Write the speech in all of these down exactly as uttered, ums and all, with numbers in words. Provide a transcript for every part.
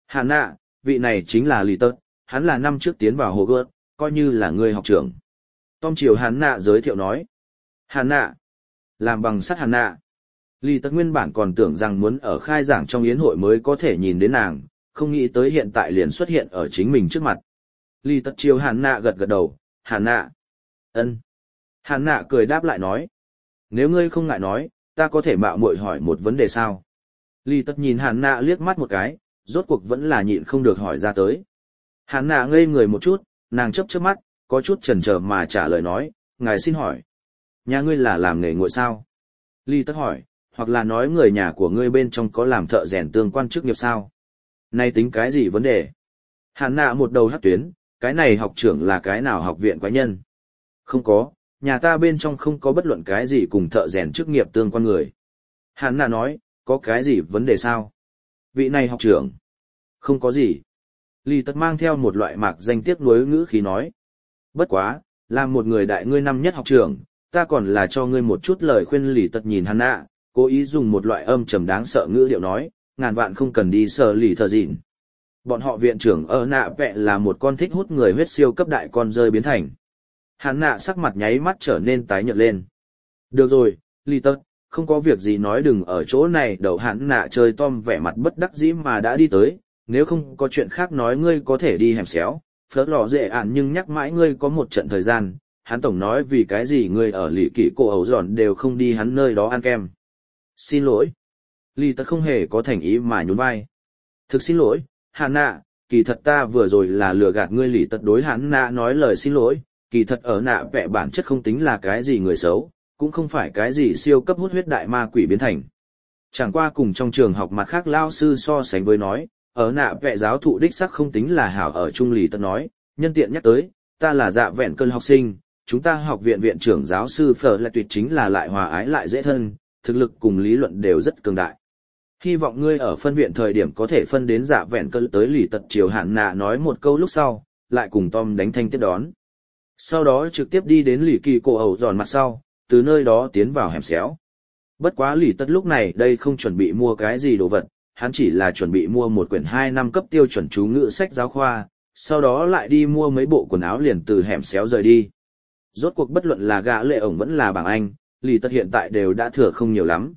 Hàn nạ, vị này chính là Lý Tật, hắn là năm trước tiến vào Hogwarts, coi như là người học trưởng. Tom chiều Hàn nạ giới thiệu nói. Hàn nạ, làm bằng sắt Hàn nạ. Lý Tật nguyên bản còn tưởng rằng muốn ở khai giảng trong yến hội mới có thể nhìn đến nàng, không nghĩ tới hiện tại liền xuất hiện ở chính mình trước mặt. Lý Tật chiều Hàn nạ gật gật đầu, Hàn nạ. Ân. Hàn nạ cười đáp lại nói. Nếu ngươi không ngại nói, ta có thể mạo muội hỏi một vấn đề sao? Lý Tật nhìn Hàn nạ liếc mắt một cái, rốt cuộc vẫn là nhịn không được hỏi ra tới. Hàn nạ ngây người một chút, nàng chớp chớp mắt, có chút chần chờ mà trả lời nói, ngài xin hỏi. Nhà ngươi là làm nghề nguội sao? Lý Tật hỏi, hoặc là nói người nhà của ngươi bên trong có làm thợ rèn tương quan chức nghiệp sao? Này tính cái gì vấn đề? Hàn nạ một đầu hắc tuyến, cái này học trưởng là cái nào học viện quái nhân? Không có, nhà ta bên trong không có bất luận cái gì cùng thợ rèn chức nghiệp tương quan người. Hàn nạ nói, có cái gì vấn đề sao? Vị này học trưởng. Không có gì. Lý Tật mang theo một loại mạc danh tiếc nuối ngữ khí nói. Bất quá, là một người đại ngươi năm nhất học trưởng, ta còn là cho ngươi một chút lời khuyên. Lý Tật nhìn Hàn nạ, cố ý dùng một loại âm trầm đáng sợ ngữ điệu nói, ngàn vạn không cần đi sợ lì thờ dịn. Bọn họ viện trưởng ở nạ vẹ là một con thích hút người huyết siêu cấp đại con rơi biến thành. Hàn nạ sắc mặt nháy mắt trở nên tái nhợt lên. Được rồi, Lý Tật, không có việc gì nói đừng ở chỗ này đầu Hàn nạ chơi Tom vẻ mặt bất đắc dĩ mà đã đi tới, nếu không có chuyện khác nói ngươi có thể đi hẻm xéo, phớt lò dễ ản nhưng nhắc mãi ngươi có một trận thời gian, hắn tổng nói vì cái gì ngươi ở lì kỷ cổ ấu giòn đều không đi hắn nơi đó ăn kem. Xin lỗi. Lý Tật không hề có thành ý mà nhún vai. Thực xin lỗi, Hàn nạ, kỳ thật ta vừa rồi là lừa gạt ngươi. Lý Tật đối Hàn nạ nói lời xin lỗi, kỳ thật ở nạ vẽ bản chất không tính là cái gì người xấu, cũng không phải cái gì siêu cấp hút huyết đại ma quỷ biến thành. Chẳng qua cùng trong trường học mặt khác lao sư so sánh với nói, ở nạ vẽ giáo thụ đích sắc không tính là hảo ở trung. Lý Tật nói, nhân tiện nhắc tới, ta là dạ vẹn cơn học sinh, chúng ta học viện viện trưởng giáo sư Phở là tuyệt chính là lại hòa ái lại dễ thân, thực lực cùng lý luận đều rất cường đại. Hy vọng ngươi ở phân viện thời điểm có thể phân đến dạ vẹn cơn tới. Lý Tật chiều Hạn nạ nói một câu lúc sau, lại cùng Tom đánh thanh tiếp đón. Sau đó trực tiếp đi đến lì kỳ cổ ẩu giòn mặt sau, từ nơi đó tiến vào hẻm xéo. Bất quá Lý Tật lúc này đây không chuẩn bị mua cái gì đồ vật, hắn chỉ là chuẩn bị mua một quyển hai năm cấp tiêu chuẩn chú ngữ sách giáo khoa, sau đó lại đi mua mấy bộ quần áo liền từ hẻm xéo rời đi. Rốt cuộc bất luận là gã lệ ổng vẫn là bảng Anh, Lý Tật hiện tại đều đã thừa không nhiều lắm.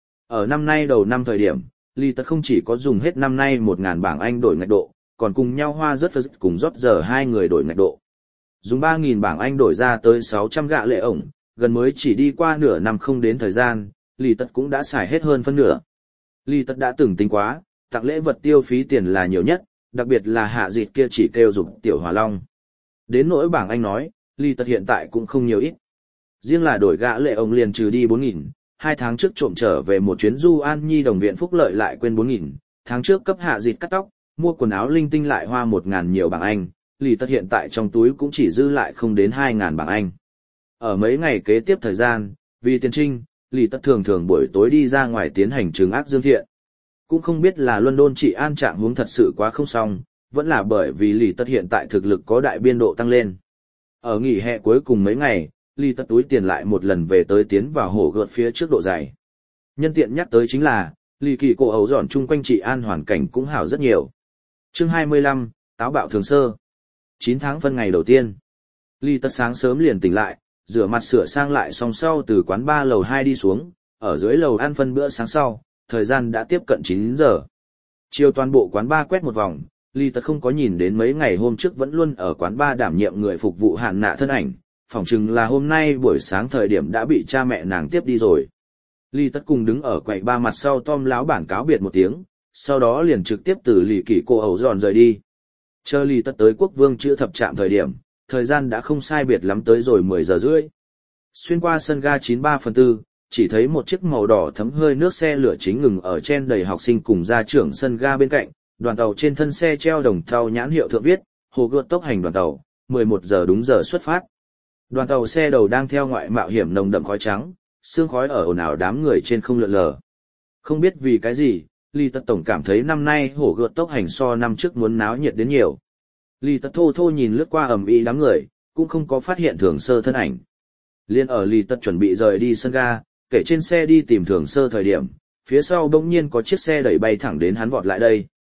Ở năm nay đầu năm thời điểm, Lý Tật không chỉ có dùng hết năm nay một nghìn bảng Anh đổi ngạch độ, còn cùng nhau hoa rất phật cùng rót giờ hai người đổi ngạch độ. Dùng ba nghìn bảng Anh đổi ra tới sáu trăm gạ lệ ổng, gần mới chỉ đi qua nửa năm không đến thời gian, Lý Tật cũng đã xài hết hơn phân nửa. Lý Tật đã từng tính quá, tặng lễ vật tiêu phí tiền là nhiều nhất, đặc biệt là hạ dịt kia chỉ kêu dục tiểu hỏa long. Đến nỗi bảng Anh nói, Lý Tật hiện tại cũng không nhiều ít. Riêng là đổi gạ lệ ổng liền trừ đi bốn nghìn, hai tháng trước trộm trở về một chuyến du an nhi đồng viện phúc lợi lại quên bốn nghìn, tháng trước cấp hạ dịt cắt tóc, mua quần áo linh tinh lại hoa một nghìn nhiều bảng Anh. Lý Tật hiện tại trong túi cũng chỉ dư lại không đến hai nghìn bảng Anh. Ở mấy ngày kế tiếp thời gian, vì tiền trinh, Lý Tật thường thường buổi tối đi ra ngoài tiến hành trừng ác dương thiện. Cũng không biết là London trị an trạng huống thật sự quá không xong, vẫn là bởi vì Lý Tật hiện tại thực lực có đại biên độ tăng lên. Ở nghỉ hè cuối cùng mấy ngày, Lý Tật túi tiền lại một lần về tới tiến vào hổ gợt phía trước độ dày. Nhân tiện nhắc tới chính là, Lý Kỳ cổ ấu dọn chung quanh trị an hoàn cảnh cũng hảo rất nhiều. Chương hai mươi lăm, táo bạo thường sơ. chín tháng phân ngày đầu tiên, Lý Tật sáng sớm liền tỉnh lại, rửa mặt sửa sang lại xong sau từ quán ba lầu hai đi xuống, ở dưới lầu ăn phân bữa sáng sau, thời gian đã tiếp cận chín giờ. Chiều toàn bộ quán ba quét một vòng, Lý Tật không có nhìn đến mấy ngày hôm trước vẫn luôn ở quán ba đảm nhiệm người phục vụ Hạn nạ thân ảnh, phỏng chừng là hôm nay buổi sáng thời điểm đã bị cha mẹ nàng tiếp đi rồi. Lý Tật cùng đứng ở quầy ba mặt sau Tom láo bản cáo biệt một tiếng, sau đó liền trực tiếp từ lì kỷ cô ẩu giòn rời đi. Chờ Lý Tật tới quốc vương chữ thập trạm thời điểm, thời gian đã không sai biệt lắm tới rồi mười giờ rưỡi. Xuyên qua sân ga chín ba phần tư, chỉ thấy một chiếc màu đỏ thấm hơi nước xe lửa chính ngừng ở trên đầy học sinh cùng gia trưởng sân ga bên cạnh, đoàn tàu trên thân xe treo đồng thau nhãn hiệu thượng viết, hồ gợt tốc hành đoàn tàu, mười một giờ đúng giờ xuất phát. Đoàn tàu xe đầu đang theo ngoại mạo hiểm nồng đậm khói trắng, sương khói ở ồn ào đám người trên không lượn lờ. Không biết vì cái gì, Lý Tật tổng cảm thấy năm nay hổ gợt tốc hành so năm trước muốn náo nhiệt đến nhiều. Lý Tật thô thô nhìn lướt qua ầm ĩ đám người, cũng không có phát hiện Thường Sơ thân ảnh. Liên ở Lý Tật chuẩn bị rời đi sân ga, kể trên xe đi tìm Thường Sơ thời điểm, phía sau bỗng nhiên có chiếc xe đẩy bay thẳng đến hắn vọt lại đây.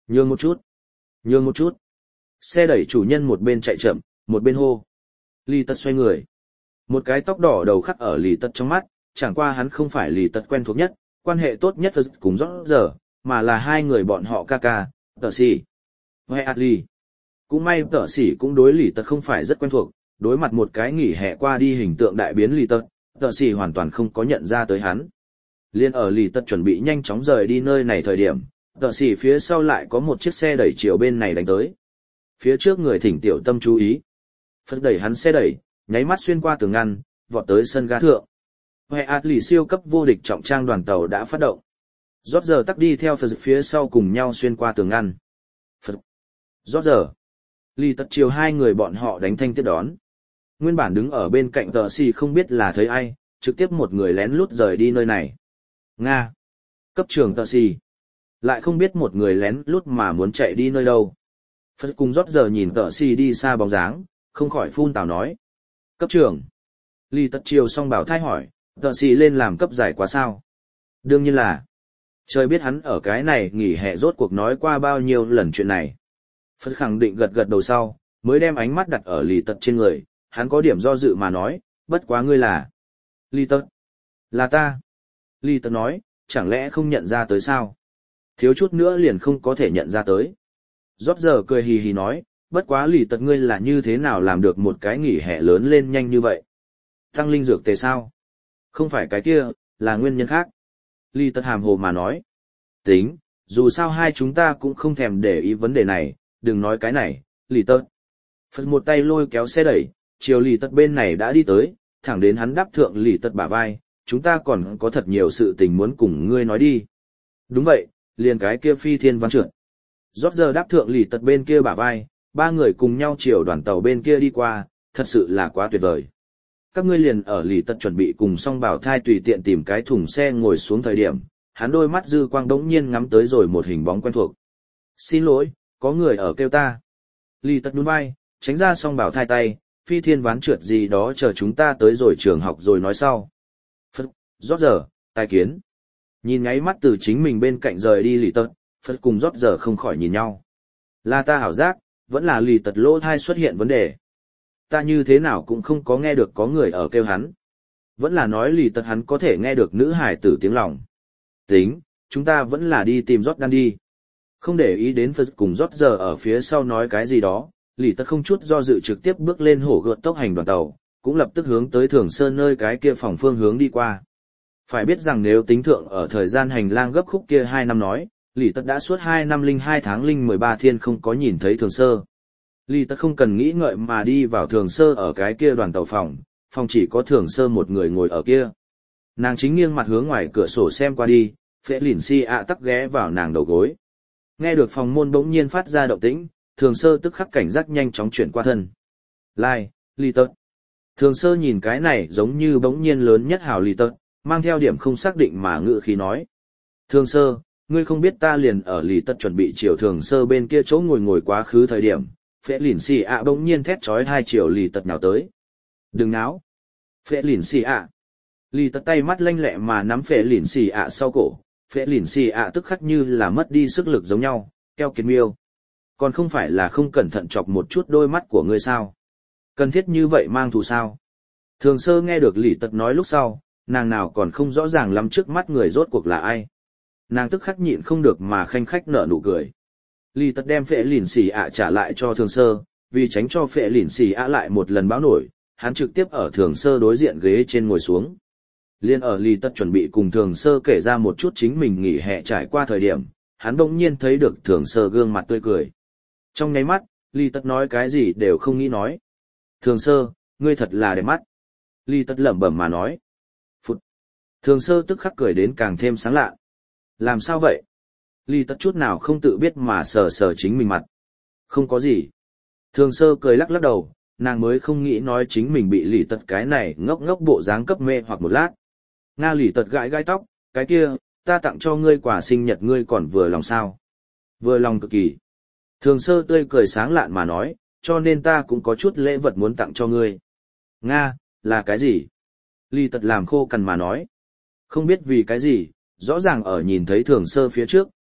Nhường một chút. Nhường một chút. Xe đẩy chủ nhân một bên chạy chậm, một bên hô. Lý Tật xoay người. Một cái tóc đỏ đầu khắc ở Lý Tật trong mắt, chẳng qua hắn không phải Lý Tật quen thuộc nhất, quan hệ tốt nhất cùng rõ giờ, mà là hai người bọn họ ca ca, Tờ Sĩ. Huệ Atli. Cũng may Tờ Sĩ cũng đối Lý Tật không phải rất quen thuộc, đối mặt một cái nghỉ hè qua đi hình tượng đại biến Lý Tật, Tờ Sĩ hoàn toàn không có nhận ra tới hắn. Liên ở Lý Tật chuẩn bị nhanh chóng rời đi nơi này thời điểm, Tờ Sĩ phía sau lại có một chiếc xe đẩy chiều bên này đánh tới. Phía trước người thỉnh tiểu tâm chú ý. Phật đẩy hắn xe đẩy, nháy mắt xuyên qua tường ngăn, vọt tới sân ga thượng. Huệ Atli siêu cấp vô địch trọng trang đoàn tàu đã phát động. Rót giờ tắc đi theo Phật phía sau cùng nhau xuyên qua tường ngăn. Phật. Rót giờ. Lý Tật chiều hai người bọn họ đánh thanh tiếp đón. Nguyên bản đứng ở bên cạnh Tờ Sĩ không biết là thấy ai, trực tiếp một người lén lút rời đi nơi này. Nga. Cấp trưởng Tờ Sĩ. Lại không biết một người lén lút mà muốn chạy đi nơi đâu. Phật cùng rót giờ nhìn Tờ Sĩ đi xa bóng dáng, không khỏi phun tào nói. Cấp trưởng. Lý Tật chiều xong bảo thai hỏi, Tờ Sĩ lên làm cấp giải quá sao? Đương nhiên là. Trời biết hắn ở cái này nghỉ hè rốt cuộc nói qua bao nhiêu lần chuyện này. Phật khẳng định gật gật đầu sau, mới đem ánh mắt đặt ở Lý Tật trên người, hắn có điểm do dự mà nói, bất quá ngươi là. Lý Tật. Là ta. Lý Tật nói, chẳng lẽ không nhận ra tới sao? Thiếu chút nữa liền không có thể nhận ra tới. Rót giờ cười hì hì nói, bất quá Lý Tật ngươi là như thế nào làm được một cái nghỉ hè lớn lên nhanh như vậy? Tăng linh dược tề sao? Không phải cái kia, là nguyên nhân khác. Lý Tật hàm hồ mà nói. Tính, dù sao hai chúng ta cũng không thèm để ý vấn đề này, đừng nói cái này, Lý Tật. Phật một tay lôi kéo xe đẩy, chiều Lý Tật bên này đã đi tới, thẳng đến hắn đáp thượng Lý Tật bả vai, chúng ta còn có thật nhiều sự tình muốn cùng ngươi nói đi. Đúng vậy, liền cái kia phi thiên văn trượt. Rót giờ đáp thượng Lý Tật bên kia bả vai, ba người cùng nhau chiều đoàn tàu bên kia đi qua, thật sự là quá tuyệt vời. Các ngươi liền ở Lý Tật chuẩn bị cùng song bảo thai tùy tiện tìm cái thùng xe ngồi xuống thời điểm, hắn đôi mắt dư quang đống nhiên ngắm tới rồi một hình bóng quen thuộc. Xin lỗi, có người ở kêu ta. Lý Tật nhún vai, tránh ra song bảo thai tay, phi thiên ván trượt gì đó chờ chúng ta tới rồi trường học rồi nói sau. Phật, rót giờ, tai kiến. Nhìn ngáy mắt từ chính mình bên cạnh rời đi Lý Tật, Phật cùng rót giờ không khỏi nhìn nhau. Là ta ảo giác, vẫn là Lý Tật lỗ thai xuất hiện vấn đề. Ta như thế nào cũng không có nghe được có người ở kêu hắn. Vẫn là nói Lý Tật hắn có thể nghe được nữ hải tử tiếng lòng. Tính, chúng ta vẫn là đi tìm rót đan đi. Không để ý đến Phật cùng rót giờ ở phía sau nói cái gì đó, Lý Tật không chút do dự trực tiếp bước lên hổ gợt tốc hành đoàn tàu, cũng lập tức hướng tới Thường Sơn nơi cái kia phòng phương hướng đi qua. Phải biết rằng nếu tính thượng ở thời gian hành lang gấp khúc kia hai năm nói, Lý Tật đã suốt hai năm linh hai tháng linh mười ba thiên không có nhìn thấy Thường Sơ. Lý Tật không cần nghĩ ngợi mà đi vào Thường Sơ ở cái kia đoàn tàu phòng, phòng chỉ có Thường Sơ một người ngồi ở kia. Nàng chính nghiêng mặt hướng ngoài cửa sổ xem qua đi, Phệ Lìn Si ạ tắc ghé vào nàng đầu gối. Nghe được phòng môn bỗng nhiên phát ra động tĩnh, Thường Sơ tức khắc cảnh giác nhanh chóng chuyển qua thân. Lai, Lý Tật. Thường Sơ nhìn cái này giống như bỗng nhiên lớn nhất hảo Lý Tật, mang theo điểm không xác định mà ngự khí nói. Thường Sơ, ngươi không biết ta liền ở Lý Tật chuẩn bị chiều Thường Sơ bên kia chỗ ngồi ngồi quá khứ thời điểm, Phệ Lìn Si ạ bỗng nhiên thét chói hai chiều Lý Tật nào tới. Đừng náo. Phệ Lìn Si ạ. Lý Tật tay mắt lanh lẹ mà nắm Phệ Lìn Si ạ sau cổ, Phệ Lìn Si ạ tức khắc như là mất đi sức lực giống nhau, keo kiệt miêu. Còn không phải là không cẩn thận chọc một chút đôi mắt của ngươi sao? Cần thiết như vậy mang thù sao? Thường Sơ nghe được Lý Tật nói lúc sau, nàng nào còn không rõ ràng lắm trước mắt người rốt cuộc là ai. Nàng tức khắc nhịn không được mà khanh khách nở nụ cười. Lý Tật đem Phệ Lìn Xì ạ trả lại cho Thường Sơ, vì tránh cho Phệ Lìn Xì ạ lại một lần báo nổi, hắn trực tiếp ở Thường Sơ đối diện ghế trên ngồi xuống. Liên ở Lý Tật chuẩn bị cùng Thường Sơ kể ra một chút chính mình nghỉ hè trải qua thời điểm, hắn bỗng nhiên thấy được Thường Sơ gương mặt tươi cười. Trong nháy mắt, Lý Tật nói cái gì đều không nghĩ nói. Thường Sơ, ngươi thật là đẹp mắt. Lý Tật lẩm bẩm mà nói. Phụt. Thường Sơ tức khắc cười đến càng thêm sáng lạ. Làm sao vậy? Lý Tật chút nào không tự biết mà sờ sờ chính mình mặt. Không có gì. Thường Sơ cười lắc lắc đầu, nàng mới không nghĩ nói chính mình bị Lý Tật cái này ngốc ngốc bộ dáng cấp mê hoặc một lát. Nga Lý Tật gãi gãi tóc, cái kia, ta tặng cho ngươi quà sinh nhật ngươi còn vừa lòng sao? Vừa lòng cực kỳ. Thường Sơ tươi cười sáng lạn mà nói, cho nên ta cũng có chút lễ vật muốn tặng cho ngươi. Nga, là cái gì? Lý Tật làm khô cằn mà nói. Không biết vì cái gì, rõ ràng ở nhìn thấy Thường Sơ phía trước,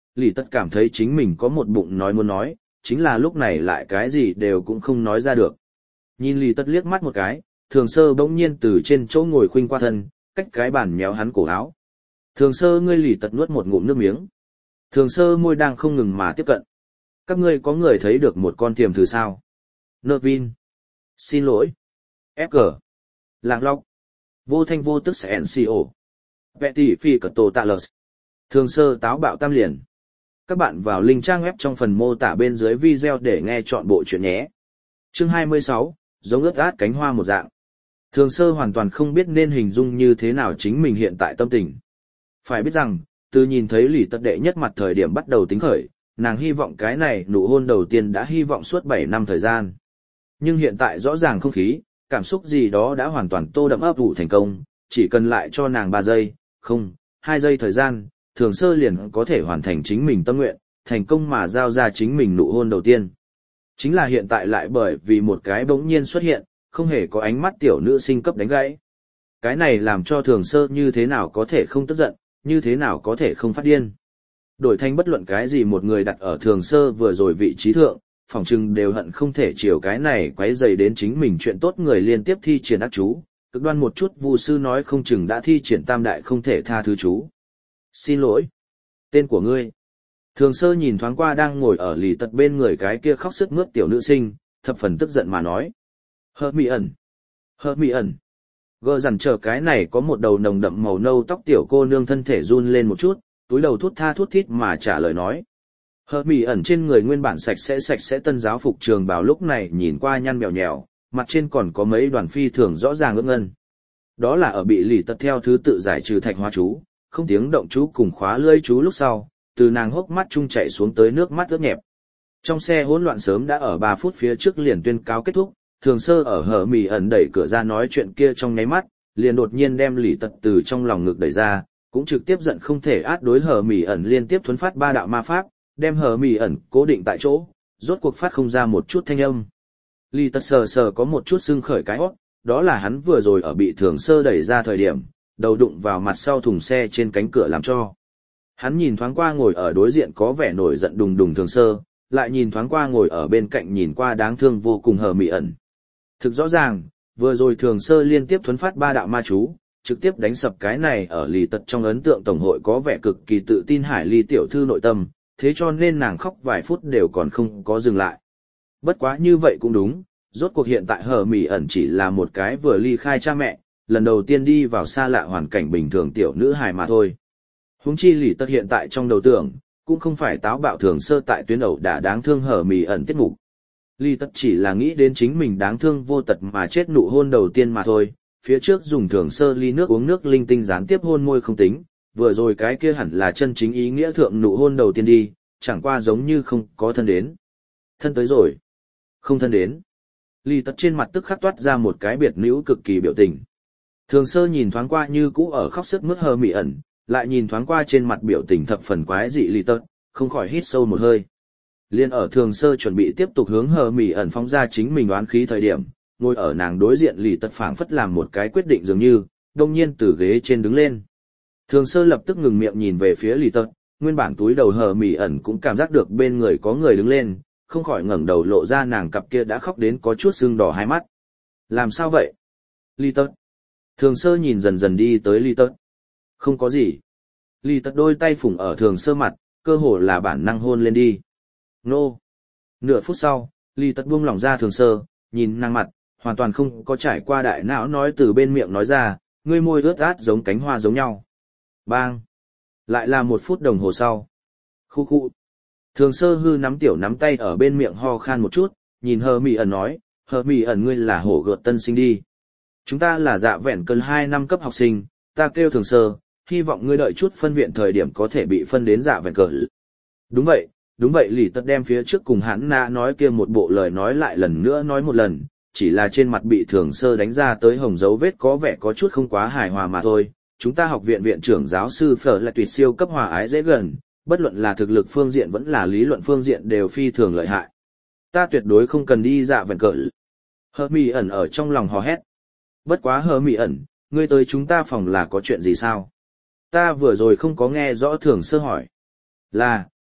Lý Tất cảm thấy chính mình có một bụng nói muốn nói, chính là lúc này lại cái gì đều cũng không nói ra được. Nhìn Lý Tất liếc mắt một cái, Thường Sơ bỗng nhiên từ trên chỗ ngồi khuynh qua thân, cách cái bàn méo hắn cổ áo. Thường Sơ ngươi Lý Tất nuốt một ngụm nước miếng. Thường Sơ môi đang không ngừng mà tiếp cận. Các ngươi có người thấy được một con tiềm thử sao? Nơ Vin. Xin lỗi. ép giê. Làng Lọc. Vô thanh vô tức sẽ en xê o. Vệ tỷ phi cật tổ tạ lợt. Thường Sơ táo bạo tam liền. Các bạn vào link trang web trong phần mô tả bên dưới video để nghe chọn bộ chuyện nhé. Chương hai mươi sáu, giống ướt át cánh hoa một dạng. Thường Sơ hoàn toàn không biết nên hình dung như thế nào chính mình hiện tại tâm tình. Phải biết rằng, từ nhìn thấy Lý Tất đệ nhất mặt thời điểm bắt đầu tính khởi, nàng hy vọng cái này nụ hôn đầu tiên đã hy vọng suốt bảy năm thời gian. Nhưng hiện tại rõ ràng không khí, cảm xúc gì đó đã hoàn toàn tô đậm ấp ủ thành công, chỉ cần lại cho nàng ba giây, không, hai giây thời gian, Thường Sơ liền có thể hoàn thành chính mình tâm nguyện, thành công mà giao ra chính mình nụ hôn đầu tiên. Chính là hiện tại lại bởi vì một cái bỗng nhiên xuất hiện, không hề có ánh mắt tiểu nữ sinh cấp đánh gãy. Cái này làm cho Thường Sơ như thế nào có thể không tức giận, như thế nào có thể không phát điên. Đổi thành bất luận cái gì một người đặt ở Thường Sơ vừa rồi vị trí thượng, phỏng chừng đều hận không thể chiều cái này quấy dày đến chính mình chuyện tốt người liên tiếp thi triển ác chú, cực đoan một chút Vu sư nói không chừng đã thi triển tam đại không thể tha thứ chú. Xin lỗi. Tên của ngươi. Thường Sơ nhìn thoáng qua đang ngồi ở Lý Tật bên người cái kia khóc sướt mướt tiểu nữ sinh, thập phần tức giận mà nói. Hơ mị ẩn. Hơ mị ẩn. Gờ dằn chờ cái này có một đầu nồng đậm màu nâu tóc tiểu cô nương thân thể run lên một chút, túi đầu thút tha thút thít mà trả lời nói. Hơ mị ẩn trên người nguyên bản sạch sẽ sạch sẽ tân giáo phục trường bào lúc này nhìn qua nhăn mèo nhèo, mặt trên còn có mấy đoàn phi thường rõ ràng ước ngân. Đó là ở bị Lý Tật theo thứ tự giải trừ thạch hóa chú, không tiếng động chú cùng khóa lưỡi chú lúc sau, từ nàng hốc mắt trung chảy xuống tới nước mắt ướt nhẹp. Trong xe hỗn loạn sớm đã ở ba phút phía trước liền tuyên cáo kết thúc, Thường Sơ ở hở mì ẩn đẩy cửa ra nói chuyện kia trong nháy mắt, liền đột nhiên đem Lý Tật từ trong lòng ngực đẩy ra, cũng trực tiếp giận không thể át đối hở mì ẩn liên tiếp thuấn phát ba đạo ma pháp, đem hở mì ẩn cố định tại chỗ, rốt cuộc phát không ra một chút thanh âm. Lý Tật sờ sờ có một chút sưng khởi cái hót, đó là hắn vừa rồi ở bị Thường Sơ đẩy ra thời điểm, đầu đụng vào mặt sau thùng xe trên cánh cửa làm cho. Hắn nhìn thoáng qua ngồi ở đối diện có vẻ nổi giận đùng đùng Thường Sơ, lại nhìn thoáng qua ngồi ở bên cạnh nhìn qua đáng thương vô cùng hờ mị ẩn. Thực rõ ràng, vừa rồi Thường Sơ liên tiếp thuấn phát ba đạo ma chú, trực tiếp đánh sập cái này ở Lý Tật trong ấn tượng tổng hội có vẻ cực kỳ tự tin Hải Ly tiểu thư nội tâm, thế cho nên nàng khóc vài phút đều còn không có dừng lại. Bất quá như vậy cũng đúng, rốt cuộc hiện tại hờ mị ẩn chỉ là một cái vừa ly khai cha mẹ, lần đầu tiên đi vào xa lạ hoàn cảnh bình thường tiểu nữ hài mà thôi. Huống chi Lý Tật hiện tại trong đầu tưởng, cũng không phải táo bạo Thường Sơ tại tuyến ẩu đả đáng thương hở mì ẩn tiết mục. Lý Tật chỉ là nghĩ đến chính mình đáng thương vô tật mà chết nụ hôn đầu tiên mà thôi, phía trước dùng Thường Sơ ly nước uống nước linh tinh gián tiếp hôn môi không tính, vừa rồi cái kia hẳn là chân chính ý nghĩa thượng nụ hôn đầu tiên đi, chẳng qua giống như không có thân đến. Thân tới rồi. Không thân đến. Lý Tật trên mặt tức khắc toát ra một cái biệt nữ cực kỳ biểu tình. Thường Sơ nhìn thoáng qua như cũ ở khóc sức mướt hờ mị ẩn, lại nhìn thoáng qua trên mặt biểu tình thập phần quái dị Lý Tật, không khỏi hít sâu một hơi. Liên ở Thường Sơ chuẩn bị tiếp tục hướng hờ mị ẩn phóng ra chính mình đoán khí thời điểm, ngồi ở nàng đối diện Lý Tật phảng phất làm một cái quyết định dường như, đông nhiên từ ghế trên đứng lên. Thường Sơ lập tức ngừng miệng nhìn về phía Lý Tật, nguyên bản túi đầu hờ mị ẩn cũng cảm giác được bên người có người đứng lên, không khỏi ngẩng đầu lộ ra nàng cặp kia đã khóc đến có chút sưng đỏ hai mắt. Làm sao vậy? Lý Tật. Thường Sơ nhìn dần dần đi tới Lý Tật. Không có gì. Lý Tật đôi tay phủng ở Thường Sơ mặt, cơ hồ là bản năng hôn lên đi. Nô. Nửa phút sau, Lý Tật buông lỏng ra Thường Sơ, nhìn nàng mặt, hoàn toàn không có trải qua đại não nói từ bên miệng nói ra, ngươi môi ướt át giống cánh hoa giống nhau. Bang. Lại là một phút đồng hồ sau. Khu khu. Thường Sơ hư nắm tiểu nắm tay ở bên miệng ho khan một chút, nhìn hờ mị ẩn nói, hờ mị ẩn ngươi là hổ gợt tân sinh đi. Chúng ta là dạ vẹn cần hai năm cấp học sinh, ta kêu Thường Sơ, hy vọng ngươi đợi chút phân viện thời điểm có thể bị phân đến dạ vẹn cờ. Đúng vậy, đúng vậy Lý Tật đem phía trước cùng hắn na nói kia một bộ lời nói lại lần nữa nói một lần, chỉ là trên mặt bị Thường Sơ đánh ra tới hồng dấu vết có vẻ có chút không quá hài hòa mà thôi. Chúng ta học viện viện trưởng giáo sư Phở là tuyệt siêu cấp hòa ái dễ gần, bất luận là thực lực phương diện vẫn là lý luận phương diện đều phi thường lợi hại. Ta tuyệt đối không cần đi dạ vẹn cờ. Hờ mị ẩn ở trong lòng hò hét. Bất quá hờ mị ẩn, ngươi tới chúng ta phòng là có chuyện gì sao? Ta vừa rồi không có nghe rõ Thường Sơ hỏi. Là,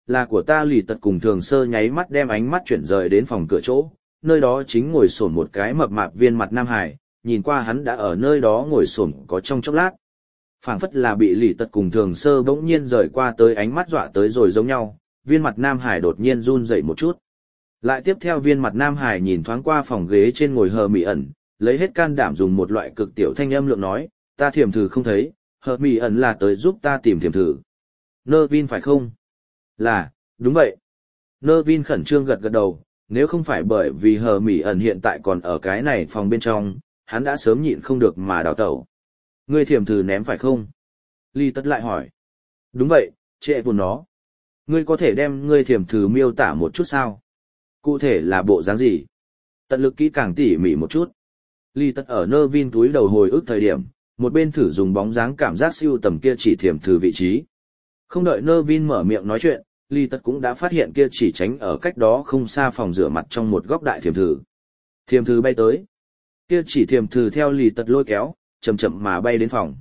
là của ta. Lì tật cùng thường sơ nháy mắt đem ánh mắt chuyển rời đến phòng cửa chỗ, nơi đó chính ngồi xổm một cái mập mạp viên mặt Nam Hải, nhìn qua hắn đã ở nơi đó ngồi xổm có trong chốc lát. Phảng phất là bị lì tật cùng thường sơ bỗng nhiên rời qua tới ánh mắt dọa tới rồi giống nhau, viên mặt Nam Hải đột nhiên run dậy một chút. Lại tiếp theo viên mặt Nam Hải nhìn thoáng qua phòng ghế trên ngồi Hờ Mị ẩn, lấy hết can đảm dùng một loại cực tiểu thanh âm lượng nói, ta thiềm thử không thấy, Hờ Mị ẩn là tới giúp ta tìm thiềm thử. Nơ Vin phải không? Là, đúng vậy. Nơ Vin khẩn trương gật gật đầu, nếu không phải bởi vì Hờ Mị ẩn hiện tại còn ở cái này phòng bên trong, hắn đã sớm nhịn không được mà đào tẩu. Ngươi thiềm thử ném phải không? Ly Tất lại hỏi. Đúng vậy, trệ vùn nó. Ngươi có thể đem ngươi thiềm thử miêu tả một chút sao? Cụ thể là bộ dáng gì? Tận lực kỹ càng tỉ mỉ một chút. Ly Tất ở Nơ Vin túi đầu hồi ức thời điểm, một bên thử dùng bóng dáng cảm giác siêu tầm kia chỉ thiềm thử vị trí. Không đợi Nơ Vin mở miệng nói chuyện, Ly Tất cũng đã phát hiện kia chỉ tránh ở cách đó không xa phòng rửa mặt trong một góc đại thiềm thử. Thiềm thử bay tới. Kia chỉ thiềm thử theo Ly Tất lôi kéo, chậm chậm mà bay đến phòng.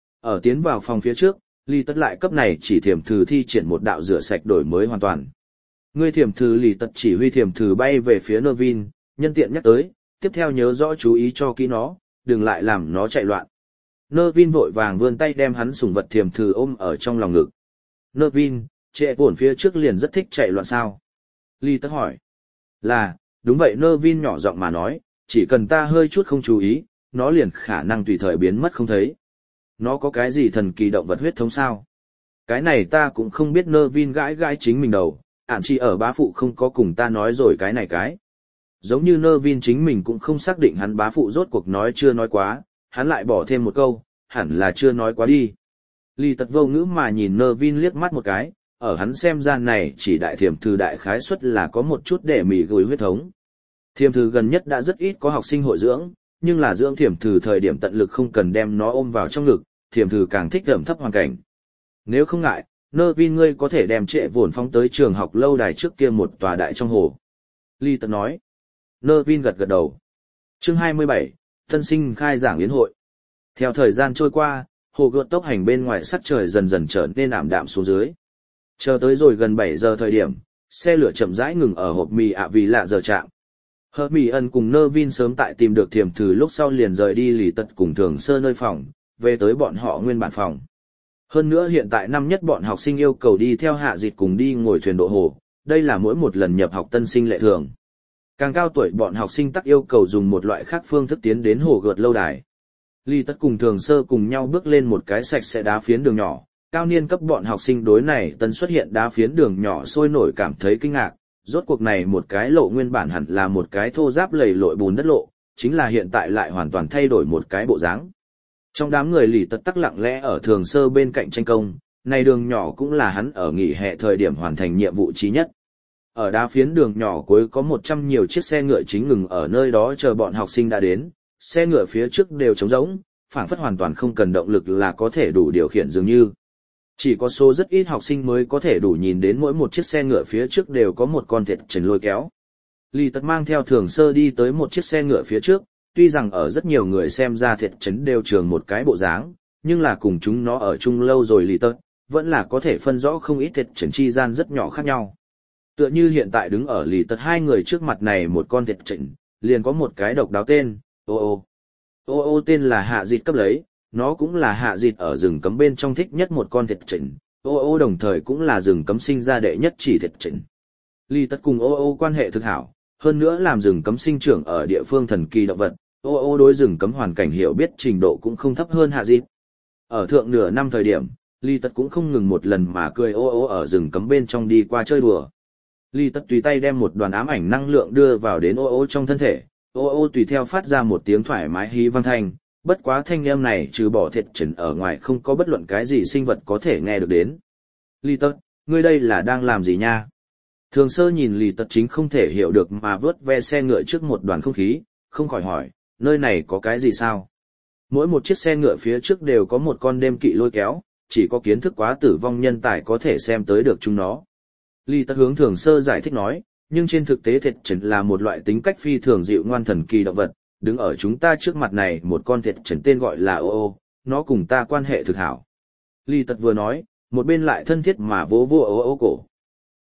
Ở tiến vào phòng phía trước, Ly Tất lại cấp này chỉ thiềm thử thi triển một đạo rửa sạch đổi mới hoàn toàn. Ngươi thiềm thử Ly Tất chỉ huy thiềm thử bay về phía Nơ Vin, nhân tiện nhắc tới, tiếp theo nhớ rõ chú ý cho kỹ nó, đừng lại làm nó chạy loạn. Nơ Vin vội vàng vươn tay đem hắn sủng vật thiềm thử ôm ở trong lòng ngực. Nơ Vin, trệ vồn phía trước liền rất thích chạy loạn sao? Ly Tất hỏi. Là, đúng vậy. Nơ Vin nhỏ giọng mà nói, chỉ cần ta hơi chút không chú ý, nó liền khả năng tùy thời biến mất không thấy. Nó có cái gì thần kỳ động vật huyết thống sao? Cái này ta cũng không biết. Nơ Vin gãi gãi chính mình đầu, ản chỉ ở bá phụ không có cùng ta nói rồi cái này cái. Giống như Nơ Vin chính mình cũng không xác định hắn bá phụ rốt cuộc nói chưa nói quá, hắn lại bỏ thêm một câu, hẳn là chưa nói quá đi. Ly Tất vô ngữ mà nhìn Nơ Vin liếc mắt một cái, ở hắn xem ra này chỉ đại thiềm thử đại khái suất là có một chút để mỉ gửi huyết thống. Thiềm thử gần nhất đã rất ít có học sinh hội dưỡng, nhưng là dưỡng thiềm thử thời điểm tận lực không cần đem nó ôm vào trong ngực, thiềm thử càng thích ẩm thấp hoàn cảnh. Nếu không ngại, Nơ Vin ngươi có thể đem trệ vồn phóng tới trường học lâu đài trước kia một tòa đại trong hồ. Ly Tất nói. Nơ Vin gật gật đầu. Chương hai mươi bảy, tân sinh khai giảng yến hội. Theo thời gian trôi qua, hồ gợt tốc hành bên ngoài sắc trời dần dần trở nên ảm đạm xuống dưới. Chờ tới rồi gần bảy giờ thời điểm, xe lửa chậm rãi ngừng ở hộp mì ạ vì lạ giờ chạm. Hờ Mị ẩn cùng Nơ Vin sớm tại tìm được thiềm thử lúc sau liền rời đi Lì Tật cùng thường sơ nơi phòng, về tới bọn họ nguyên bản phòng. Hơn nữa hiện tại năm nhất bọn học sinh yêu cầu đi theo hạ dịch cùng đi ngồi thuyền độ hồ, đây là mỗi một lần nhập học tân sinh lệ thường. Càng cao tuổi bọn học sinh tắc yêu cầu dùng một loại khác phương thức tiến đến hồ gợt lâu đài. Ly Tất cùng thường sơ cùng nhau bước lên một cái sạch sẽ đá phiến đường nhỏ, cao niên cấp bọn học sinh đối này tân xuất hiện đá phiến đường nhỏ sôi nổi cảm thấy kinh ngạc, rốt cuộc này một cái lộ nguyên bản hẳn là một cái thô ráp lầy lội bùn đất lộ, chính là hiện tại lại hoàn toàn thay đổi một cái bộ dáng. Trong đám người Lý Tật tắc lặng lẽ ở thường sơ bên cạnh tranh công, này đường nhỏ cũng là hắn ở nghỉ hè thời điểm hoàn thành nhiệm vụ chí nhất. Ở đá phiến đường nhỏ cuối có một trăm nhiều chiếc xe ngựa chính ngừng ở nơi đó chờ bọn học sinh đã đến, xe ngựa phía trước đều trống rỗng, phảng phất hoàn toàn không cần động lực là có thể đủ điều khiển dường như. Chỉ có số rất ít học sinh mới có thể đủ nhìn đến mỗi một chiếc xe ngựa phía trước đều có một con thiệt trần lôi kéo. Lý Tật mang theo thường sơ đi tới một chiếc xe ngựa phía trước, tuy rằng ở rất nhiều người xem ra thiệt trấn đều trường một cái bộ dáng, nhưng là cùng chúng nó ở chung lâu rồi Lý Tật, vẫn là có thể phân rõ không ít thiệt trấn chi gian rất nhỏ khác nhau. Tựa như hiện tại đứng ở Lý Tật hai người trước mặt này một con thiệt trấn, liền có một cái độc đáo tên, ô ô. Ô ô tên là hạ dịch cấp lấy, nó cũng là hạ dịch ở rừng cấm bên trong thích nhất một con thiệt trấn, ô ô đồng thời cũng là rừng cấm sinh ra đệ nhất chỉ thiệt trấn. Lý Tật cùng ô ô quan hệ thực hảo, hơn nữa làm rừng cấm sinh trưởng ở địa phương thần kỳ động vật, ô ô đối rừng cấm hoàn cảnh hiểu biết trình độ cũng không thấp hơn hạ dịch. Ở thượng nửa năm thời điểm, Lý Tật cũng không ngừng một lần mà cười ô ô ở rừng cấm bên trong đi qua chơi đùa. Lý Tật tùy tay đem một đoàn ám ảnh năng lượng đưa vào đến ô ô trong thân thể, ô ô tùy theo phát ra một tiếng thoải mái hí vang thanh, bất quá thanh âm này trừ bỏ thiệt trấn ở ngoài không có bất luận cái gì sinh vật có thể nghe được đến. Lý Tật, ngươi đây là đang làm gì nha? Thường sơ nhìn Lý Tật chính không thể hiểu được mà vớt ve xe ngựa trước một đoàn không khí, không khỏi hỏi, nơi này có cái gì sao? Mỗi một chiếc xe ngựa phía trước đều có một con đêm kỵ lôi kéo, chỉ có kiến thức quá tử vong nhân tài có thể xem tới được chúng nó. Lý Tật hướng thường sơ giải thích nói, nhưng trên thực tế thiệt trấn là một loại tính cách phi thường dịu ngoan thần kỳ động vật, đứng ở chúng ta trước mặt này một con thiệt trấn tên gọi là ô ô, nó cùng ta quan hệ thực hảo. Lý Tật vừa nói, một bên lại thân thiết mà vỗ vỗ ô ô cổ.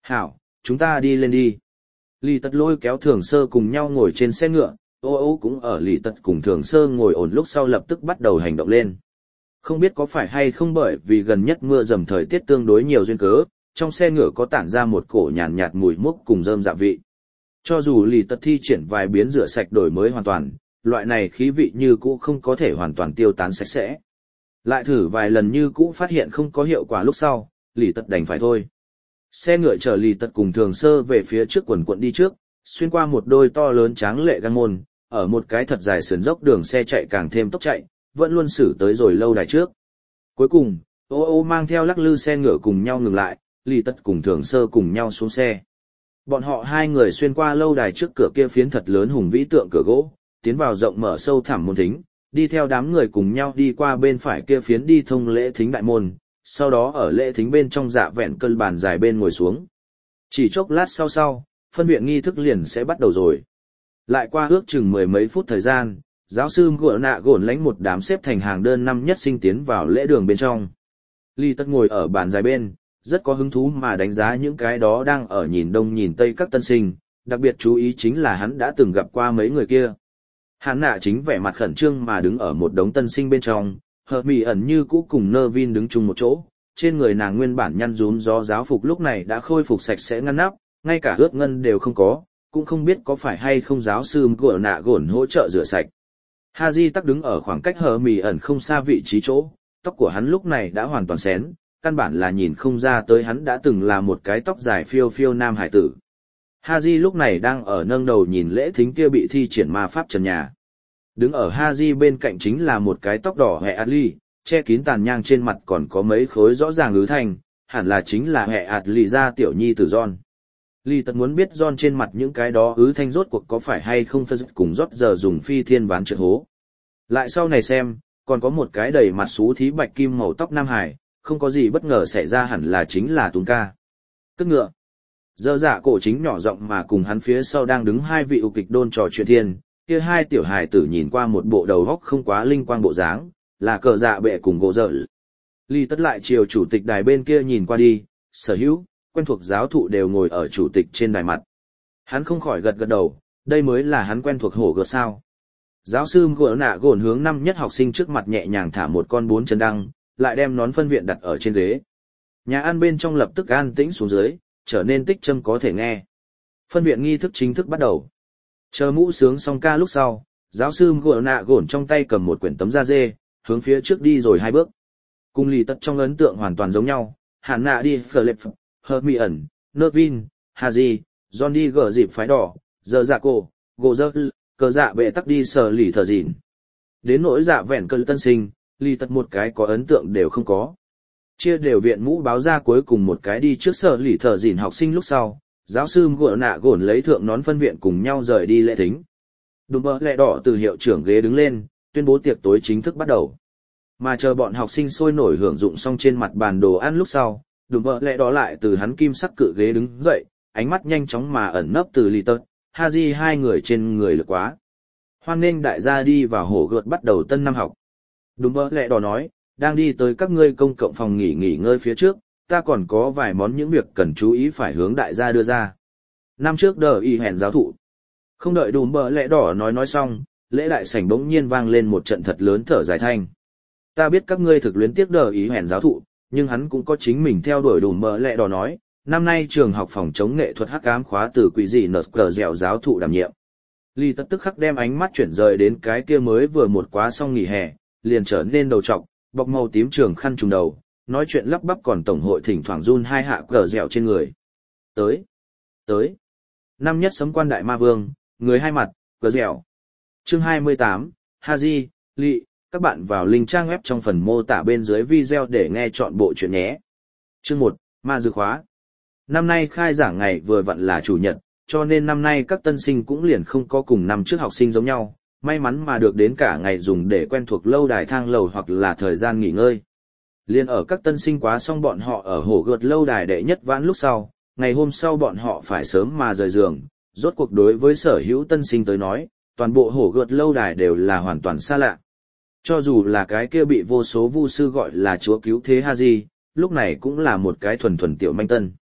Hảo, chúng ta đi lên đi. Lý Tật lôi kéo Thường Sơ cùng nhau ngồi trên xe ngựa, ô ô cũng ở Lý Tật cùng Thường Sơ ngồi ổn lúc sau lập tức bắt đầu hành động lên. Không biết có phải hay không bởi vì gần nhất mưa dầm thời tiết tương đối nhiều duyên cớ, trong xe ngựa có tản ra một cổ nhàn nhạt, nhạt mùi mốc cùng rơm dạ vị. Cho dù Lý Tật thi triển vài biến rửa sạch đổi mới hoàn toàn, loại này khí vị như cũ không có thể hoàn toàn tiêu tán sạch sẽ. Lại thử vài lần như cũ phát hiện không có hiệu quả lúc sau, Lý Tật đành phải thôi. Xe ngựa chở Lý Tật cùng Thường Sơ về phía trước quần quận đi trước, xuyên qua một đôi to lớn tráng lệ gang môn, ở một cái thật dài sườn dốc đường xe chạy càng thêm tốc chạy, vẫn luôn xử tới rồi lâu đài trước. Cuối cùng, ô ô mang theo lắc lư xe ngựa cùng nhau ngừng lại, Lý Tật cùng Thường Sơ cùng nhau xuống xe. Bọn họ hai người xuyên qua lâu đài trước cửa kia phiến thật lớn hùng vĩ tượng cửa gỗ, tiến vào rộng mở sâu thẳm môn thính, đi theo đám người cùng nhau đi qua bên phải kia phiến đi thông lễ thính đại môn, sau đó ở lễ thính bên trong dạ vẹn cân bàn dài bên ngồi xuống. Chỉ chốc lát sau sau, phân viện nghi thức liền sẽ bắt đầu rồi. Lại qua ước chừng mười mấy phút thời gian, giáo sư gỡ nạ gổn lánh một đám xếp thành hàng đơn năm nhất sinh tiến vào lễ đường bên trong. Lý Tất ngồi ở bàn dài bên, rất có hứng thú mà đánh giá những cái đó đang ở nhìn đông nhìn tây các tân sinh, đặc biệt chú ý chính là hắn đã từng gặp qua mấy người kia. Hắn nạ chính vẻ mặt khẩn trương mà đứng ở một đống tân sinh bên trong, Hợp Mị ẩn như cũ cùng Nơ Vin đứng chung một chỗ, trên người nàng nguyên bản nhăn rúm gió giáo phục lúc này đã khôi phục sạch sẽ ngăn nắp, ngay cả ướt ngân đều không có, cũng không biết có phải hay không giáo sư gỡ nạ gổn hỗ trợ rửa sạch. Haji tắc đứng ở khoảng cách Hợp Mị ẩn không xa vị trí chỗ, tóc của hắn lúc này đã hoàn toàn xén, căn bản là nhìn không ra tới hắn đã từng là một cái tóc dài phiêu phiêu nam hải tử. Haji lúc này đang ở nâng đầu nhìn lễ thính kia bị thi triển ma pháp trần nhà. Đứng ở Haji bên cạnh chính là một cái tóc đỏ hệ Adli, che kín tàn nhang trên mặt còn có mấy khối rõ ràng ứ thành, hẳn là chính là hệ Adli ra tiểu nhi tử John. Lý Tật muốn biết John trên mặt những cái đó ứ thanh rốt cuộc có phải hay không phân cùng rót giờ dùng phi thiên ván trượt hố. Lại sau này xem, còn có một cái đầy mặt xú thí bạch kim màu tóc nam hải, không có gì bất ngờ xảy ra hẳn là chính là Tún ca. Cất ngựa. Dơ dạ cổ chính nhỏ giọng mà cùng hắn phía sau đang đứng hai vị ưu kịch đôn trò chuyện thiên, kia hai tiểu hài tử nhìn qua một bộ đầu góc không quá linh quang bộ dáng, là cờ dạ bệ cùng gỗ dợ. Lý Tất lại chiều chủ tịch đài bên kia nhìn qua đi, sở hữu, quen thuộc giáo thụ đều ngồi ở chủ tịch trên đài mặt. Hắn không khỏi gật gật đầu, đây mới là hắn quen thuộc hổ gợt sao. Giáo sư gỡ nạ gồn hướng năm nhất học sinh trước mặt nhẹ nhàng thả một con bốn chân đăng, lại đem nón phân viện đặt ở trên ghế. Nhà ăn bên trong lập tức an tĩnh xuống dưới, trở nên tích châm có thể nghe. Phân viện nghi thức chính thức bắt đầu. Chờ mũ sướng xong ca lúc sau, giáo sư gỡ nạ gồn trong tay cầm một quyển tấm da dê, hướng phía trước đi rồi hai bước. Cùng Lý Tất trong ấn tượng hoàn toàn giống nhau, Hàn nạ đi Philip, Hermione, Nervin, Haji, John đi gỡ dịp phái đỏ, giờ dạ cổ, gỗ dơ, cờ dạ bệ tắc đi sở lì thờ dịn. Đến nỗi dạ vẹn cơn tân sinh, Lý Tất một cái có ấn tượng đều không có. Chia đều viện mũ báo ra cuối cùng một cái đi trước sở lì thờ dịn học sinh lúc sau, giáo sư gỡ nạ gồn lấy thượng nón phân viện cùng nhau rời đi lễ thính. Đùm bơ lẹ đỏ từ hiệu trưởng ghế đứng lên, tuyên bố tiệc tối chính thức bắt đầu. Mà chờ bọn học sinh sôi nổi hưởng dụng xong trên mặt bàn đồ ăn lúc sau, đùm bơ lẹ đỏ lại từ hắn kim sắc cự ghế đứng dậy, ánh mắt nhanh chóng mà ẩn nấp từ Lý Tất, Haji hai người trên người lực quá. Hoan nghênh đại gia đi vào hổ gợt bắt đầu tân năm học. Đùm bơ lẹ đỏ nói, đang đi tới các ngươi công cộng phòng nghỉ nghỉ ngơi phía trước, ta còn có vài món những việc cần chú ý phải hướng đại gia đưa ra. Năm trước đờ y hẹn giáo thụ. Không đợi đùm bơ lẹ đỏ nói nói xong, lễ đại sảnh bỗng nhiên vang lên một trận thật lớn thở dài thanh. Ta biết các ngươi thực luyến tiếc đờ ý hẹn giáo thụ, nhưng hắn cũng có chính mình theo đuổi đùm bơ lẹ đỏ nói, năm nay trường học phòng chống nghệ thuật hắc ám khóa từ quỷ dị nợ cờ dẻo giáo thụ đảm nhiệm. Lý Tất tức khắc đem ánh mắt chuyển rời đến cái kia mới vừa một quá xong nghỉ hè, liền trở nên đầu trọc, bọc màu tím trường khăn trùm đầu, nói chuyện lắp bắp còn tổng hội thỉnh thoảng run hai hạ cờ dẻo trên người. Tới, tới, năm nhất sấm quan đại ma vương, người hai mặt, cờ dẻo. Chương hai mươi tám, Haji, Lị, các bạn vào link trang web trong phần mô tả bên dưới video để nghe chọn bộ chuyện nhé. Chương một, ma dư khóa. Năm nay khai giảng ngày vừa vặn là chủ nhật, cho nên năm nay các tân sinh cũng liền không có cùng năm trước học sinh giống nhau, may mắn mà được đến cả ngày dùng để quen thuộc lâu đài thang lầu hoặc là thời gian nghỉ ngơi. Liên ở các tân sinh quá xong bọn họ ở hồ gợt lâu đài đệ nhất vãn lúc sau, ngày hôm sau bọn họ phải sớm mà rời giường, rốt cuộc đối với sở hữu tân sinh tới nói, toàn bộ hồ gợt lâu đài đều là hoàn toàn xa lạ. Cho dù là cái kia bị vô số vu sư gọi là chúa cứu thế Haji, lúc này cũng là một cái thuần thuần tiểu manh tân.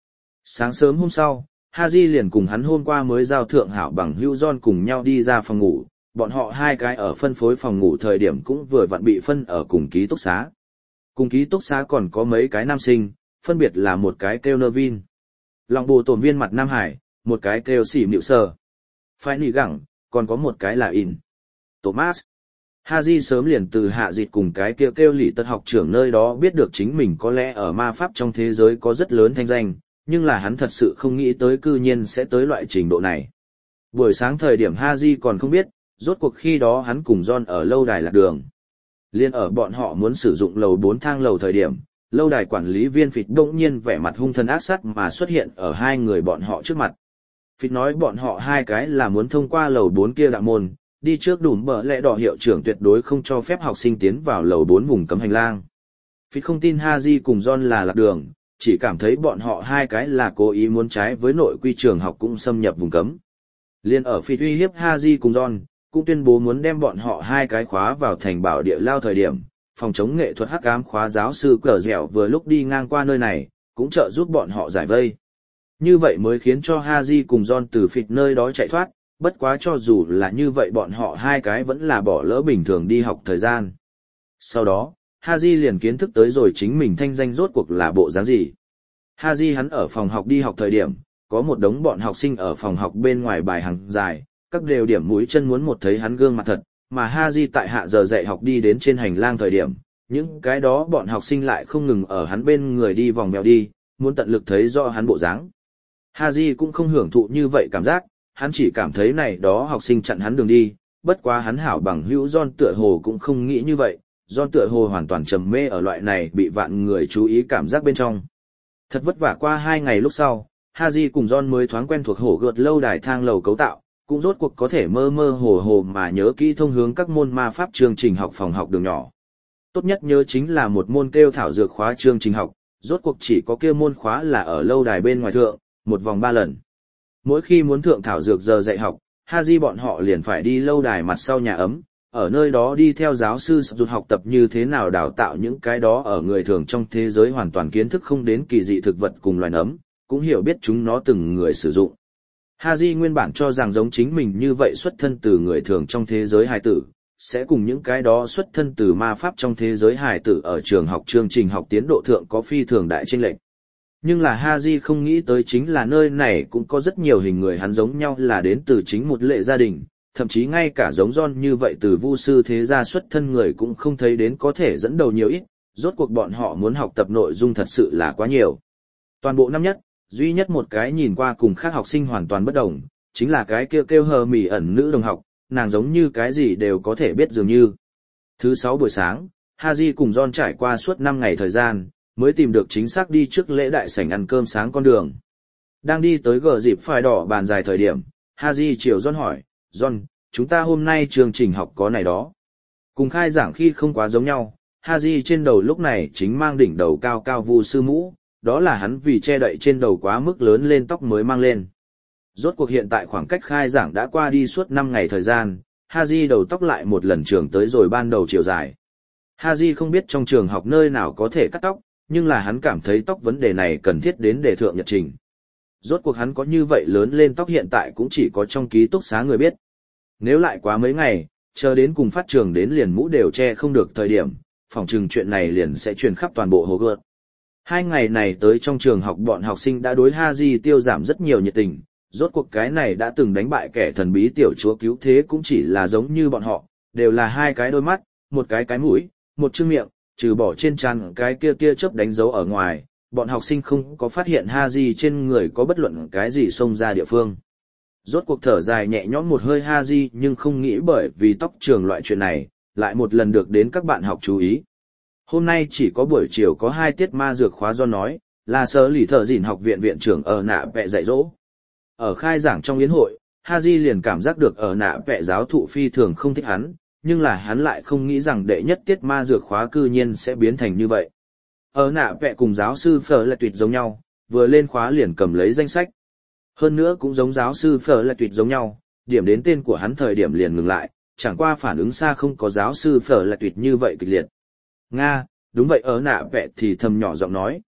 Sáng sớm hôm sau, Haji liền cùng hắn hôm qua mới giao thượng hảo bằng hữu John cùng nhau đi ra phòng ngủ, bọn họ hai cái ở phân phối phòng ngủ thời điểm cũng vừa vặn bị phân ở cùng ký túc xá. Cùng ký túc xá còn có mấy cái nam sinh, phân biệt là một cái kêu Nervin, lòng bồ tổn viên mặt Nam Hải, một cái kêu xỉ mịu sờ, phải nỉ gẳng, còn có một cái là In. Thomas. Haji sớm liền từ hạ dịch cùng cái kêu kêu lì tật học trưởng nơi đó biết được chính mình có lẽ ở ma pháp trong thế giới có rất lớn thanh danh, nhưng là hắn thật sự không nghĩ tới cư nhiên sẽ tới loại trình độ này. Buổi sáng thời điểm Haji còn không biết, rốt cuộc khi đó hắn cùng John ở lâu đài lạc đường. Liên ở bọn họ muốn sử dụng lầu bốn thang lầu thời điểm, lâu đài quản lý viên Phịt đông nhiên vẻ mặt hung thần ác sát mà xuất hiện ở hai người bọn họ trước mặt. Phịt nói bọn họ hai cái là muốn thông qua lầu bốn kia đạo môn, đi trước đùm bờ lẽ đỏ hiệu trưởng tuyệt đối không cho phép học sinh tiến vào lầu bốn vùng cấm hành lang. Phịt không tin Haji cùng John là lạc đường, chỉ cảm thấy bọn họ hai cái là cố ý muốn trái với nội quy trường học cũng xâm nhập vùng cấm. Liên ở Phịt uy hiếp Haji cùng John, cũng tuyên bố muốn đem bọn họ hai cái khóa vào thành bảo địa lao thời điểm, phòng chống nghệ thuật hắc ám khóa giáo sư Cờ Dẻo vừa lúc đi ngang qua nơi này, cũng trợ giúp bọn họ giải vây. Như vậy mới khiến cho Haji cùng John từ Phịt nơi đó chạy thoát, bất quá cho dù là như vậy bọn họ hai cái vẫn là bỏ lỡ bình thường đi học thời gian. Sau đó, Haji liền kiến thức tới rồi chính mình thanh danh rốt cuộc là bộ dáng gì. Haji hắn ở phòng học đi học thời điểm, có một đống bọn học sinh ở phòng học bên ngoài bài hàng dài, các đều điểm mũi chân muốn một thấy hắn gương mặt thật, mà Haji tại hạ giờ dạy học đi đến trên hành lang thời điểm, những cái đó bọn học sinh lại không ngừng ở hắn bên người đi vòng mèo đi, muốn tận lực thấy rõ hắn bộ dáng. Haji cũng không hưởng thụ như vậy cảm giác, hắn chỉ cảm thấy này đó học sinh chặn hắn đường đi, bất quá hắn hảo bằng hữu John tựa hồ cũng không nghĩ như vậy, John tựa hồ hoàn toàn trầm mê ở loại này bị vạn người chú ý cảm giác bên trong. Thật vất vả qua hai ngày lúc sau, Haji cùng John mới thoáng quen thuộc hổ gợt lâu đài thang lầu cấu tạo, cũng rốt cuộc có thể mơ mơ hồ hồ mà nhớ kỹ thông hướng các môn ma pháp chương trình học phòng học đường nhỏ. Tốt nhất nhớ chính là một môn kêu thảo dược khóa chương trình học, rốt cuộc chỉ có kia môn khóa là ở lâu đài bên ngoài thượng, một vòng ba lần. Mỗi khi muốn thượng thảo dược giờ dạy học, Haji bọn họ liền phải đi lâu đài mặt sau nhà ấm, ở nơi đó đi theo giáo sư rụt học tập như thế nào đào tạo những cái đó ở người thường trong thế giới hoàn toàn kiến thức không đến kỳ dị thực vật cùng loài nấm, cũng hiểu biết chúng nó từng người sử dụng. Haji nguyên bản cho rằng giống chính mình như vậy xuất thân từ người thường trong thế giới hài tử, sẽ cùng những cái đó xuất thân từ ma pháp trong thế giới hài tử ở trường học chương trình học tiến độ thượng có phi thường đại chênh lệch. Nhưng là Haji không nghĩ tới chính là nơi này cũng có rất nhiều hình người hắn giống nhau là đến từ chính một lệ gia đình, thậm chí ngay cả giống John như vậy từ vu sư thế gia xuất thân người cũng không thấy đến có thể dẫn đầu nhiều ít, rốt cuộc bọn họ muốn học tập nội dung thật sự là quá nhiều. Toàn bộ năm nhất, duy nhất một cái nhìn qua cùng khác học sinh hoàn toàn bất đồng, chính là cái kêu kêu hờ mỉ ẩn nữ đồng học, nàng giống như cái gì đều có thể biết dường như. Thứ sáu buổi sáng, Haji cùng John trải qua suốt năm ngày thời gian, mới tìm được chính xác đi trước lễ đại sảnh ăn cơm sáng con đường. Đang đi tới gờ dịp phai đỏ bàn dài thời điểm, Haji chiều John hỏi, John, chúng ta hôm nay chương trình học có này đó. Cùng khai giảng khi không quá giống nhau, Haji trên đầu lúc này chính mang đỉnh đầu cao cao vu sư mũ, đó là hắn vì che đậy trên đầu quá mức lớn lên tóc mới mang lên. Rốt cuộc hiện tại khoảng cách khai giảng đã qua đi suốt năm ngày thời gian, Haji đầu tóc lại một lần trường tới rồi ban đầu chiều dài. Haji không biết trong trường học nơi nào có thể cắt tóc, nhưng là hắn cảm thấy tóc vấn đề này cần thiết đến để thượng nhật trình. Rốt cuộc hắn có như vậy lớn lên tóc hiện tại cũng chỉ có trong ký túc xá người biết. Nếu lại quá mấy ngày, chờ đến cùng phát trường đến liền mũ đều che không được thời điểm, phòng trừng chuyện này liền sẽ truyền khắp toàn bộ hồ gợt. Hai ngày này tới trong trường học bọn học sinh đã đối Haji tiêu giảm rất nhiều nhiệt tình, rốt cuộc cái này đã từng đánh bại kẻ thần bí tiểu chúa cứu thế cũng chỉ là giống như bọn họ, đều là hai cái đôi mắt, một cái cái mũi, một chữ miệng, trừ bỏ trên trán cái kia kia chớp đánh dấu ở ngoài, bọn học sinh không có phát hiện Haji trên người có bất luận cái gì xông ra địa phương. Rốt cuộc thở dài nhẹ nhõm một hơi Haji nhưng không nghĩ bởi vì tóc trường loại chuyện này, lại một lần được đến các bạn học chú ý. Hôm nay chỉ có buổi chiều có hai tiết ma dược khóa do nói, là sở lì thợ dịn học viện viện trưởng ở nạ vẹ dạy dỗ. Ở khai giảng trong yến hội, Haji liền cảm giác được ở nạ vẹ giáo thụ phi thường không thích hắn, nhưng là hắn lại không nghĩ rằng đệ nhất tiết ma dược khóa cư nhiên sẽ biến thành như vậy. Ở nạ vẹ cùng giáo sư Phở là tuyệt giống nhau, vừa lên khóa liền cầm lấy danh sách. Hơn nữa cũng giống giáo sư Phở là tuyệt giống nhau, điểm đến tên của hắn thời điểm liền ngừng lại, chẳng qua phản ứng xa không có giáo sư Phở là tuyệt như vậy kịch liệt. Nga, đúng vậy ở nạ vẹ thì thầm nhỏ giọng nói,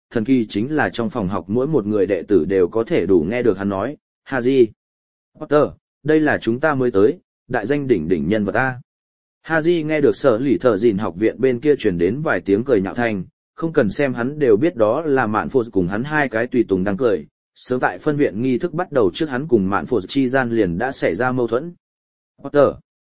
thần kỳ chính là trong phòng học mỗi một người đệ tử đều có thể đủ nghe được hắn nói, Harry Potter, đây là chúng ta mới tới, đại danh đỉnh đỉnh nhân vật A. Harry nghe được sở lì thợ dìn học viện bên kia truyền đến vài tiếng cười nhạo thanh, không cần xem hắn đều biết đó là Mạn Phô cùng hắn hai cái tùy tùng đang cười. Sớm tại phân viện nghi thức bắt đầu trước hắn cùng Mạn Phô chi gian liền đã xảy ra mâu thuẫn. Potter.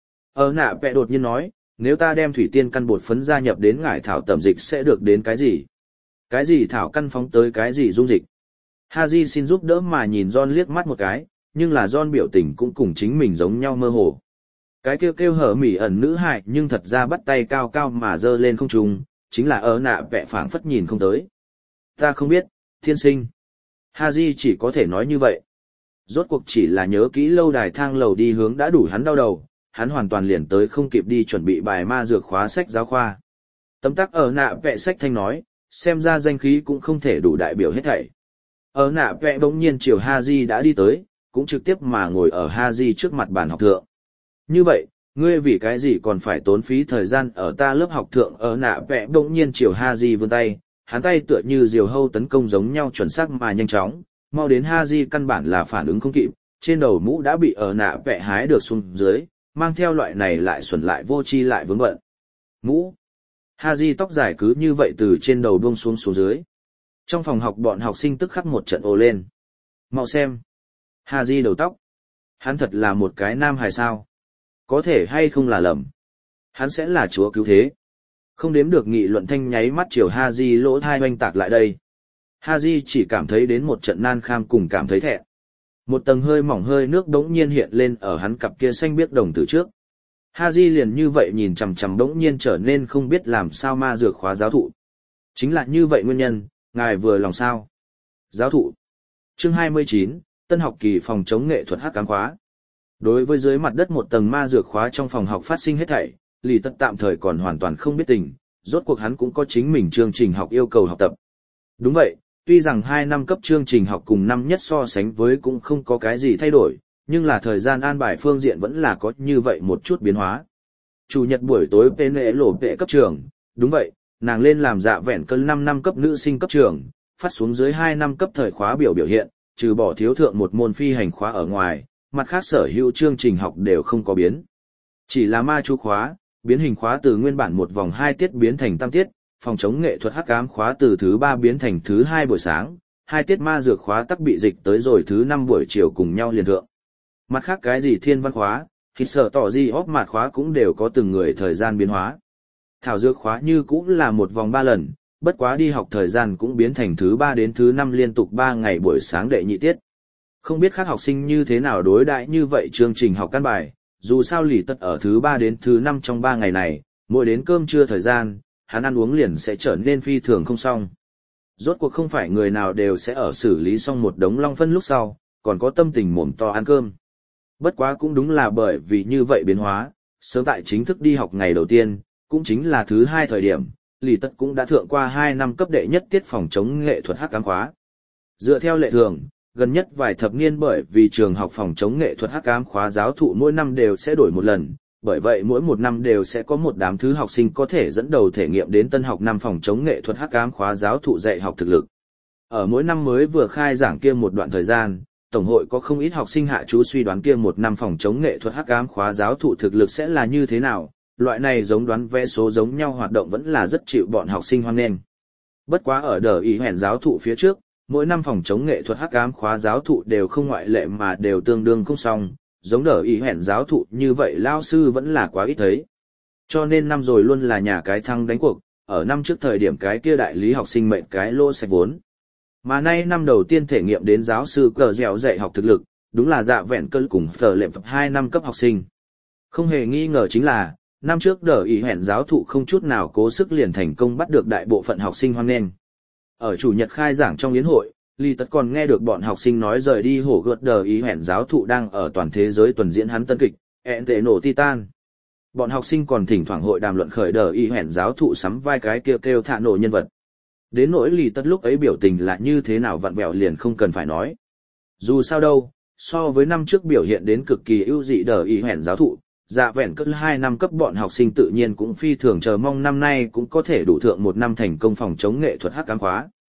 Ở nạ vẽ đột nhiên nói, nếu ta đem thủy tiên căn bột phấn gia nhập đến ngải thảo tẩm dịch sẽ được đến cái gì? Cái gì thảo căn phóng tới cái gì dung dịch? Harry xin giúp đỡ mà nhìn Ron liếc mắt một cái, nhưng là Ron biểu tình cũng cùng chính mình giống nhau mơ hồ. Cái kêu kêu hở mỉ ẩn nữ hại nhưng thật ra bắt tay cao cao mà dơ lên không trung, chính là ở nạ vẽ phảng phất nhìn không tới. Ta không biết, thiên sinh. Harry chỉ có thể nói như vậy. Rốt cuộc chỉ là nhớ kỹ lâu đài thang lầu đi hướng đã đủ hắn đau đầu, hắn hoàn toàn liền tới không kịp đi chuẩn bị bài ma dược khóa sách giáo khoa. Tấm tắc ở nạ vẽ sách thanh nói, xem ra danh khí cũng không thể đủ đại biểu hết thảy. Ở nạ vẽ bỗng nhiên chiều Harry đã đi tới, cũng trực tiếp mà ngồi ở Harry trước mặt bàn học thượng. Như vậy, ngươi vì cái gì còn phải tốn phí thời gian ở ta lớp học thượng? Ở nạ vẽ bỗng nhiên chiều Harry vươn tay, hắn tay tựa như diều hâu tấn công giống nhau chuẩn xác mà nhanh chóng, mau đến Harry căn bản là phản ứng không kịp, trên đầu mũ đã bị ở nạ vẽ hái được xuống dưới, mang theo loại này lại xuẩn lại vô tri lại vướng bận. Mũ. Harry tóc dài cứ như vậy từ trên đầu buông xuống xuống dưới. Trong phòng học bọn học sinh tức khắc một trận ồ lên. Mau xem. Harry đầu tóc. Hắn thật là một cái nam hài sao? Có thể hay không là lầm? Hắn sẽ là chúa cứu thế. Không đếm được nghị luận thanh nháy mắt chiều Harry lỗ thai oanh tạc lại đây. Harry chỉ cảm thấy đến một trận nan kham cùng cảm thấy thẹn. Một tầng hơi mỏng hơi nước đống nhiên hiện lên ở hắn cặp kia xanh biếc đồng từ trước. Harry liền như vậy nhìn chằm chằm đống nhiên trở nên không biết làm sao ma dược khóa giáo thụ. Chính là như vậy nguyên nhân, ngài vừa lòng sao? Giáo thụ. Chương hai mươi chín, tân học kỳ phòng chống nghệ thuật hắc ám khóa. Đối với dưới mặt đất một tầng ma dược khóa trong phòng học phát sinh hết thảy, Lý Tất tạm thời còn hoàn toàn không biết tình, rốt cuộc hắn cũng có chính mình chương trình học yêu cầu học tập. Đúng vậy, tuy rằng hai năm cấp chương trình học cùng năm nhất so sánh với cũng không có cái gì thay đổi, nhưng là thời gian an bài phương diện vẫn là có như vậy một chút biến hóa. Chủ nhật buổi tối pê nệ lộ vệ cấp trường, đúng vậy, nàng lên làm dạ vẹn cân năm năm cấp nữ sinh cấp trường, phát xuống dưới hai năm cấp thời khóa biểu biểu hiện, trừ bỏ thiếu thượng một môn phi hành khóa ở ngoài, mặt khác sở hữu chương trình học đều không có biến. Chỉ là ma chú khóa, biến hình khóa từ nguyên bản một vòng hai tiết biến thành tam tiết, phòng chống nghệ thuật hắc ám khóa từ thứ ba biến thành thứ hai buổi sáng, hai tiết ma dược khóa tắc bị dịch tới rồi thứ năm buổi chiều cùng nhau liền thượng. Mặt khác cái gì thiên văn khóa, thì sở tỏ gì óc mặt khóa cũng đều có từng người thời gian biến hóa. Thảo dược khóa như cũng là một vòng ba lần, bất quá đi học thời gian cũng biến thành thứ ba đến thứ năm liên tục ba ngày buổi sáng đệ nhị tiết. Không biết các học sinh như thế nào đối đãi như vậy chương trình học căn bài, dù sao Lý Tất ở thứ ba đến thứ năm trong ba ngày này, mỗi đến cơm trưa thời gian, hắn ăn uống liền sẽ trở nên phi thường không xong. Rốt cuộc không phải người nào đều sẽ ở xử lý xong một đống long phân lúc sau, còn có tâm tình mồm to ăn cơm. Bất quá cũng đúng là bởi vì như vậy biến hóa, sớm tại chính thức đi học ngày đầu tiên, cũng chính là thứ hai thời điểm, Lý Tất cũng đã thượng qua hai năm cấp đệ nhất tiết phòng chống nghệ thuật hắc ám khóa. Dựa theo lệ thường, gần nhất vài thập niên bởi vì trường học phòng chống nghệ thuật hắc ám khóa giáo thụ mỗi năm đều sẽ đổi một lần, bởi vậy mỗi một năm đều sẽ có một đám thứ học sinh có thể dẫn đầu thể nghiệm đến tân học năm phòng chống nghệ thuật hắc ám khóa giáo thụ dạy học thực lực. Ở mỗi năm mới vừa khai giảng kia một đoạn thời gian, tổng hội có không ít học sinh hạ chú suy đoán kia một năm phòng chống nghệ thuật hắc ám khóa giáo thụ thực lực sẽ là như thế nào, loại này giống đoán vẽ số giống nhau hoạt động vẫn là rất chịu bọn học sinh hoan nghênh. Bất quá ở đờ ý hẹn giáo thụ phía trước, mỗi năm phòng chống nghệ thuật hắc ám khóa giáo thụ đều không ngoại lệ mà đều tương đương không xong, giống đờ ý hẹn giáo thụ như vậy lao sư vẫn là quá ít thấy. Cho nên năm rồi luôn là nhà cái thăng đánh cuộc, ở năm trước thời điểm cái kia đại lý học sinh mệnh cái lô sạch vốn. Mà nay năm đầu tiên thể nghiệm đến giáo sư cờ dẻo dạy học thực lực, đúng là dạ vẹn cơn cùng phở lệm phập hai năm cấp học sinh. Không hề nghi ngờ chính là, năm trước đờ ý hẹn giáo thụ không chút nào cố sức liền thành công bắt được đại bộ phận học sinh hoan nghênh. Ở chủ nhật khai giảng trong yến hội, Lý Tất còn nghe được bọn học sinh nói rời đi hổ gợt đờ ý hẹn giáo thụ đang ở toàn thế giới tuần diễn hắn tân kịch, ẹn tệ nổ Titan. Bọn học sinh còn thỉnh thoảng hội đàm luận khởi đờ ý hẹn giáo thụ sắm vai cái kêu kêu thạ nổ nhân vật. Đến nỗi Lý Tất lúc ấy biểu tình là như thế nào vặn vẹo liền không cần phải nói. Dù sao đâu, so với năm trước biểu hiện đến cực kỳ ưu dị đờ ý hẹn giáo thụ, dạ vẹn cất hai năm cấp bọn học sinh tự nhiên cũng phi thường chờ mong năm nay cũng có thể đủ thượng một năm thành công phòng chống nghệ thuật hắc ám khóa.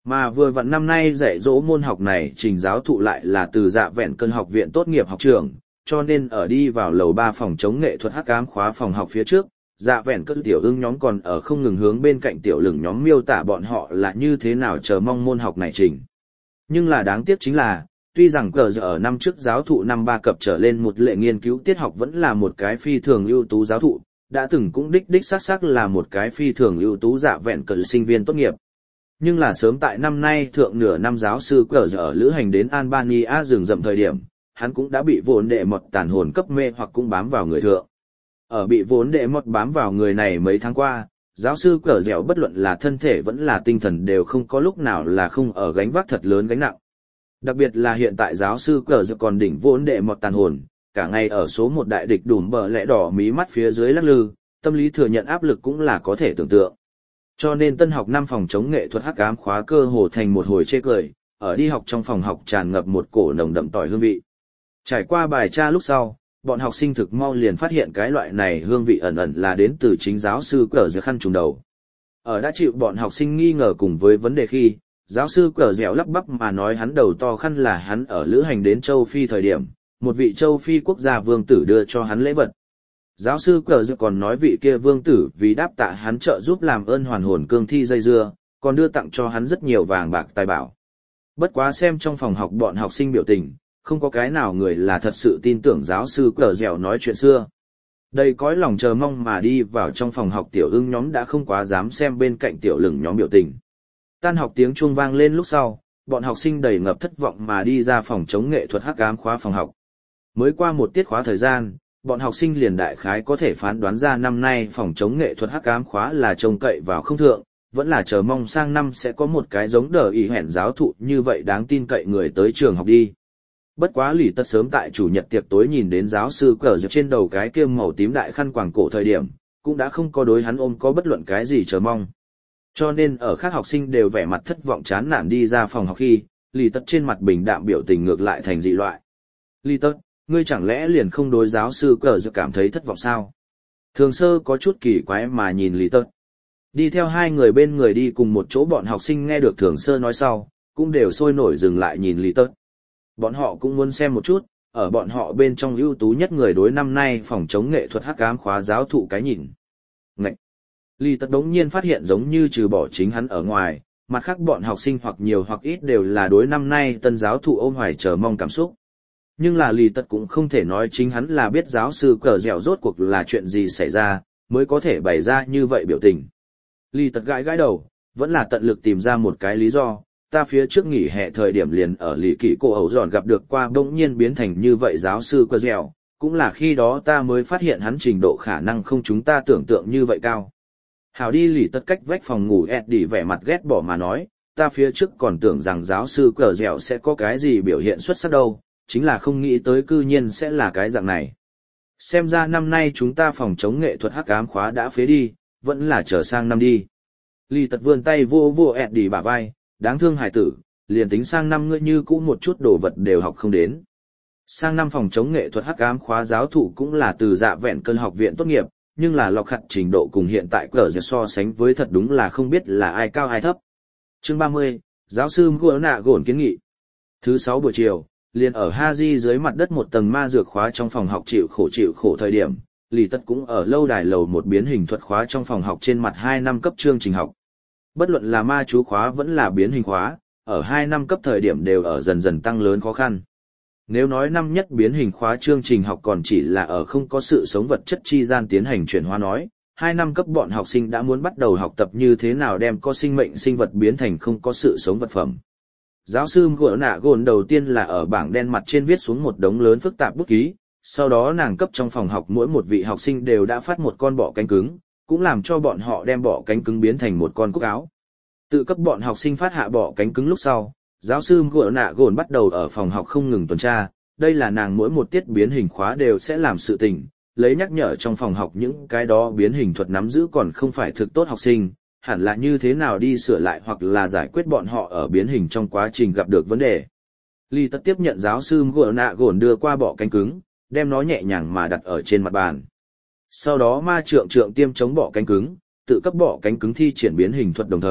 Mà vừa vặn năm nay dạy dỗ môn học này trình giáo thụ lại là từ dạ vẹn cân học viện tốt nghiệp học trường, cho nên ở đi vào lầu ba phòng chống nghệ thuật hắc ám khóa phòng học phía trước, dạ vẹn cân tiểu ưng nhóm còn ở không ngừng hướng bên cạnh tiểu lửng nhóm miêu tả bọn họ là như thế nào chờ mong môn học này trình. Nhưng là đáng tiếc chính là, tuy rằng cờ giờ ở năm trước giáo thụ năm ba cập trở lên một lệ nghiên cứu tiết học vẫn là một cái phi thường ưu tú giáo thụ, đã từng cũng đích đích xác xác là một cái phi thường ưu tú dạ vẹn cân sinh viên tốt nghiệp. Nhưng là sớm tại năm nay thượng nửa năm giáo sư cờ giờ ở lữ hành đến Albania rừng rậm thời điểm, hắn cũng đã bị vốn đệ mọt tàn hồn cấp mê hoặc cũng bám vào người thượng. Ở bị vốn đệ mọt bám vào người này mấy tháng qua, giáo sư cờ dẻo bất luận là thân thể vẫn là tinh thần đều không có lúc nào là không ở gánh vác thật lớn gánh nặng. Đặc biệt là hiện tại giáo sư cờ dẻo còn đỉnh vốn đệ mọt tàn hồn, cả ngày ở số một đại địch đùm bờ lẽ đỏ mí mắt phía dưới lắc lư, tâm lý thừa nhận áp lực cũng là có thể tưởng tượng. Cho nên tân học năm phòng chống nghệ thuật hắc ám khóa cơ hồ thành một hồi chê cười, ở đi học trong phòng học tràn ngập một cổ nồng đậm tỏi hương vị. Trải qua bài tra lúc sau, bọn học sinh thực mau liền phát hiện cái loại này hương vị ẩn ẩn là đến từ chính giáo sư cờ dẻo khăn trùng đầu. Ở đã chịu bọn học sinh nghi ngờ cùng với vấn đề khi, giáo sư cờ dẻo lắp bắp mà nói hắn đầu to khăn là hắn ở lữ hành đến châu Phi thời điểm, một vị châu Phi quốc gia vương tử đưa cho hắn lễ vật. Giáo sư cờ dẻo còn nói vị kia vương tử vì đáp tạ hắn trợ giúp làm ơn hoàn hồn cương thi dây dưa, còn đưa tặng cho hắn rất nhiều vàng bạc tài bảo. Bất quá xem trong phòng học bọn học sinh biểu tình, không có cái nào người là thật sự tin tưởng giáo sư cờ dẻo nói chuyện xưa. Đầy cõi lòng chờ mong mà đi vào trong phòng học tiểu ưng nhóm đã không quá dám xem bên cạnh tiểu lửng nhóm biểu tình. Tan học tiếng chuông vang lên lúc sau, bọn học sinh đầy ngập thất vọng mà đi ra phòng chống nghệ thuật hắc ám khóa phòng học. Mới qua một tiết khóa thời gian, bọn học sinh liền đại khái có thể phán đoán ra năm nay phòng chống nghệ thuật hắc ám khóa là trông cậy vào không thượng, vẫn là chờ mong sang năm sẽ có một cái giống đờ ý hẹn giáo thụ như vậy đáng tin cậy người tới trường học đi. Bất quá lì tất sớm tại chủ nhật tiệc tối nhìn đến giáo sư cờ dẻo trên đầu cái kiêm màu tím đại khăn quàng cổ thời điểm, cũng đã không có đối hắn ôm có bất luận cái gì chờ mong. Cho nên ở các học sinh đều vẻ mặt thất vọng chán nản đi ra phòng học khi, lì tất trên mặt bình đạm biểu tình ngược lại thành dị loại. Lì tất, ngươi chẳng lẽ liền không đối giáo sư cờ dẻo cảm thấy thất vọng sao? Thường sơ có chút kỳ quái mà nhìn lì tất. Đi theo hai người bên người đi cùng một chỗ bọn học sinh nghe được thường sơ nói sau, cũng đều sôi nổi dừng lại nhìn lì tất. Bọn họ cũng muốn xem một chút, ở bọn họ bên trong ưu tú nhất người đối năm nay phòng chống nghệ thuật hắc ám khóa giáo thụ cái nhìn. Ngậy! Lý Tật đống nhiên phát hiện giống như trừ bỏ chính hắn ở ngoài, mặt khác bọn học sinh hoặc nhiều hoặc ít đều là đối năm nay tân giáo thụ ôm hoài chờ mong cảm xúc. Nhưng là Lý Tật cũng không thể nói chính hắn là biết giáo sư cờ dẻo rốt cuộc là chuyện gì xảy ra, mới có thể bày ra như vậy biểu tình. Lý Tật gãi gãi đầu, vẫn là tận lực tìm ra một cái lý do. Ta phía trước nghỉ hè thời điểm liền ở lì kỷ cô ẩu giòn gặp được qua bỗng nhiên biến thành như vậy giáo sư cờ dẻo, cũng là khi đó ta mới phát hiện hắn trình độ khả năng không chúng ta tưởng tượng như vậy cao. Hảo đi lì tất cách vách phòng ngủ Eddie vẻ mặt ghét bỏ mà nói, ta phía trước còn tưởng rằng giáo sư cờ dẻo sẽ có cái gì biểu hiện xuất sắc đâu, chính là không nghĩ tới cư nhiên sẽ là cái dạng này. Xem ra năm nay chúng ta phòng chống nghệ thuật hắc ám khóa đã phế đi, vẫn là chờ sang năm đi. Lì tật vươn tay vô vô Eddie bả vai. Đáng thương hải tử, liền tính sang năm ngươi như cũ một chút đồ vật đều học không đến. Sang năm phòng chống nghệ thuật hắc ám khóa giáo thụ cũng là từ dạ vẹn cân học viện tốt nghiệp, nhưng là lọc hạt trình độ cùng hiện tại cờ dẻo so sánh với thật đúng là không biết là ai cao ai thấp. Chương ba mươi, giáo sư Ngô nạ gổn kiến nghị. Thứ sáu buổi chiều, liền ở Haji dưới mặt đất một tầng ma dược khóa trong phòng học chịu khổ chịu khổ thời điểm, Lý Tất cũng ở lâu đài lầu một biến hình thuật khóa trong phòng học trên mặt hai năm cấp chương trình học. Bất luận là ma chú khóa vẫn là biến hình khóa, ở hai năm cấp thời điểm đều ở dần dần tăng lớn khó khăn. Nếu nói năm nhất biến hình khóa chương trình học còn chỉ là ở không có sự sống vật chất chi gian tiến hành chuyển hóa nói, hai năm cấp bọn học sinh đã muốn bắt đầu học tập như thế nào đem có sinh mệnh sinh vật biến thành không có sự sống vật phẩm. Giáo sư Ngô nạ gồn đầu tiên là ở bảng đen mặt trên viết xuống một đống lớn phức tạp bút ký, sau đó nàng cấp trong phòng học mỗi một vị học sinh đều đã phát một con bọ cánh cứng, cũng làm cho bọn họ đem bọ cánh cứng biến thành một con cúc áo. Tự cấp bọn học sinh phát hạ bọ cánh cứng lúc sau, giáo sư Ngô nạ gồn bắt đầu ở phòng học không ngừng tuần tra, đây là nàng mỗi một tiết biến hình khóa đều sẽ làm sự tình, lấy nhắc nhở trong phòng học những cái đó biến hình thuật nắm giữ còn không phải thực tốt học sinh, hẳn là như thế nào đi sửa lại hoặc là giải quyết bọn họ ở biến hình trong quá trình gặp được vấn đề. Lý Tất tiếp nhận giáo sư Ngô nạ gồn đưa qua bọ cánh cứng, đem nó nhẹ nhàng mà đặt ở trên mặt bàn. Sau đó ma trượng trượng tiêm chống bọ cánh cứng, tự cấp bọ cánh cứng thi triển biến hình thuật đồng thời,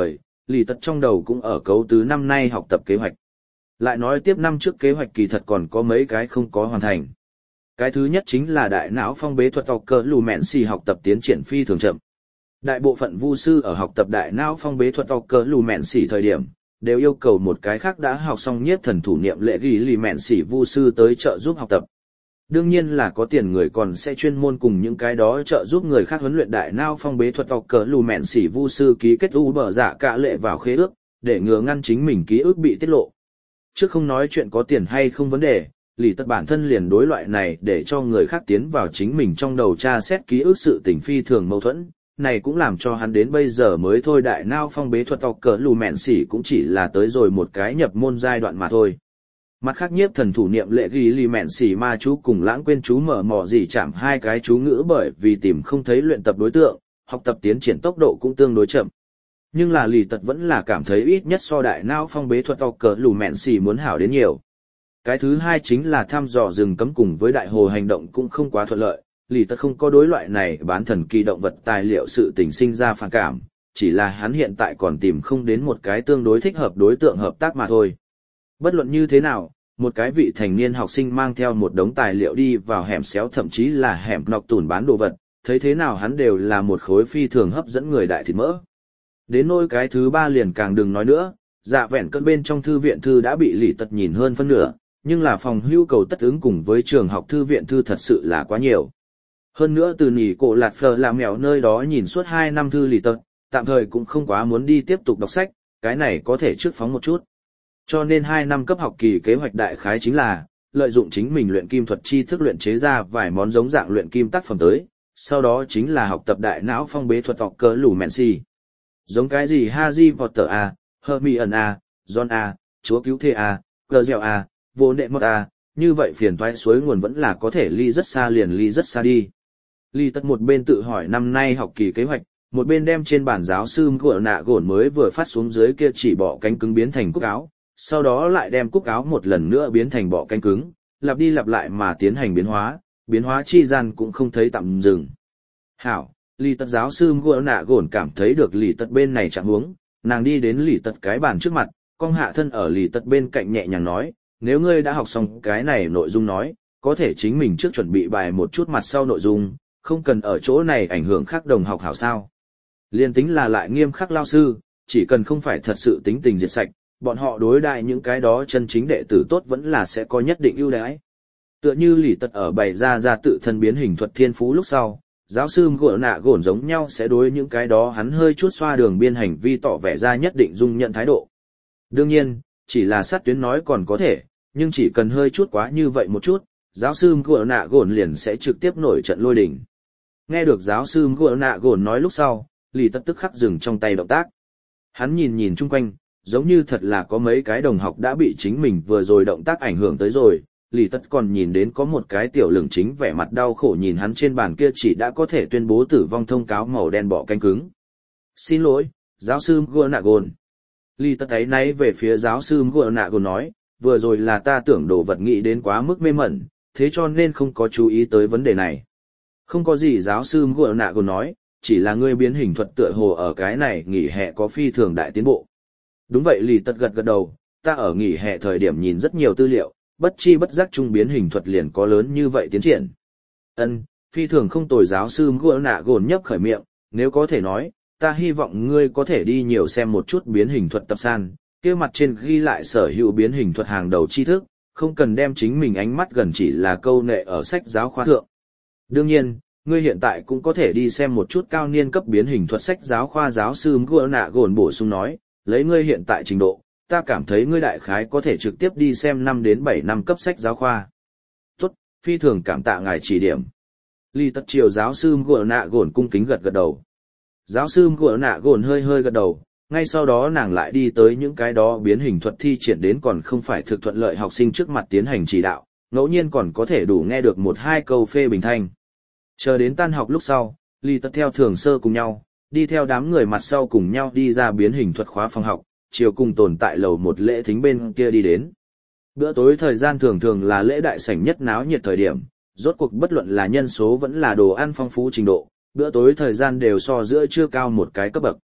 lì tật trong đầu cũng ở cấu tứ năm nay học tập kế hoạch. Lại nói tiếp năm trước kế hoạch kỳ thật còn có mấy cái không có hoàn thành. Cái thứ nhất chính là đại não phong bế thuật học cờ lù mẹn xì học tập tiến triển phi thường chậm. Đại bộ phận vu sư ở học tập đại não phong bế thuật học cờ lù mẹn xì thời điểm, đều yêu cầu một cái khác đã học xong nhiếp thần thủ niệm lệ ghi lì mẹn xì vu sư tới trợ giúp học tập. Đương nhiên là có tiền người còn sẽ chuyên môn cùng những cái đó trợ giúp người khác huấn luyện đại não phong bế thuật học cờ lù mẹn xì vu sư ký kết u bờ dạ cả lệ vào khế ước, để ngừa ngăn chính mình ký ức bị tiết lộ. Trước không nói chuyện có tiền hay không vấn đề, lì tật bản thân liền đối loại này để cho người khác tiến vào chính mình trong đầu tra xét ký ức sự tình phi thường mâu thuẫn, này cũng làm cho hắn đến bây giờ mới thôi đại não phong bế thuật học cờ lù mẹn xỉ cũng chỉ là tới rồi một cái nhập môn giai đoạn mà thôi. Mặt khác nhiếp thần thủ niệm lệ ghi lì mẹn xỉ ma chú cùng lãng quên chú mở mò gì chạm hai cái chú ngữ bởi vì tìm không thấy luyện tập đối tượng, học tập tiến triển tốc độ cũng tương đối chậm. Nhưng là lì tật vẫn là cảm thấy ít nhất so đại não phong bế thuật học cờ lù mẹn xỉ muốn hảo đến nhiều. Cái thứ hai chính là thăm dò rừng cấm cùng với đại hồ hành động cũng không quá thuận lợi, lì tật không có đối loại này bán thần kỳ động vật tài liệu sự tình sinh ra phản cảm, chỉ là hắn hiện tại còn tìm không đến một cái tương đối thích hợp đối tượng hợp tác mà thôi. Bất luận như thế nào, một cái vị thành niên học sinh mang theo một đống tài liệu đi vào hẻm xéo thậm chí là hẻm nọc tủn bán đồ vật, thấy thế nào hắn đều là một khối phi thường hấp dẫn người đại thịt mỡ. Đến nỗi cái thứ ba liền càng đừng nói nữa, dạ vẹn cơn bên trong thư viện thư đã bị lì tật nhìn hơn phân nửa, nhưng là phòng hưu cầu tất ứng cùng với trường học thư viện thư thật sự là quá nhiều. Hơn nữa từ nỉ cổ lạt phờ làm mèo nơi đó nhìn suốt hai năm thư lì tật, tạm thời cũng không quá muốn đi tiếp tục đọc sách, cái này có thể trước phóng một chút. Cho nên hai năm cấp học kỳ kế hoạch đại khái chính là, lợi dụng chính mình luyện kim thuật tri thức luyện chế ra vài món giống dạng luyện kim tác phẩm tới, sau đó chính là học tập đại não phong bế thuật học cờ lù mẹn xì. Giống cái gì Harry Potter A, Hermione A, John A, Chúa Cứu Thế A, Gazelle A, Vô Nệ Mật A, như vậy phiền toái suối nguồn vẫn là có thể ly rất xa liền ly rất xa đi. Ly tất một bên tự hỏi năm nay học kỳ kế hoạch, một bên đem trên bản giáo sư của nạ gổn mới vừa phát xuống dưới kia chỉ bỏ cánh cứng biến thành cúc áo, sau đó lại đem cúc áo một lần nữa biến thành bỏ cánh cứng, lặp đi lặp lại mà tiến hành biến hóa, biến hóa chi gian cũng không thấy tạm dừng. Hảo, Ly tất giáo sư của nạ gổn cảm thấy được Ly tất bên này chẳng huống, nàng đi đến Ly tất cái bàn trước mặt, cong hạ thân ở Ly tất bên cạnh nhẹ nhàng nói, nếu ngươi đã học xong cái này nội dung nói, có thể chính mình trước chuẩn bị bài một chút mặt sau nội dung, không cần ở chỗ này ảnh hưởng khác đồng học hảo sao. Liên tính là lại nghiêm khắc lao sư, chỉ cần không phải thật sự tính tình diệt sạch, bọn họ đối đại những cái đó chân chính đệ tử tốt vẫn là sẽ có nhất định ưu đãi. Tựa như Lỷ Tật ở bày ra ra tự thân biến hình thuật thiên phú lúc sau, giáo sư gỗ nạ gổn giống nhau sẽ đối những cái đó hắn hơi chút xoa đường biên hành vi tỏ vẻ ra nhất định dung nhận thái độ. Đương nhiên, chỉ là sát tuyến nói còn có thể, nhưng chỉ cần hơi chút quá như vậy một chút, giáo sư gỗ nạ gổn liền sẽ trực tiếp nổi trận lôi đình. Nghe được giáo sư gỗ nạ gổn nói lúc sau, Lỷ Tật tức khắc dừng trong tay động tác. Hắn nhìn nhìn chung quanh, giống như thật là có mấy cái đồng học đã bị chính mình vừa rồi động tác ảnh hưởng tới rồi. Lỷ Tật còn nhìn đến có một cái tiểu lửng chính vẻ mặt đau khổ nhìn hắn trên bàn kia chỉ đã có thể tuyên bố tử vong thông cáo màu đen bọ cánh cứng. Xin lỗi, giáo sư Mgunagon. Lỷ Tật ấy náy về phía giáo sư Mgunagon nói, vừa rồi là ta tưởng đồ vật nghĩ đến quá mức mê mẩn, thế cho nên không có chú ý tới vấn đề này. Không có gì giáo sư Mgunagon nói, chỉ là ngươi biến hình thuật tựa hồ ở cái này nghỉ hè có phi thường đại tiến bộ. Đúng vậy, Lỷ Tật gật gật đầu, ta ở nghỉ hè thời điểm nhìn rất nhiều tư liệu, bất chi bất giác trung biến hình thuật liền có lớn như vậy tiến triển. Ân, phi thường không tồi giáo sư Mgunagon nhấp khởi miệng, nếu có thể nói, ta hy vọng ngươi có thể đi nhiều xem một chút biến hình thuật tập san, kia mặt trên ghi lại sở hữu biến hình thuật hàng đầu tri thức, không cần đem chính mình ánh mắt gần chỉ là câu nệ ở sách giáo khoa thượng. Đương nhiên, ngươi hiện tại cũng có thể đi xem một chút cao niên cấp biến hình thuật sách giáo khoa giáo sư Mgunagon bổ sung nói, lấy ngươi hiện tại trình độ, ta cảm thấy ngươi đại khái có thể trực tiếp đi xem năm đến bảy năm cấp sách giáo khoa. Tốt, phi thường cảm tạ ngài chỉ điểm. Lỷ Tật chiều giáo sư Mgunagon cung kính gật gật đầu. Giáo sư Mgunagon hơi hơi gật đầu, ngay sau đó nàng lại đi tới những cái đó biến hình thuật thi triển đến còn không phải thực thuận lợi học sinh trước mặt tiến hành chỉ đạo, ngẫu nhiên còn có thể đủ nghe được một hai câu phê bình thanh. Chờ đến tan học lúc sau, Lỷ Tật theo thường sơ cùng nhau, đi theo đám người mặt sau cùng nhau đi ra biến hình thuật khóa phòng học, chiều cùng tồn tại lầu một lễ thính bên kia đi đến. Bữa tối thời gian thường thường là lễ đại sảnh nhất náo nhiệt thời điểm, rốt cuộc bất luận là nhân số vẫn là đồ ăn phong phú trình độ, bữa tối thời gian đều so giữa trưa cao một cái cấp bậc.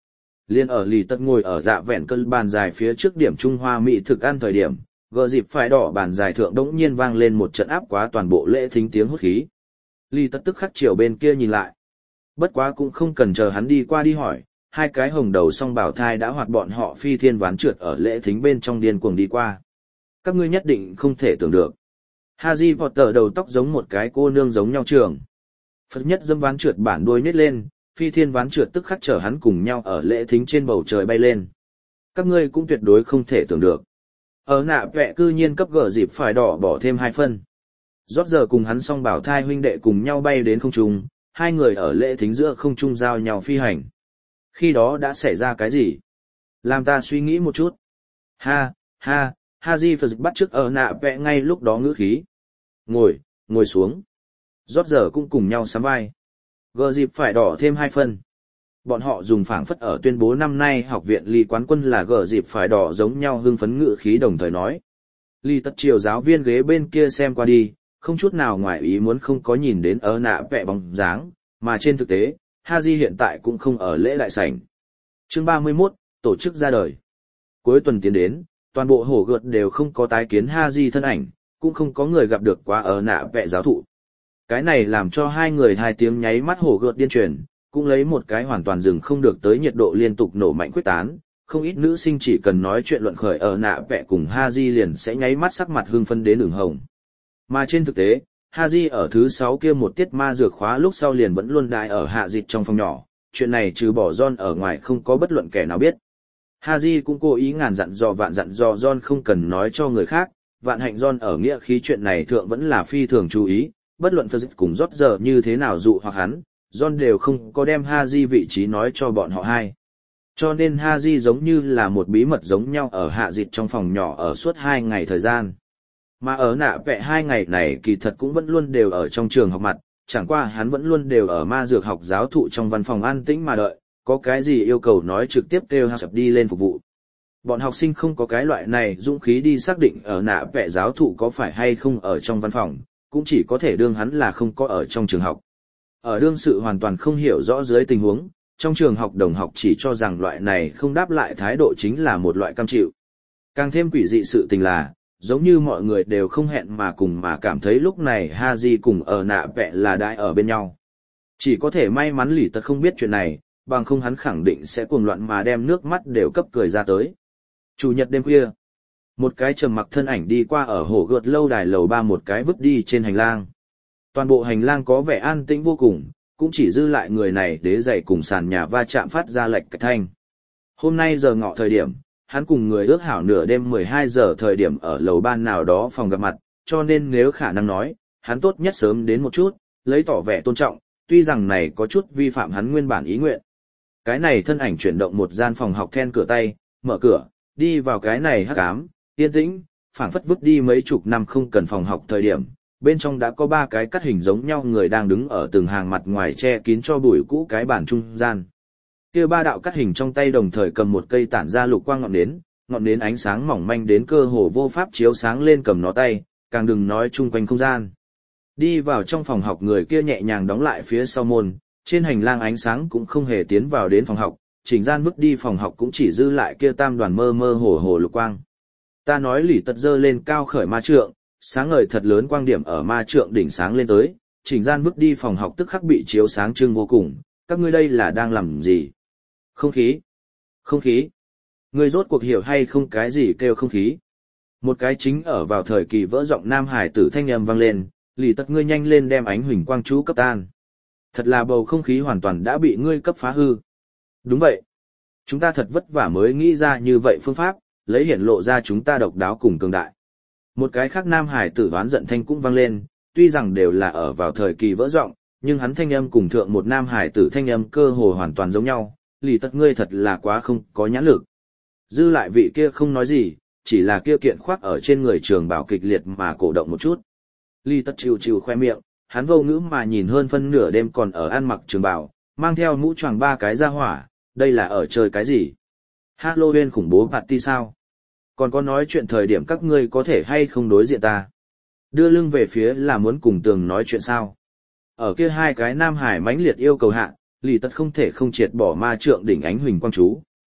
Liên ở lì tất ngồi ở dạ vẹn cơn bàn dài phía trước điểm Trung Hoa Mỹ thực ăn thời điểm, gờ dịp phải đỏ bàn dài thượng đống nhiên vang lên một trận áp quá toàn bộ lễ thính tiếng hút khí. Lì tất tức khắc chiều bên kia nhìn lại. Bất quá cũng không cần chờ hắn đi qua đi hỏi, hai cái hồng đầu song bảo thai đã hoạt bọn họ phi thiên ván trượt ở lễ thính bên trong điên cuồng đi qua. Các ngươi nhất định không thể tưởng được. Harry Potter đầu tóc giống một cái cô nương giống nhau trường. Phật nhất dâm ván trượt bản đuôi nhét lên, phi thiên ván trượt tức khắc chở hắn cùng nhau ở lễ thính trên bầu trời bay lên. Các ngươi cũng tuyệt đối không thể tưởng được. Ở nạ vẽ cư nhiên cấp gở dịp phải đỏ bỏ thêm hai phân. Rót giờ cùng hắn song bảo thai huynh đệ cùng nhau bay đến không trung, hai người ở lễ thính giữa không trung giao nhau phi hành. Khi đó đã xảy ra cái gì? Làm ta suy nghĩ một chút. Ha, ha, Haji Phật bắt trước ở nạ vẽ ngay lúc đó ngữ khí. Ngồi, ngồi xuống. Rót giờ cũng cùng nhau sắm vai. Gờ dịp phải đỏ thêm hai phân. Bọn họ dùng phảng phất ở tuyên bố năm nay học viện ly quán quân là gờ dịp phải đỏ giống nhau hưng phấn ngữ khí đồng thời nói. Ly tất chiều giáo viên ghế bên kia xem qua đi, không chút nào ngoài ý muốn không có nhìn đến ở nạ vẽ bóng dáng, mà trên thực tế, Haji hiện tại cũng không ở lễ đại sảnh. Chương ba mươi mốt, tổ chức ra đời. Cuối tuần tiến đến, toàn bộ hổ gợt đều không có tái kiến Haji thân ảnh, cũng không có người gặp được quá ở nạ vẽ giáo thụ. Cái này làm cho hai người hai tiếng nháy mắt hổ gợt điên truyền, cũng lấy một cái hoàn toàn dừng không được tới nhiệt độ liên tục nổ mạnh quyết tán, không ít nữ sinh chỉ cần nói chuyện luận khởi ở nạ vẽ cùng Haji liền sẽ nháy mắt sắc mặt hưng phấn đến ửng hồng. Mà trên thực tế, Haji ở thứ sáu kia một tiết ma dược khóa lúc sau liền vẫn luôn đại ở hạ dịch trong phòng nhỏ, chuyện này trừ bỏ John ở ngoài không có bất luận kẻ nào biết. Haji cũng cố ý ngàn dặn dò vạn dặn dò John không cần nói cho người khác, vạn hạnh John ở nghĩa khí chuyện này thượng vẫn là phi thường chú ý, bất luận Phật cùng rót giờ như thế nào dụ hoặc hắn, John đều không có đem Haji vị trí nói cho bọn họ hai. Cho nên Haji giống như là một bí mật giống nhau ở hạ dịch trong phòng nhỏ ở suốt hai ngày thời gian. Mà ở nạ vẽ hai ngày này kỳ thật cũng vẫn luôn đều ở trong trường học mặt, chẳng qua hắn vẫn luôn đều ở ma dược học giáo thụ trong văn phòng an tĩnh mà đợi, có cái gì yêu cầu nói trực tiếp kêu học đi lên phục vụ. Bọn học sinh không có cái loại này dũng khí đi xác định ở nạ vẽ giáo thụ có phải hay không ở trong văn phòng, cũng chỉ có thể đương hắn là không có ở trong trường học. Ở đương sự hoàn toàn không hiểu rõ dưới tình huống, trong trường học đồng học chỉ cho rằng loại này không đáp lại thái độ chính là một loại cam chịu. Càng thêm quỷ dị sự tình là, giống như mọi người đều không hẹn mà cùng mà cảm thấy lúc này Haji cùng ở nạ vẽ là đãi ở bên nhau. Chỉ có thể may mắn lì tật không biết chuyện này, bằng không hắn khẳng định sẽ cuồng loạn mà đem nước mắt đều cấp cười ra tới. Chủ nhật đêm khuya, một cái trầm mặc thân ảnh đi qua ở hồ gợt lâu đài lầu ba một cái vứt đi trên hành lang. Toàn bộ hành lang có vẻ an tĩnh vô cùng, cũng chỉ dư lại người này đế giày cùng sàn nhà va chạm phát ra lệch cái thanh. Hôm nay giờ ngọ thời điểm, hắn cùng người ước hảo nửa đêm mười hai giờ thời điểm ở lầu ban nào đó phòng gặp mặt, cho nên nếu khả năng nói, hắn tốt nhất sớm đến một chút, lấy tỏ vẻ tôn trọng, tuy rằng này có chút vi phạm hắn nguyên bản ý nguyện. Cái này thân ảnh chuyển động một gian phòng học then cửa tay, mở cửa, đi vào cái này hắc ám, yên tĩnh, phảng phất vứt đi mấy chục năm không cần phòng học thời điểm. Bên trong đã có ba cái cắt hình giống nhau người đang đứng ở từng hàng mặt ngoài che kín cho bụi cũ cái bàn trung gian. Kia ba đạo cắt hình trong tay đồng thời cầm một cây tản ra lục quang ngọn nến, ngọn nến ánh sáng mỏng manh đến cơ hồ vô pháp chiếu sáng lên cầm nó tay, càng đừng nói chung quanh không gian. Đi vào trong phòng học người kia nhẹ nhàng đóng lại phía sau môn, trên hành lang ánh sáng cũng không hề tiến vào đến phòng học, chỉnh gian vứt đi phòng học cũng chỉ dư lại kia tam đoàn mơ mơ hồ hồ lục quang. Ta nói lì tật dơ lên cao khởi ma trượng, sáng ngời thật lớn quang điểm ở ma trượng đỉnh sáng lên tới, chỉnh gian vứt đi phòng học tức khắc bị chiếu sáng trưng vô cùng, các ngươi đây là đang làm gì? Không khí. Không khí. Ngươi rốt cuộc hiểu hay không cái gì kêu không khí? Một cái chính ở vào thời kỳ vỡ giọng nam hải tử thanh âm vang lên, lì tật ngươi nhanh lên đem ánh huỳnh quang chú cấp tan. Thật là bầu không khí hoàn toàn đã bị ngươi cấp phá hư. Đúng vậy. Chúng ta thật vất vả mới nghĩ ra như vậy phương pháp, lấy hiển lộ ra chúng ta độc đáo cùng cường đại. Một cái khác nam hải tử đoán giận thanh cũng vang lên, tuy rằng đều là ở vào thời kỳ vỡ giọng, nhưng hắn thanh âm cùng thượng một nam hải tử thanh âm cơ hồ hoàn toàn giống nhau, lì tật ngươi thật là quá không có nhãn lực. Dư lại vị kia không nói gì, chỉ là kia kiện khoác ở trên người trường bảo kịch liệt mà cổ động một chút. Lì tật chịu chịu khoe miệng, hắn vô ngữ mà nhìn hơn phân nửa đêm còn ở ăn mặc trường bảo, mang theo mũ choàng ba cái ra hỏa, đây là ở chơi cái gì? Halloween khủng bố party sao? Còn có nói chuyện thời điểm các ngươi có thể hay không đối diện ta? Đưa lưng về phía là muốn cùng tường nói chuyện sao? Ở kia hai cái nam hải mãnh liệt yêu cầu hạ, lì tật không thể không triệt bỏ ma trượng đỉnh ánh huỳnh quang chú,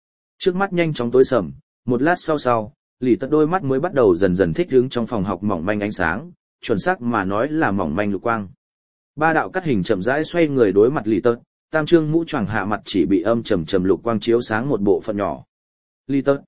Trước mắt nhanh chóng tối sầm, một lát sau sau, lì tật đôi mắt mới bắt đầu dần dần thích ứng trong phòng học mỏng manh ánh sáng, chuẩn xác mà nói là mỏng manh lục quang. Ba đạo cắt hình chậm rãi xoay người đối mặt lì tật, tam trương mũ choàng hạ mặt chỉ bị âm trầm trầm lục quang chiếu sáng một bộ phận nhỏ. Lì tật.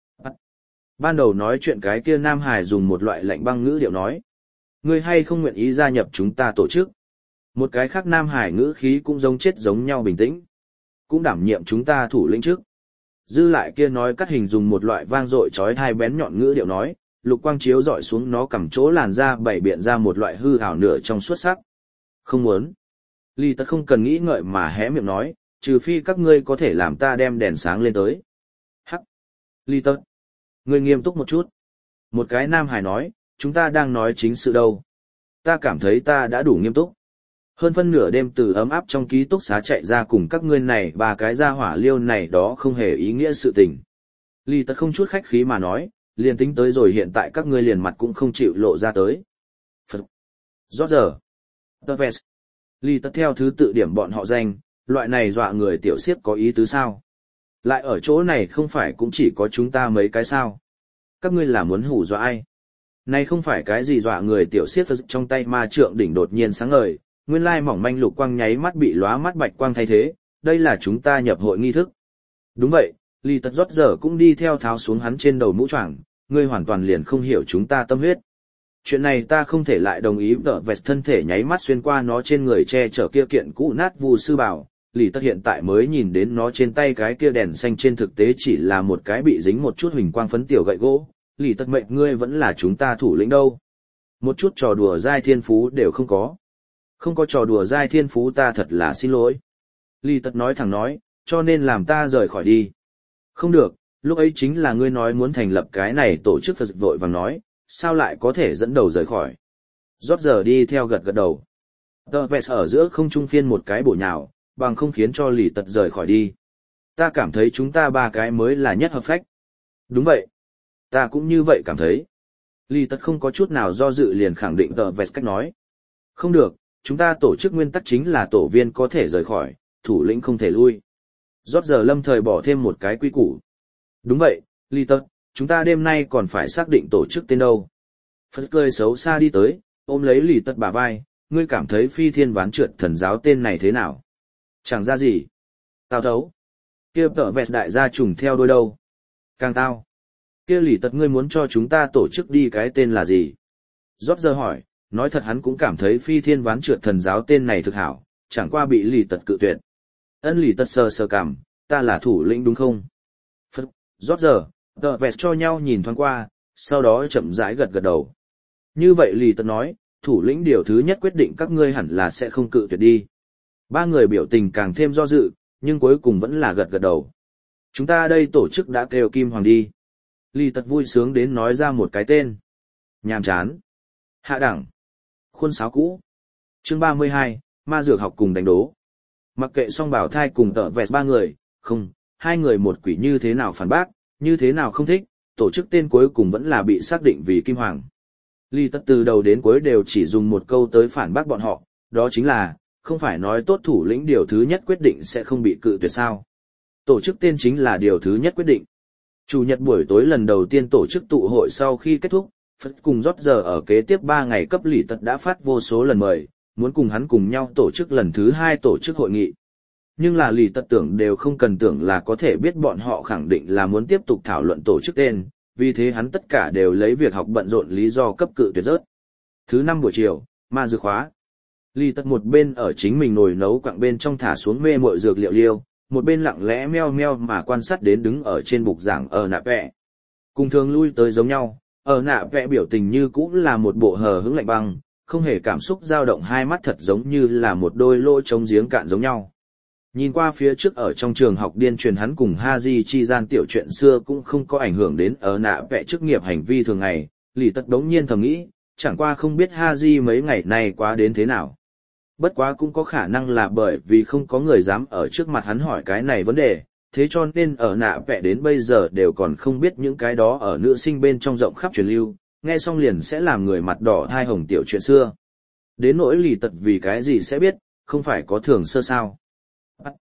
Ban đầu nói chuyện cái kia Nam Hải dùng một loại lạnh băng ngữ điệu nói. Ngươi hay không nguyện ý gia nhập chúng ta tổ chức? Một cái khác Nam Hải ngữ khí cũng giống chết giống nhau bình tĩnh. Cũng đảm nhiệm chúng ta thủ lĩnh trước. Dư lại kia nói cắt hình dùng một loại vang dội chói tai bén nhọn ngữ điệu nói, lục quang chiếu dọi xuống nó cầm chỗ làn da bảy biện ra một loại hư ảo nửa trong suốt sắc. Không muốn. Lý Tật không cần nghĩ ngợi mà hé miệng nói, trừ phi các ngươi có thể làm ta đem đèn sáng lên tới. Hắc. Lý Tật. Ngươi nghiêm túc một chút. Một cái Nam Hải nói, chúng ta đang nói chính sự đâu. Ta cảm thấy ta đã đủ nghiêm túc. Hơn phân nửa đêm từ ấm áp trong ký túc xá chạy ra cùng các ngươi này ba cái gia hỏa liêu này đó không hề ý nghĩa sự tình. Lý Tật không chút khách khí mà nói, liền tính tới rồi hiện tại các ngươi liền mặt cũng không chịu lộ ra tới. Phật. Rót giờ. Tờ Vest. Lý Tật theo thứ tự điểm bọn họ danh, loại này dọa người tiểu siếp có ý tứ sao? Lại ở chỗ này không phải cũng chỉ có chúng ta mấy cái sao? Các ngươi là muốn hù dọa ai? Này không phải cái gì dọa người tiểu siếp trong tay ma trượng đỉnh đột nhiên sáng ngời, nguyên lai mỏng manh lục quang nháy mắt bị lóa mắt bạch quang thay thế, đây là chúng ta nhập hội nghi thức. Đúng vậy, Lý Tật rót giờ cũng đi theo tháo xuống hắn trên đầu mũ choàng, ngươi hoàn toàn liền không hiểu chúng ta tâm huyết. Chuyện này ta không thể lại đồng ý. Tờ Vest thân thể nháy mắt xuyên qua nó trên người che chở kia kiện cũ nát vu sư bảo. Lý Tật hiện tại mới nhìn đến nó trên tay cái kia đèn xanh trên thực tế chỉ là một cái bị dính một chút huỳnh quang phấn tiểu gậy gỗ. Lý Tật mệnh ngươi vẫn là chúng ta thủ lĩnh đâu. Một chút trò đùa giai thiên phú đều không có. Không có trò đùa giai thiên phú ta thật là xin lỗi. Lý Tật nói thẳng nói, cho nên làm ta rời khỏi đi. Không được, lúc ấy chính là ngươi nói muốn thành lập cái này tổ chức Phật vội vàng nói, sao lại có thể dẫn đầu rời khỏi. Rót giờ đi theo gật gật đầu. Tờ Vest ở giữa không trung phiên một cái bổ nhào, bằng không khiến cho Lý Tật rời khỏi đi. Ta cảm thấy chúng ta ba cái mới là nhất hợp phách. Đúng vậy. Ta cũng như vậy cảm thấy. Lý Tật không có chút nào do dự liền khẳng định Tờ Vest cách nói. Không được, chúng ta tổ chức nguyên tắc chính là tổ viên có thể rời khỏi, thủ lĩnh không thể lui. Rót giờ lâm thời bỏ thêm một cái quy củ. Đúng vậy, Lý Tật, chúng ta đêm nay còn phải xác định tổ chức tên đâu. Phật cười xấu xa đi tới, ôm lấy Lý Tật bả vai, ngươi cảm thấy phi thiên ván trượt thần giáo tên này thế nào? Chẳng ra gì. Tao thấu. Kia Tờ Vest đại gia trùng theo đôi đâu. Càng tao. Kia Lý Tật ngươi muốn cho chúng ta tổ chức đi cái tên là gì? Rót giờ hỏi, nói thật hắn cũng cảm thấy phi thiên ván trượt thần giáo tên này thực hảo, chẳng qua bị Lý Tật cự tuyệt. Ân Lý Tật sờ sờ cảm, ta là thủ lĩnh đúng không? Phật, rót giờ, Tờ Vest cho nhau nhìn thoáng qua, sau đó chậm rãi gật gật đầu. Như vậy Lý Tật nói, thủ lĩnh điều thứ nhất quyết định các ngươi hẳn là sẽ không cự tuyệt đi. Ba người biểu tình càng thêm do dự, nhưng cuối cùng vẫn là gật gật đầu. Chúng ta đây tổ chức đã kêu Kim Hoàng đi. Lý Tật vui sướng đến nói ra một cái tên. Nhàm chán. Hạ đẳng. Khuôn sáo cũ. Chương ba mươi hai, ma dược học cùng đánh đố. Mặc kệ song bảo thai cùng Tờ Vest ba người, không, hai người một quỷ như thế nào phản bác, như thế nào không thích, tổ chức tên cuối cùng vẫn là bị xác định vì Kim Hoàng. Lý Tật từ đầu đến cuối đều chỉ dùng một câu tới phản bác bọn họ, đó chính là, không phải nói tốt thủ lĩnh điều thứ nhất quyết định sẽ không bị cự tuyệt sao. Tổ chức tên chính là điều thứ nhất quyết định. Chủ nhật buổi tối lần đầu tiên tổ chức tụ hội sau khi kết thúc, Phật cùng rót giờ ở kế tiếp ba ngày cấp Lý Tật đã phát vô số lần mời, muốn cùng hắn cùng nhau tổ chức lần thứ hai tổ chức hội nghị. Nhưng là Lý Tật tưởng đều không cần tưởng là có thể biết bọn họ khẳng định là muốn tiếp tục thảo luận tổ chức tên, vì thế hắn tất cả đều lấy việc học bận rộn lý do cấp cự tuyệt rớt. Thứ năm buổi chiều, ma dược khóa. Lý Tật một bên ở chính mình nồi nấu quặng bên trong thả xuống mê mội dược liệu liêu, một bên lặng lẽ meo meo mà quan sát đến đứng ở trên bục giảng ở nạ vẽ. Cùng thường lui tới giống nhau, ở nạ vẽ biểu tình như cũ là một bộ hờ hững lạnh băng, không hề cảm xúc dao động, hai mắt thật giống như là một đôi lỗ trống giếng cạn giống nhau. Nhìn qua phía trước ở trong trường học điên truyền hắn cùng Haji chi gian tiểu chuyện xưa cũng không có ảnh hưởng đến ở nạ vẽ chức nghiệp hành vi thường ngày, Lý Tật đống nhiên thầm nghĩ, chẳng qua không biết Haji mấy ngày nay quá đến thế nào. Bất quá cũng có khả năng là bởi vì không có người dám ở trước mặt hắn hỏi cái này vấn đề, thế cho nên ở nạ vẽ đến bây giờ đều còn không biết những cái đó ở nữ sinh bên trong rộng khắp truyền lưu, nghe xong liền sẽ làm người mặt đỏ thai hồng tiểu chuyện xưa. Đến nỗi Lý Tật vì cái gì sẽ biết, không phải có thường sơ sao.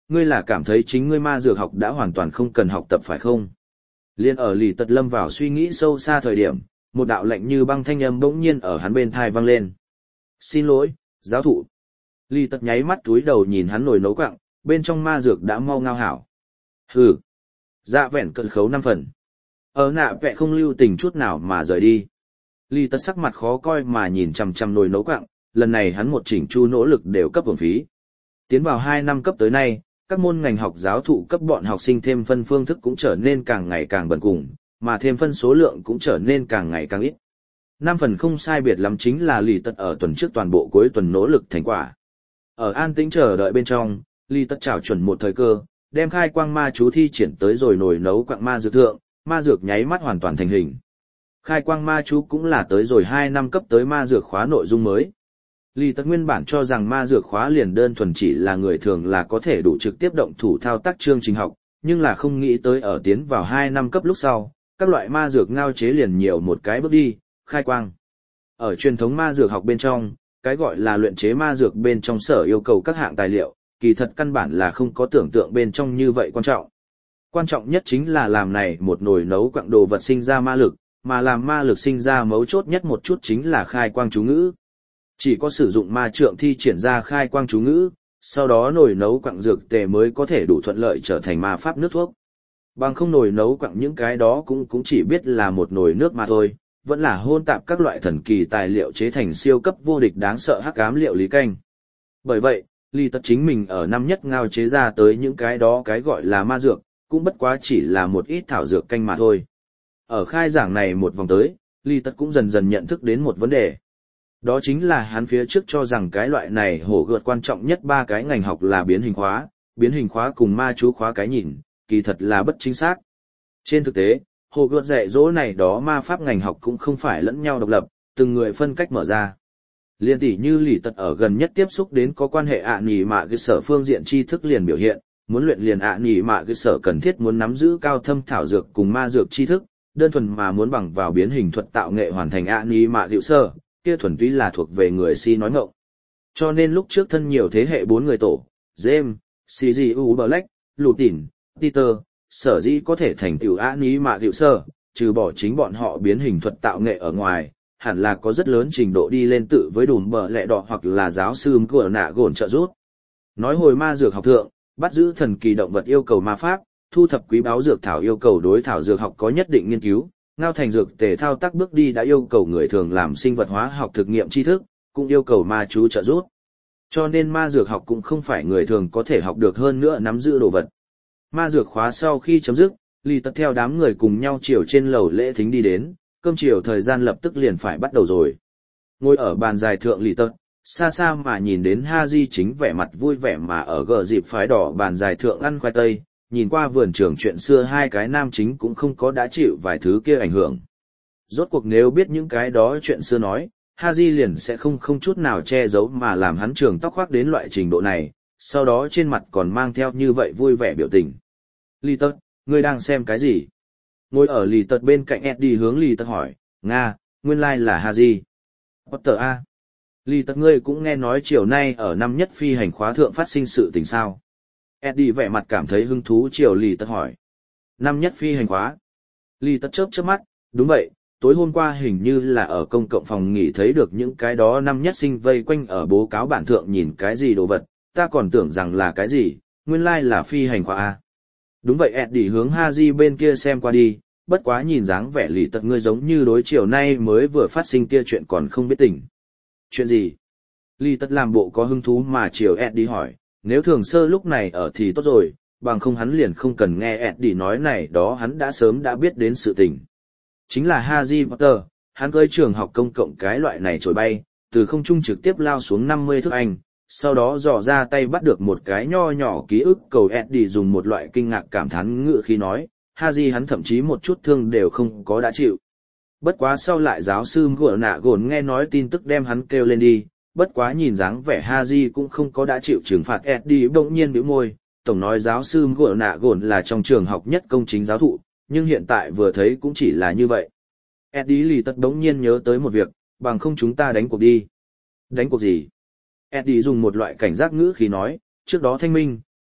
Ngươi là cảm thấy chính ngươi ma dược học đã hoàn toàn không cần học tập phải không? Liên ở lì tật lâm vào suy nghĩ sâu xa thời điểm, một đạo lệnh như băng thanh âm bỗng nhiên ở hắn bên thai vang lên. Xin lỗi, giáo thụ. Lì tật nháy mắt túi đầu nhìn hắn nồi nấu quặng, bên trong ma dược đã mau ngao hảo. Hừ. Dạ vẹn cận khấu năm phần. Ở nạ vẹ không lưu tình chút nào mà rời đi. Lì tật sắc mặt khó coi mà nhìn chằm chằm nồi nấu quặng, lần này hắn một chỉnh chu nỗ lực đều cấp hưởng phí. Tiến vào hai năm cấp tới nay, các môn ngành học giáo thụ cấp bọn học sinh thêm phân phương thức cũng trở nên càng ngày càng bần cùng, mà thêm phân số lượng cũng trở nên càng ngày càng ít. Năm phần không sai biệt lắm chính là lì tật ở tuần trước toàn bộ cuối tuần nỗ lực thành quả. Ở an tĩnh chờ đợi bên trong, lì tật chảo chuẩn một thời cơ, đem khai quang ma chú thi triển tới rồi nồi nấu quặng ma dược thượng, ma dược nháy mắt hoàn toàn thành hình. Khai quang ma chú cũng là tới rồi hai năm cấp tới ma dược khóa nội dung mới. Lý Tật nguyên bản cho rằng ma dược khóa liền đơn thuần chỉ là người thường là có thể đủ trực tiếp động thủ thao tác chương trình học, nhưng là không nghĩ tới ở tiến vào hai năm cấp lúc sau, các loại ma dược ngao chế liền nhiều một cái bước đi, khai quang. Ở truyền thống ma dược học bên trong, cái gọi là luyện chế ma dược bên trong sở yêu cầu các hạng tài liệu, kỳ thật căn bản là không có tưởng tượng bên trong như vậy quan trọng. Quan trọng nhất chính là làm này một nồi nấu quặng đồ vật sinh ra ma lực, mà làm ma lực sinh ra mấu chốt nhất một chút chính là khai quang chú ngữ. Chỉ có sử dụng ma trượng thi triển ra khai quang chú ngữ, sau đó nồi nấu quặng dược tề mới có thể đủ thuận lợi trở thành ma pháp nước thuốc. Bằng không nồi nấu quặng những cái đó cũng cũng chỉ biết là một nồi nước mà thôi, vẫn là hôn tạp các loại thần kỳ tài liệu chế thành siêu cấp vô địch đáng sợ hắc ám liệu lý canh. Bởi vậy, Lý Tật chính mình ở năm nhất ngao chế ra tới những cái đó cái gọi là ma dược, cũng bất quá chỉ là một ít thảo dược canh mà thôi. Ở khai giảng này một vòng tới, Lý Tật cũng dần dần nhận thức đến một vấn đề. Đó chính là hắn phía trước cho rằng cái loại này hổ gợt quan trọng nhất ba cái ngành học là biến hình khóa, biến hình khóa cùng ma chú khóa cái nhìn, kỳ thật là bất chính xác. Trên thực tế, hổ gợt dạy dỗ này đó ma pháp ngành học cũng không phải lẫn nhau độc lập, từng người phân cách mở ra. Liên tỷ như Lý Tật ở gần nhất tiếp xúc đến có quan hệ ạ nỉ mạ cơ sở phương diện tri thức liền biểu hiện, muốn luyện liền ạ nỉ mạ cơ sở cần thiết muốn nắm giữ cao thâm thảo dược cùng ma dược tri thức, đơn thuần mà muốn bằng vào biến hình thuật tạo nghệ hoàn thành ạ nỉ mạ hiệu sơ, kia thuần túy là thuộc về người si nói ngọng. Cho nên lúc trước thân nhiều thế hệ bốn người tổ, James, xê giê u Black, Lupin, Peter, sở dĩ có thể thành tựu ạ nỉ mạ hiệu sơ, trừ bỏ chính bọn họ biến hình thuật tạo nghệ ở ngoài, hẳn là có rất lớn trình độ đi lên tự với đùm bờ lẹ đỏ hoặc là giáo sư của nạ gồn trợ giúp. Nói hồi ma dược học thượng, bắt giữ thần kỳ động vật yêu cầu ma pháp, thu thập quý báu dược thảo yêu cầu đối thảo dược học có nhất định nghiên cứu, ngao thành dược tề thao tác bước đi đã yêu cầu người thường làm sinh vật hóa học thực nghiệm tri thức, cũng yêu cầu ma chú trợ giúp. Cho nên ma dược học cũng không phải người thường có thể học được hơn nữa nắm giữ đồ vật. Ma dược khóa sau khi chấm dứt, Lý Tật theo đám người cùng nhau chiều trên lầu lễ thính đi đến, cơm chiều thời gian lập tức liền phải bắt đầu rồi. Ngồi ở bàn dài thượng Lý Tật, xa xa mà nhìn đến Haji chính vẻ mặt vui vẻ mà ở gờ dịp phái đỏ bàn dài thượng ăn khoai tây, nhìn qua vườn trường chuyện xưa hai cái nam chính cũng không có đã chịu vài thứ kia ảnh hưởng. Rốt cuộc nếu biết những cái đó chuyện xưa nói, Haji liền sẽ không không chút nào che giấu mà làm hắn trường tóc khoác đến loại trình độ này, sau đó trên mặt còn mang theo như vậy vui vẻ biểu tình. Lý Tật, ngươi đang xem cái gì? Ngồi ở Lý Tật bên cạnh Eddie hướng Lý Tật hỏi, Nga, nguyên lai like là Haji. Potter A. Lý Tật ngươi cũng nghe nói chiều nay ở năm nhất phi hành khóa thượng phát sinh sự tình sao. Eddie vẻ mặt cảm thấy hứng thú chiều Lý Tật hỏi. Năm nhất phi hành khóa. Lý Tật chớp chớp mắt, đúng vậy, tối hôm qua hình như là ở công cộng phòng nghỉ thấy được những cái đó năm nhất sinh vây quanh ở bố cáo bản thượng nhìn cái gì đồ vật, ta còn tưởng rằng là cái gì, nguyên lai like là phi hành khóa A. Đúng vậy Eddie hướng Haji bên kia xem qua đi, bất quá nhìn dáng vẻ Lý Tật ngươi giống như đối chiều nay mới vừa phát sinh kia chuyện còn không biết tình. Chuyện gì? Lý Tật làm bộ có hứng thú mà chiều Eddie hỏi, nếu thường sơ lúc này ở thì tốt rồi, bằng không hắn liền không cần nghe Eddie nói này đó hắn đã sớm đã biết đến sự tình. Chính là Haji Potter, hắn cưỡi trường học công cộng cái loại này trồi bay, từ không trung trực tiếp lao xuống năm mươi thước Anh, sau đó dò ra tay bắt được một cái nho nhỏ ký ức cầu Eddie dùng một loại kinh ngạc cảm thán ngữ khi nói, Haji hắn thậm chí một chút thương đều không có đã chịu. Bất quá sau lại giáo sư của nạ gồn nghe nói tin tức đem hắn kêu lên đi, bất quá nhìn dáng vẻ Haji cũng không có đã chịu trừng phạt Eddie bỗng nhiên bĩu môi, tổng nói giáo sư của nạ gồn là trong trường học nhất công chính giáo thụ, nhưng hiện tại vừa thấy cũng chỉ là như vậy. Eddie Lý Tật bỗng nhiên nhớ tới một việc, bằng không chúng ta đánh cuộc đi. Đánh cuộc gì? Eddie dùng một loại cảnh giác ngữ khi nói, trước đó thanh minh,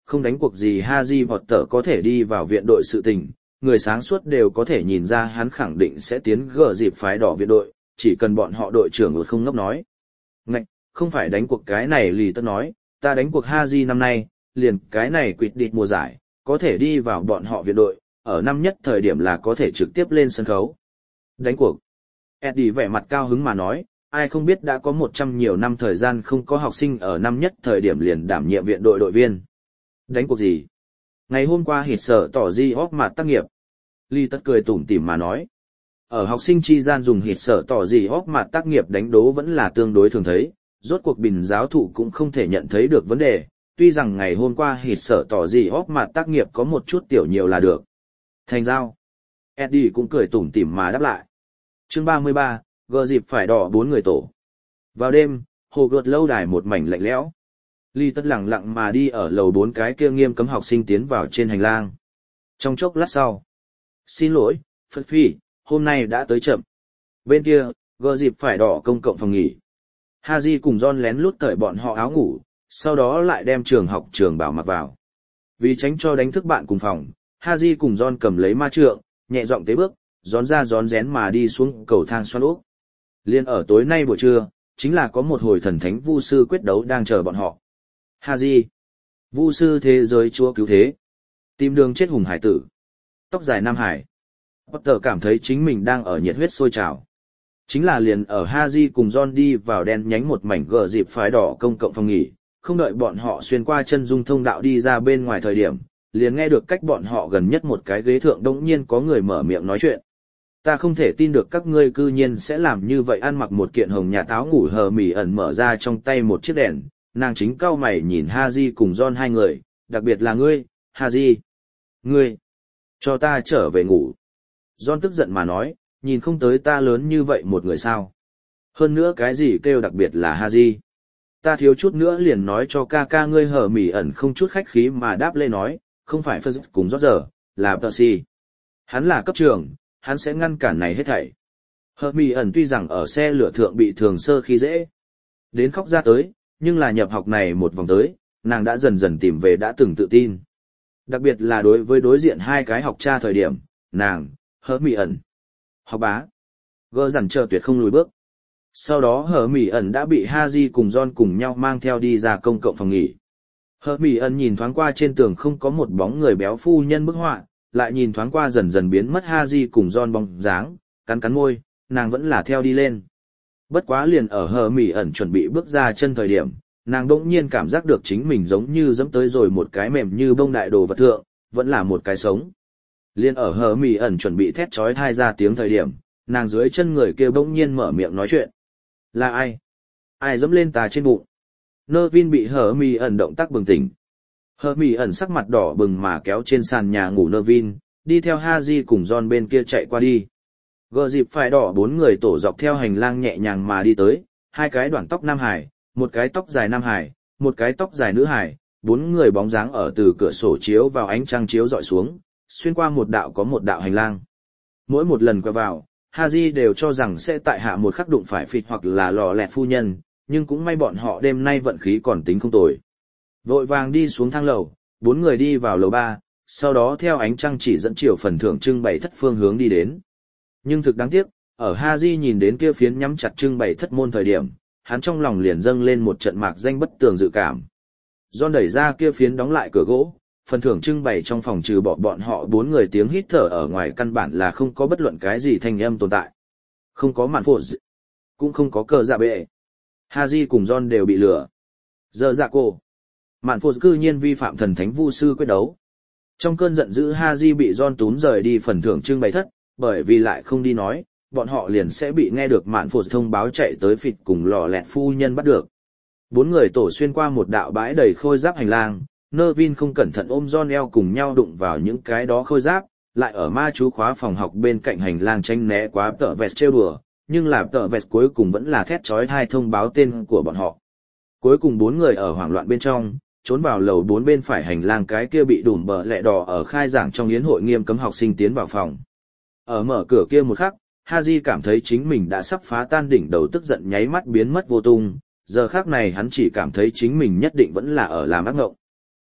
không đánh cuộc gì Harry Potter có thể đi vào viện đội sự tình, người sáng suốt đều có thể nhìn ra hắn khẳng định sẽ tiến gờ dịp phái đỏ viện đội, chỉ cần bọn họ đội trưởng một không ngốc nói. Ngạch, không phải đánh cuộc cái này lì tất nói, ta đánh cuộc Harry năm nay, liền cái này quyết định mùa giải, có thể đi vào bọn họ viện đội, ở năm nhất thời điểm là có thể trực tiếp lên sân khấu. Đánh cuộc. Eddie vẻ mặt cao hứng mà nói, ai không biết đã có một trăm nhiều năm thời gian không có học sinh ở năm nhất thời điểm liền đảm nhiệm viện đội đội viên. Đánh cuộc gì? Ngày hôm qua hít sở tỏ di óc mặt tác nghiệp. Ly tất cười tủm tỉm mà nói. Ở học sinh chi gian dùng hít sở tỏ di óc mặt tác nghiệp đánh đố vẫn là tương đối thường thấy, rốt cuộc bình giáo thụ cũng không thể nhận thấy được vấn đề, tuy rằng ngày hôm qua hít sở tỏ di óc mặt tác nghiệp có một chút tiểu nhiều là được. Thành giao. Eddie cũng cười tủm tỉm mà đáp lại. Chương ba mươi ba, gờ dịp phải đỏ bốn người tổ. Vào đêm, hồ gợt lâu đài một mảnh lạnh lẽo. Ly tất lặng lặng mà đi ở lầu bốn cái kia nghiêm cấm học sinh tiến vào trên hành lang. Trong chốc lát sau. Xin lỗi, Phật Phi, hôm nay đã tới chậm. Bên kia, gờ dịp phải đỏ công cộng phòng nghỉ. Haji cùng John lén lút cởi bọn họ áo ngủ, sau đó lại đem trường học trường bảo mặc vào. Vì tránh cho đánh thức bạn cùng phòng, Haji cùng John cầm lấy ma trượng, nhẹ giọng tế bước, gión ra gión rén mà đi xuống cầu thang xoắn ốc. Liên ở tối nay buổi trưa, chính là có một hồi thần thánh vu sư quyết đấu đang chờ bọn họ. Haji, vu sư thế giới chúa cứu thế, tìm đường chết hùng hải tử, tóc dài Nam Hải. Potter cảm thấy chính mình đang ở nhiệt huyết sôi trào. Chính là liền ở Haji cùng John đi vào đen nhánh một mảnh gờ dịp phái đỏ công cộng phòng nghỉ, không đợi bọn họ xuyên qua chân dung thông đạo đi ra bên ngoài thời điểm, liền nghe được cách bọn họ gần nhất một cái ghế thượng đống nhiên có người mở miệng nói chuyện. Ta không thể tin được các ngươi cư nhiên sẽ làm như vậy. Ăn mặc một kiện hồng nhà táo ngủ hờ mỉ ẩn mở ra trong tay một chiếc đèn, nàng chính cau mày nhìn Haji cùng John hai người, đặc biệt là ngươi, Haji. Ngươi, cho ta trở về ngủ. John tức giận mà nói, nhìn không tới ta lớn như vậy một người sao. Hơn nữa cái gì kêu đặc biệt là Haji. Ta thiếu chút nữa liền nói cho ca ca ngươi hờ mỉ ẩn không chút khách khí mà đáp lê nói, không phải Phật cùng rót giờ, là Percy. Hắn là cấp trưởng, hắn sẽ ngăn cản này hết thảy. Hờ mỉ ẩn tuy rằng ở xe lửa thượng bị thường sơ khi dễ, đến khóc ra tới, nhưng là nhập học này một vòng tới, nàng đã dần dần tìm về đã từng tự tin. Đặc biệt là đối với đối diện hai cái học cha thời điểm, nàng, hờ mỉ ẩn, học bá, gơ dằn chờ tuyệt không lùi bước. Sau đó hờ mỉ ẩn đã bị Haji cùng John cùng nhau mang theo đi ra công cộng phòng nghỉ. Hờ mỉ ẩn nhìn thoáng qua trên tường không có một bóng người béo phu nhân bức họa, lại nhìn thoáng qua dần dần biến mất Haji cùng John bóng dáng, cắn cắn môi, nàng vẫn là theo đi lên. Bất quá liền ở hờ mỉ ẩn chuẩn bị bước ra chân thời điểm, nàng đỗng nhiên cảm giác được chính mình giống như dẫm tới rồi một cái mềm như bông đại đồ vật thượng, vẫn là một cái sống. Liên ở hờ mỉ ẩn chuẩn bị thét chói tai ra tiếng thời điểm, nàng dưới chân người kia bỗng nhiên mở miệng nói chuyện. Là ai? Ai dẫm lên ta trên bụng? Nơ Vin bị hờ mỉ ẩn động tác bừng tỉnh. Hờ mỉ ẩn sắc mặt đỏ bừng mà kéo trên sàn nhà ngủ Nơ Vin, đi theo Haji cùng John bên kia chạy qua đi. Gờ dịp phải đỏ bốn người tổ dọc theo hành lang nhẹ nhàng mà đi tới, hai cái đoạn tóc Nam Hải, một cái tóc dài Nam Hải, một cái tóc dài Nữ Hải, bốn người bóng dáng ở từ cửa sổ chiếu vào ánh trăng chiếu dọi xuống, xuyên qua một đạo có một đạo hành lang. Mỗi một lần qua vào, Haji đều cho rằng sẽ tại hạ một khắc đụng phải phịt hoặc là lò lẹt phu nhân, nhưng cũng may bọn họ đêm nay vận khí còn tính không tồi. Vội vàng đi xuống thang lầu, bốn người đi vào lầu ba, sau đó theo ánh trăng chỉ dẫn chiều phần thưởng trưng bày thất phương hướng đi đến. Nhưng thực đáng tiếc, ở Haji nhìn đến kia phiến nhắm chặt trưng bày thất môn thời điểm, hắn trong lòng liền dâng lên một trận mạc danh bất tường dự cảm. John đẩy ra kia phiến đóng lại cửa gỗ, phần thưởng trưng bày trong phòng trừ bỏ bọn họ bốn người tiếng hít thở ở ngoài căn bản là không có bất luận cái gì thanh âm tồn tại. Không có mạn phổ, cũng không có cờ dạ bệ. Haji cùng John đều bị lừa. Giờ dạ cô. Mạn phổ cư nhiên vi phạm thần thánh vu sư quyết đấu. Trong cơn giận dữ Haji bị John túm rời đi phần thưởng trưng bày thất, bởi vì lại không đi nói, bọn họ liền sẽ bị nghe được mạn phổ thông báo chạy tới phịt cùng lò lẹt phu nhân bắt được. Bốn người tổ xuyên qua một đạo bãi đầy khôi giáp hành lang, Nơ Vin không cẩn thận ôm John eo cùng nhau đụng vào những cái đó khôi giáp, lại ở ma chú khóa phòng học bên cạnh hành lang tranh né quá tợ vẹt trêu đùa, nhưng là tợ vẹt cuối cùng vẫn là thét chói tai thông báo tên của bọn họ. Cuối cùng bốn người ở hoảng loạn bên trong, trốn vào lầu bốn bên phải hành lang cái kia bị đùm bờ lẹ đỏ ở khai giảng trong yến hội nghiêm cấm học sinh tiến vào phòng. Ở mở cửa kia một khắc, Haji cảm thấy chính mình đã sắp phá tan đỉnh đầu tức giận nháy mắt biến mất vô tung, giờ khắc này hắn chỉ cảm thấy chính mình nhất định vẫn là ở làm ác ngộng.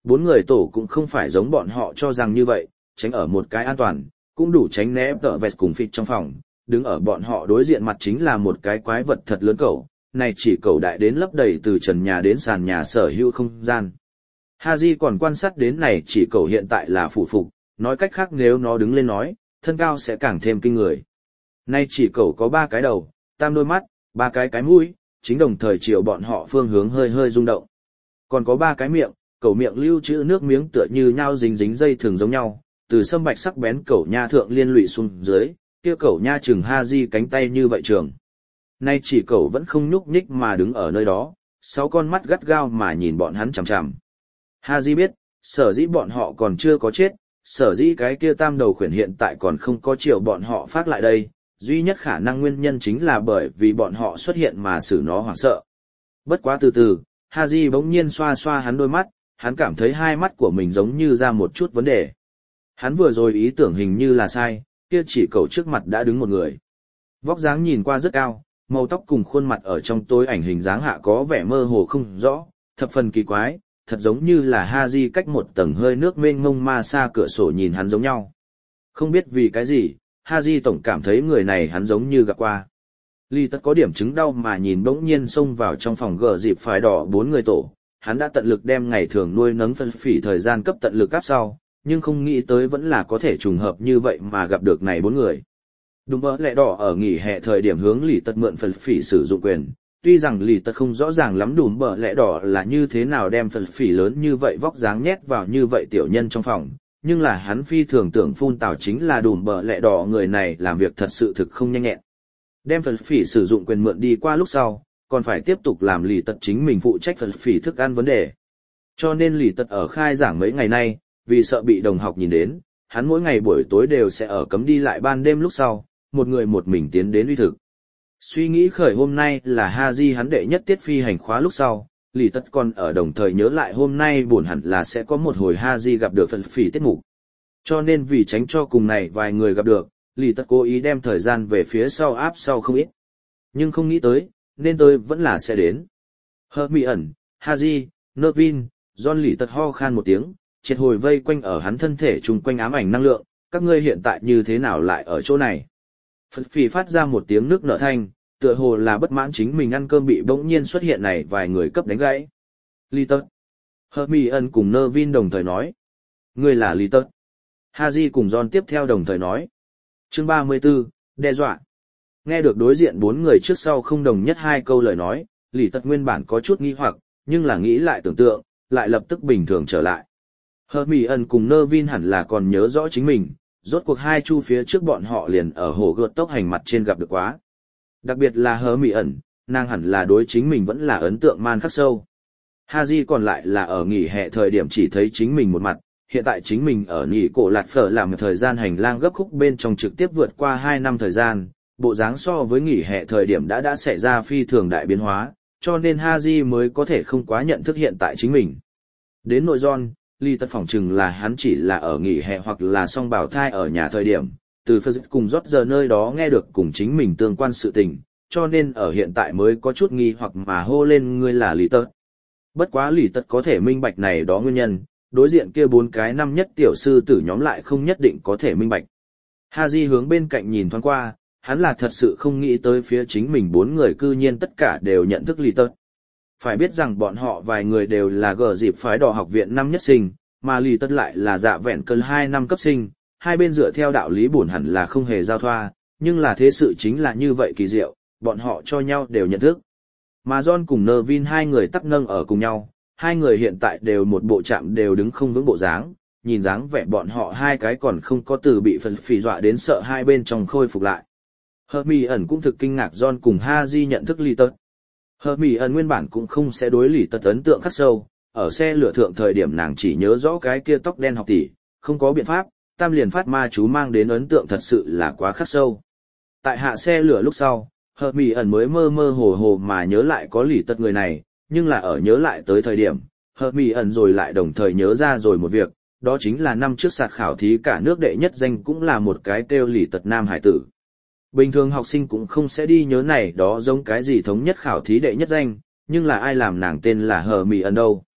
Bốn người tổ cũng không phải giống bọn họ cho rằng như vậy, tránh ở một cái an toàn, cũng đủ tránh né tợ vẹt cùng phịt trong phòng, đứng ở bọn họ đối diện mặt chính là một cái quái vật thật lớn cẩu, này chỉ cẩu đại đến lấp đầy từ trần nhà đến sàn nhà sở hữu không gian. Haji còn quan sát đến này chỉ cẩu hiện tại là phủ phục, nói cách khác nếu nó đứng lên nói, thân cao sẽ càng thêm kinh người. Nay chỉ cẩu có ba cái đầu, tam đôi mắt, ba cái cái mũi, chính đồng thời chiều bọn họ phương hướng hơi hơi rung động. Còn có ba cái miệng, cẩu miệng lưu trữ nước miếng tựa như nhau dính dính dây thường giống nhau, từ sâm bạch sắc bén cẩu nha thượng liên lụy xuống dưới, kia cẩu nha chừng Haji cánh tay như vậy trường. Nay chỉ cẩu vẫn không nhúc nhích mà đứng ở nơi đó, sáu con mắt gắt gao mà nhìn bọn hắn chằm chằm. Haji biết, sở dĩ bọn họ còn chưa có chết, sở dĩ cái kia tam đầu khuyển hiện tại còn không có chiều bọn họ phát lại đây, duy nhất khả năng nguyên nhân chính là bởi vì bọn họ xuất hiện mà xử nó hoảng sợ. Bất quá từ từ, Haji bỗng nhiên xoa xoa hắn đôi mắt, hắn cảm thấy hai mắt của mình giống như ra một chút vấn đề. Hắn vừa rồi ý tưởng hình như là sai, kia chỉ cẩu trước mặt đã đứng một người. Vóc dáng nhìn qua rất cao, màu tóc cùng khuôn mặt ở trong tối ảnh hình dáng hạ có vẻ mơ hồ không rõ, thập phần kỳ quái, thật giống như là Haji cách một tầng hơi nước mênh mông ma xa cửa sổ nhìn hắn giống nhau. Không biết vì cái gì, Haji tổng cảm thấy người này hắn giống như gặp qua. Ly tất có điểm chứng đau mà nhìn bỗng nhiên xông vào trong phòng gờ dịp phải đỏ bốn người tổ, hắn đã tận lực đem ngày thường nuôi nấng phân phỉ thời gian cấp tận lực áp sau, nhưng không nghĩ tới vẫn là có thể trùng hợp như vậy mà gặp được này bốn người. Đúng mơ lẹ đỏ ở nghỉ hè thời điểm hướng lì tật mượn phân phỉ sử dụng quyền, tuy rằng lì tật không rõ ràng lắm đùm bờ lẽ đỏ là như thế nào đem phân phỉ lớn như vậy vóc dáng nhét vào như vậy tiểu nhân trong phòng, nhưng là hắn phi thường tưởng phun tào chính là đùm bờ lẽ đỏ người này làm việc thật sự thực không nhanh nhẹn. Đem phân phỉ sử dụng quyền mượn đi qua lúc sau, còn phải tiếp tục làm lì tật chính mình phụ trách phân phỉ thức ăn vấn đề. Cho nên lì tật ở khai giảng mấy ngày nay, vì sợ bị đồng học nhìn đến, hắn mỗi ngày buổi tối đều sẽ ở cấm đi lại ban đêm lúc sau, một người một mình tiến đến uy thực. Suy nghĩ khởi hôm nay là Haji hắn đệ nhất tiết phi hành khóa lúc sau, lì tất còn ở đồng thời nhớ lại hôm nay buồn hẳn là sẽ có một hồi Haji gặp được phân phỉ tiết mục. Cho nên vì tránh cho cùng này vài người gặp được, lì tất cố ý đem thời gian về phía sau áp sau không ít. Nhưng không nghĩ tới, nên tôi vẫn là sẽ đến. Hermione, Haji, Nervin, John lì tất ho khan một tiếng, triệt hồi vây quanh ở hắn thân thể chung quanh ám ảnh năng lượng, các ngươi hiện tại như thế nào lại ở chỗ này? Phật phì phát ra một tiếng nước nở thanh, tựa hồ là bất mãn chính mình ăn cơm bị bỗng nhiên xuất hiện này vài người cấp đánh gãy. Lý tật. Hermione cùng Nervin đồng thời nói. Ngươi là Lý tật. Haji cùng John tiếp theo đồng thời nói. Chương ba mươi tư, đe dọa. Nghe được đối diện bốn người trước sau không đồng nhất hai câu lời nói, Lý tật nguyên bản có chút nghi hoặc, nhưng là nghĩ lại tưởng tượng, lại lập tức bình thường trở lại. Hermione cùng Nervin hẳn là còn nhớ rõ chính mình. Rốt cuộc hai chu phía trước bọn họ liền ở hồ gợt tốc hành mặt trên gặp được quá. Đặc biệt là Hermione, nàng hẳn là đối chính mình vẫn là ấn tượng man khắc sâu. Haji còn lại là ở nghỉ hè thời điểm chỉ thấy chính mình một mặt, hiện tại chính mình ở nghỉ cổ lạt phở làm thời gian hành lang gấp khúc bên trong trực tiếp vượt qua hai năm thời gian, bộ dáng so với nghỉ hè thời điểm đã đã xảy ra phi thường đại biến hóa, cho nên Haji mới có thể không quá nhận thức hiện tại chính mình. Đến nội John, Ly tất phỏng chừng là hắn chỉ là ở nghỉ hè hoặc là song bảo thai ở nhà thời điểm, từ Phật cùng rót giờ nơi đó nghe được cùng chính mình tương quan sự tình, cho nên ở hiện tại mới có chút nghi hoặc mà hô lên ngươi là Lý tật. Bất quá Lý tật có thể minh bạch này đó nguyên nhân, đối diện kia bốn cái năm nhất tiểu sư tử nhóm lại không nhất định có thể minh bạch. Haji hướng bên cạnh nhìn thoáng qua, hắn là thật sự không nghĩ tới phía chính mình bốn người cư nhiên tất cả đều nhận thức Lý tật. Phải biết rằng bọn họ vài người đều là gờ dịp phái đỏ học viện năm nhất sinh, mà Lý Tất lại là dạ vẹn cơn hai năm cấp sinh, hai bên dựa theo đạo lý bổn hẳn là không hề giao thoa, nhưng là thế sự chính là như vậy kỳ diệu, bọn họ cho nhau đều nhận thức. Mà John cùng Nervin hai người tắc nâng ở cùng nhau, hai người hiện tại đều một bộ chạm đều đứng không vững bộ dáng, nhìn dáng vẻ bọn họ hai cái còn không có từ bị phần phì dọa đến sợ hai bên trong khôi phục lại. Hermione cũng thực kinh ngạc John cùng Haji nhận thức Lý Tất. Hermione nguyên bản cũng không sẽ đối Lý Tất ấn tượng khắc sâu, ở xe lửa thượng thời điểm nàng chỉ nhớ rõ cái kia tóc đen học tỷ, không có biện pháp, tam liền phát ma chú mang đến ấn tượng thật sự là quá khắc sâu. Tại hạ xe lửa lúc sau, Hermione mới mơ mơ hồ hồ mà nhớ lại có Lý Tất người này, nhưng là ở nhớ lại tới thời điểm, Hermione rồi lại đồng thời nhớ ra rồi một việc, đó chính là năm trước sạt khảo thí cả nước đệ nhất danh cũng là một cái kêu Lý Tất nam hải tử. Bình thường học sinh cũng không sẽ đi nhớ này đó giống cái gì thống nhất khảo thí đệ nhất danh, nhưng là ai làm nàng tên là Hermione đâu.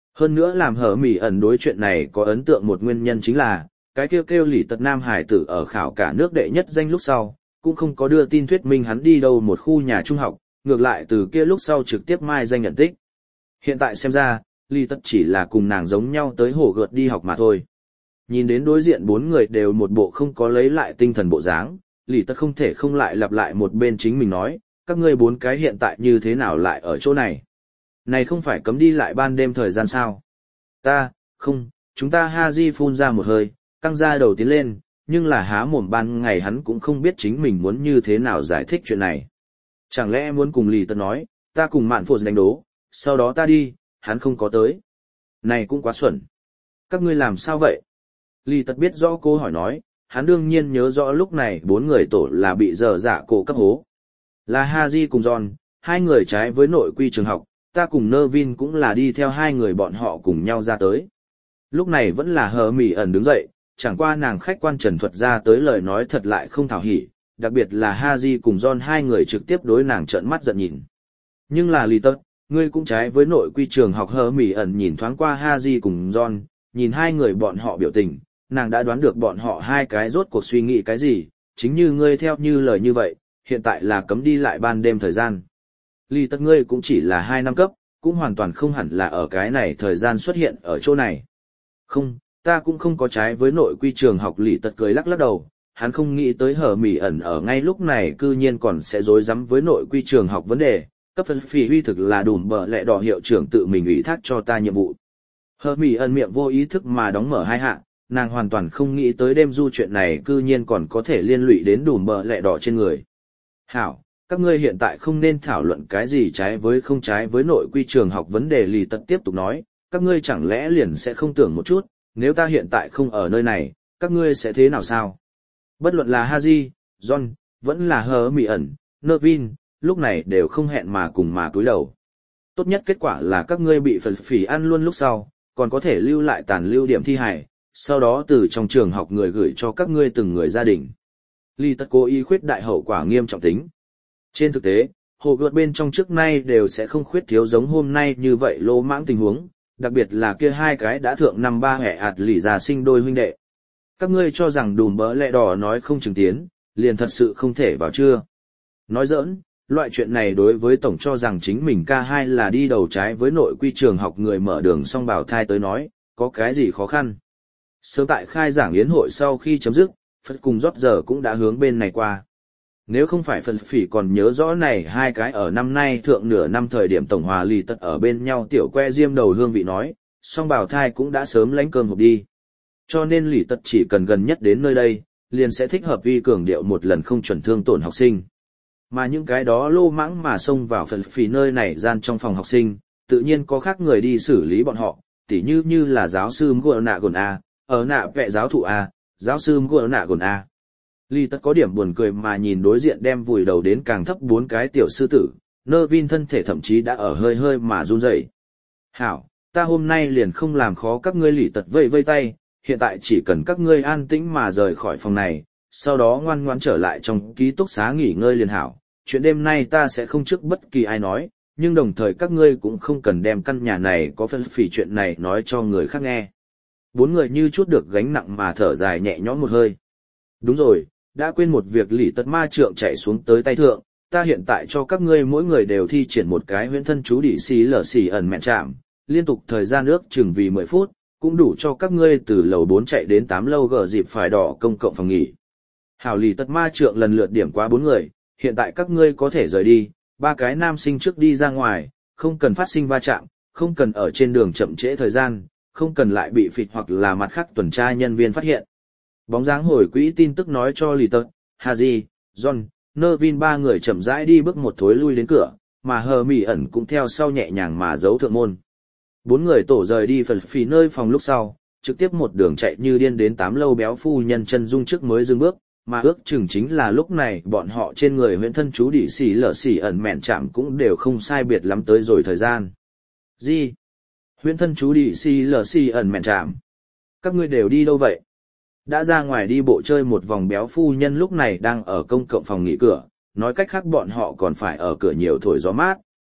Hơn nữa làm hở mỉ ẩn đối chuyện này có ấn tượng một nguyên nhân chính là, cái kêu kêu lì tật nam hải tử ở khảo cả nước đệ nhất danh lúc sau, cũng không có đưa tin thuyết minh hắn đi đâu một khu nhà trung học, ngược lại từ kia lúc sau trực tiếp mai danh nhận tích. Hiện tại xem ra, lì tật chỉ là cùng nàng giống nhau tới hồ gợt đi học mà thôi. Nhìn đến đối diện bốn người đều một bộ không có lấy lại tinh thần bộ dáng, lì tật không thể không lại lặp lại một bên chính mình nói, các ngươi bốn cái hiện tại như thế nào lại ở chỗ này. Này không phải cấm đi lại ban đêm thời gian sao? Ta, không, chúng ta Haji phun ra một hơi, căng ra đầu tiến lên, nhưng là há mồm ban ngày hắn cũng không biết chính mình muốn như thế nào giải thích chuyện này. Chẳng lẽ muốn cùng lì tật nói, ta cùng mạn phụ đánh đố, sau đó ta đi, hắn không có tới. Này cũng quá xuẩn. Các ngươi làm sao vậy? Lì tật biết rõ cô hỏi nói, hắn đương nhiên nhớ rõ lúc này bốn người tổ là bị dở dạ cổ cấp hố. Là Haji cùng John, hai người trái với nội quy trường học, ta cùng Nervin cũng là đi theo hai người bọn họ cùng nhau ra tới. Lúc này vẫn là hờ mỉ ẩn đứng dậy, chẳng qua nàng khách quan trần thuật ra tới lời nói thật lại không thảo hỉ, đặc biệt là Haji cùng John hai người trực tiếp đối nàng trợn mắt giận nhìn. Nhưng là lì tật, ngươi cũng trái với nội quy trường học hờ mỉ ẩn nhìn thoáng qua Haji cùng John, nhìn hai người bọn họ biểu tình, nàng đã đoán được bọn họ hai cái rốt cuộc suy nghĩ cái gì, chính như ngươi theo như lời như vậy, hiện tại là cấm đi lại ban đêm thời gian. Lì tật ngươi cũng chỉ là hai năm cấp, cũng hoàn toàn không hẳn là ở cái này thời gian xuất hiện ở chỗ này. Không, ta cũng không có trái với nội quy trường học. Lì tật cười lắc lắc đầu, hắn không nghĩ tới hở mỉ ẩn ở ngay lúc này cư nhiên còn sẽ dối rắm với nội quy trường học vấn đề, cấp phân phỉ huy thực là đùm bờ lẹ đỏ hiệu trưởng tự mình ủy thác cho ta nhiệm vụ. Hở mỉ ẩn miệng vô ý thức mà đóng mở hai hạ, nàng hoàn toàn không nghĩ tới đêm du chuyện này cư nhiên còn có thể liên lụy đến đùm bờ lẹ đỏ trên người. Hảo, các ngươi hiện tại không nên thảo luận cái gì trái với không trái với nội quy trường học vấn đề. Lì tật tiếp tục nói, các ngươi chẳng lẽ liền sẽ không tưởng một chút, nếu ta hiện tại không ở nơi này, các ngươi sẽ thế nào sao? Bất luận là Haji, John, vẫn là hờ mỉ ẩn, Nervin, lúc này đều không hẹn mà cùng mà cúi đầu. Tốt nhất kết quả là các ngươi bị phần phỉ ăn luôn lúc sau, còn có thể lưu lại tàn lưu điểm thi hài, sau đó từ trong trường học người gửi cho các ngươi từng người gia đình. Lì tật cố ý khuyết đại hậu quả nghiêm trọng tính. Trên thực tế, hồ gợt bên trong trước nay đều sẽ không khuyết thiếu giống hôm nay như vậy lỗ mãng tình huống, đặc biệt là kia hai cái đã thượng năm ba hẻ ạt lì già sinh đôi huynh đệ. Các ngươi cho rằng đùm bỡ lẹ đỏ nói không chứng tiến, liền thật sự không thể vào chưa? Nói giỡn, loại chuyện này đối với tổng cho rằng chính mình ca hai là đi đầu trái với nội quy trường học người mở đường song bào thai tới nói, có cái gì khó khăn. Sớm tại khai giảng yến hội sau khi chấm dứt, Phật cùng rót giờ cũng đã hướng bên này qua. Nếu không phải phần phỉ còn nhớ rõ này hai cái ở năm nay thượng nửa năm thời điểm tổng hòa lì tật ở bên nhau tiểu que diêm đầu hương vị nói, song bào thai cũng đã sớm lánh cơm hộp đi. Cho nên lì tật chỉ cần gần nhất đến nơi đây, liền sẽ thích hợp uy cường điệu một lần không chuẩn thương tổn học sinh. Mà những cái đó lô mãng mà xông vào phần phỉ nơi này gian trong phòng học sinh, tự nhiên có khác người đi xử lý bọn họ, tỉ như như là giáo sư Mgua nạ gồn A, ở nạ vẹ giáo thụ A, giáo sư Mgua nạ gồn A. Lì tật có điểm buồn cười mà nhìn đối diện đem vùi đầu đến càng thấp bốn cái tiểu sư tử, Nervin thân thể thậm chí đã ở hơi hơi mà run rẩy. Hảo, ta hôm nay liền không làm khó các ngươi. Lì tật vây vây tay, hiện tại chỉ cần các ngươi an tĩnh mà rời khỏi phòng này, sau đó ngoan ngoãn trở lại trong ký túc xá nghỉ ngơi liền hảo. Chuyện đêm nay ta sẽ không trước bất kỳ ai nói, nhưng đồng thời các ngươi cũng không cần đem căn nhà này có phân phỉ chuyện này nói cho người khác nghe. Bốn người như chút được gánh nặng mà thở dài nhẹ nhõm một hơi. Đúng rồi, đã quên một việc. Lì tật ma trượng chạy xuống tới tay thượng, ta hiện tại cho các ngươi mỗi người đều thi triển một cái huyễn thân chú đỉ xì lở xì ẩn mẹn chạm, liên tục thời gian ước chừng vì mười phút, cũng đủ cho các ngươi từ lầu bốn chạy đến tám lâu gờ dịp phải đỏ công cộng phòng nghỉ. Hảo, lì tật ma trượng lần lượt điểm qua bốn người, hiện tại các ngươi có thể rời đi, ba cái nam sinh trước đi ra ngoài, không cần phát sinh va chạm, không cần ở trên đường chậm trễ thời gian, không cần lại bị phịt hoặc là mặt khác tuần tra nhân viên phát hiện. Bóng dáng hồi quỹ tin tức nói cho lì tật, Haji, John, Nervin ba người chậm rãi đi bước một thối lui đến cửa, mà hờ mỉ ẩn cũng theo sau nhẹ nhàng mà giấu thượng môn. Bốn người tổ rời đi phần phì nơi phòng lúc sau, trực tiếp một đường chạy như điên đến tám lâu béo phu nhân chân dung trước mới dừng bước, mà ước chừng chính là lúc này bọn họ trên người huyễn thân chú đỉ xỉ lở xỉ ẩn mẹn chạm cũng đều không sai biệt lắm tới rồi thời gian. Gì? Huyễn thân chú đỉ xỉ lở xỉ ẩn mẹn chạm? Các ngươi đều đi đâu vậy? Đã ra ngoài đi bộ chơi một vòng béo phu nhân lúc này đang ở công cộng phòng nghỉ cửa, nói cách khác bọn họ còn phải ở cửa nhiều thổi gió mát,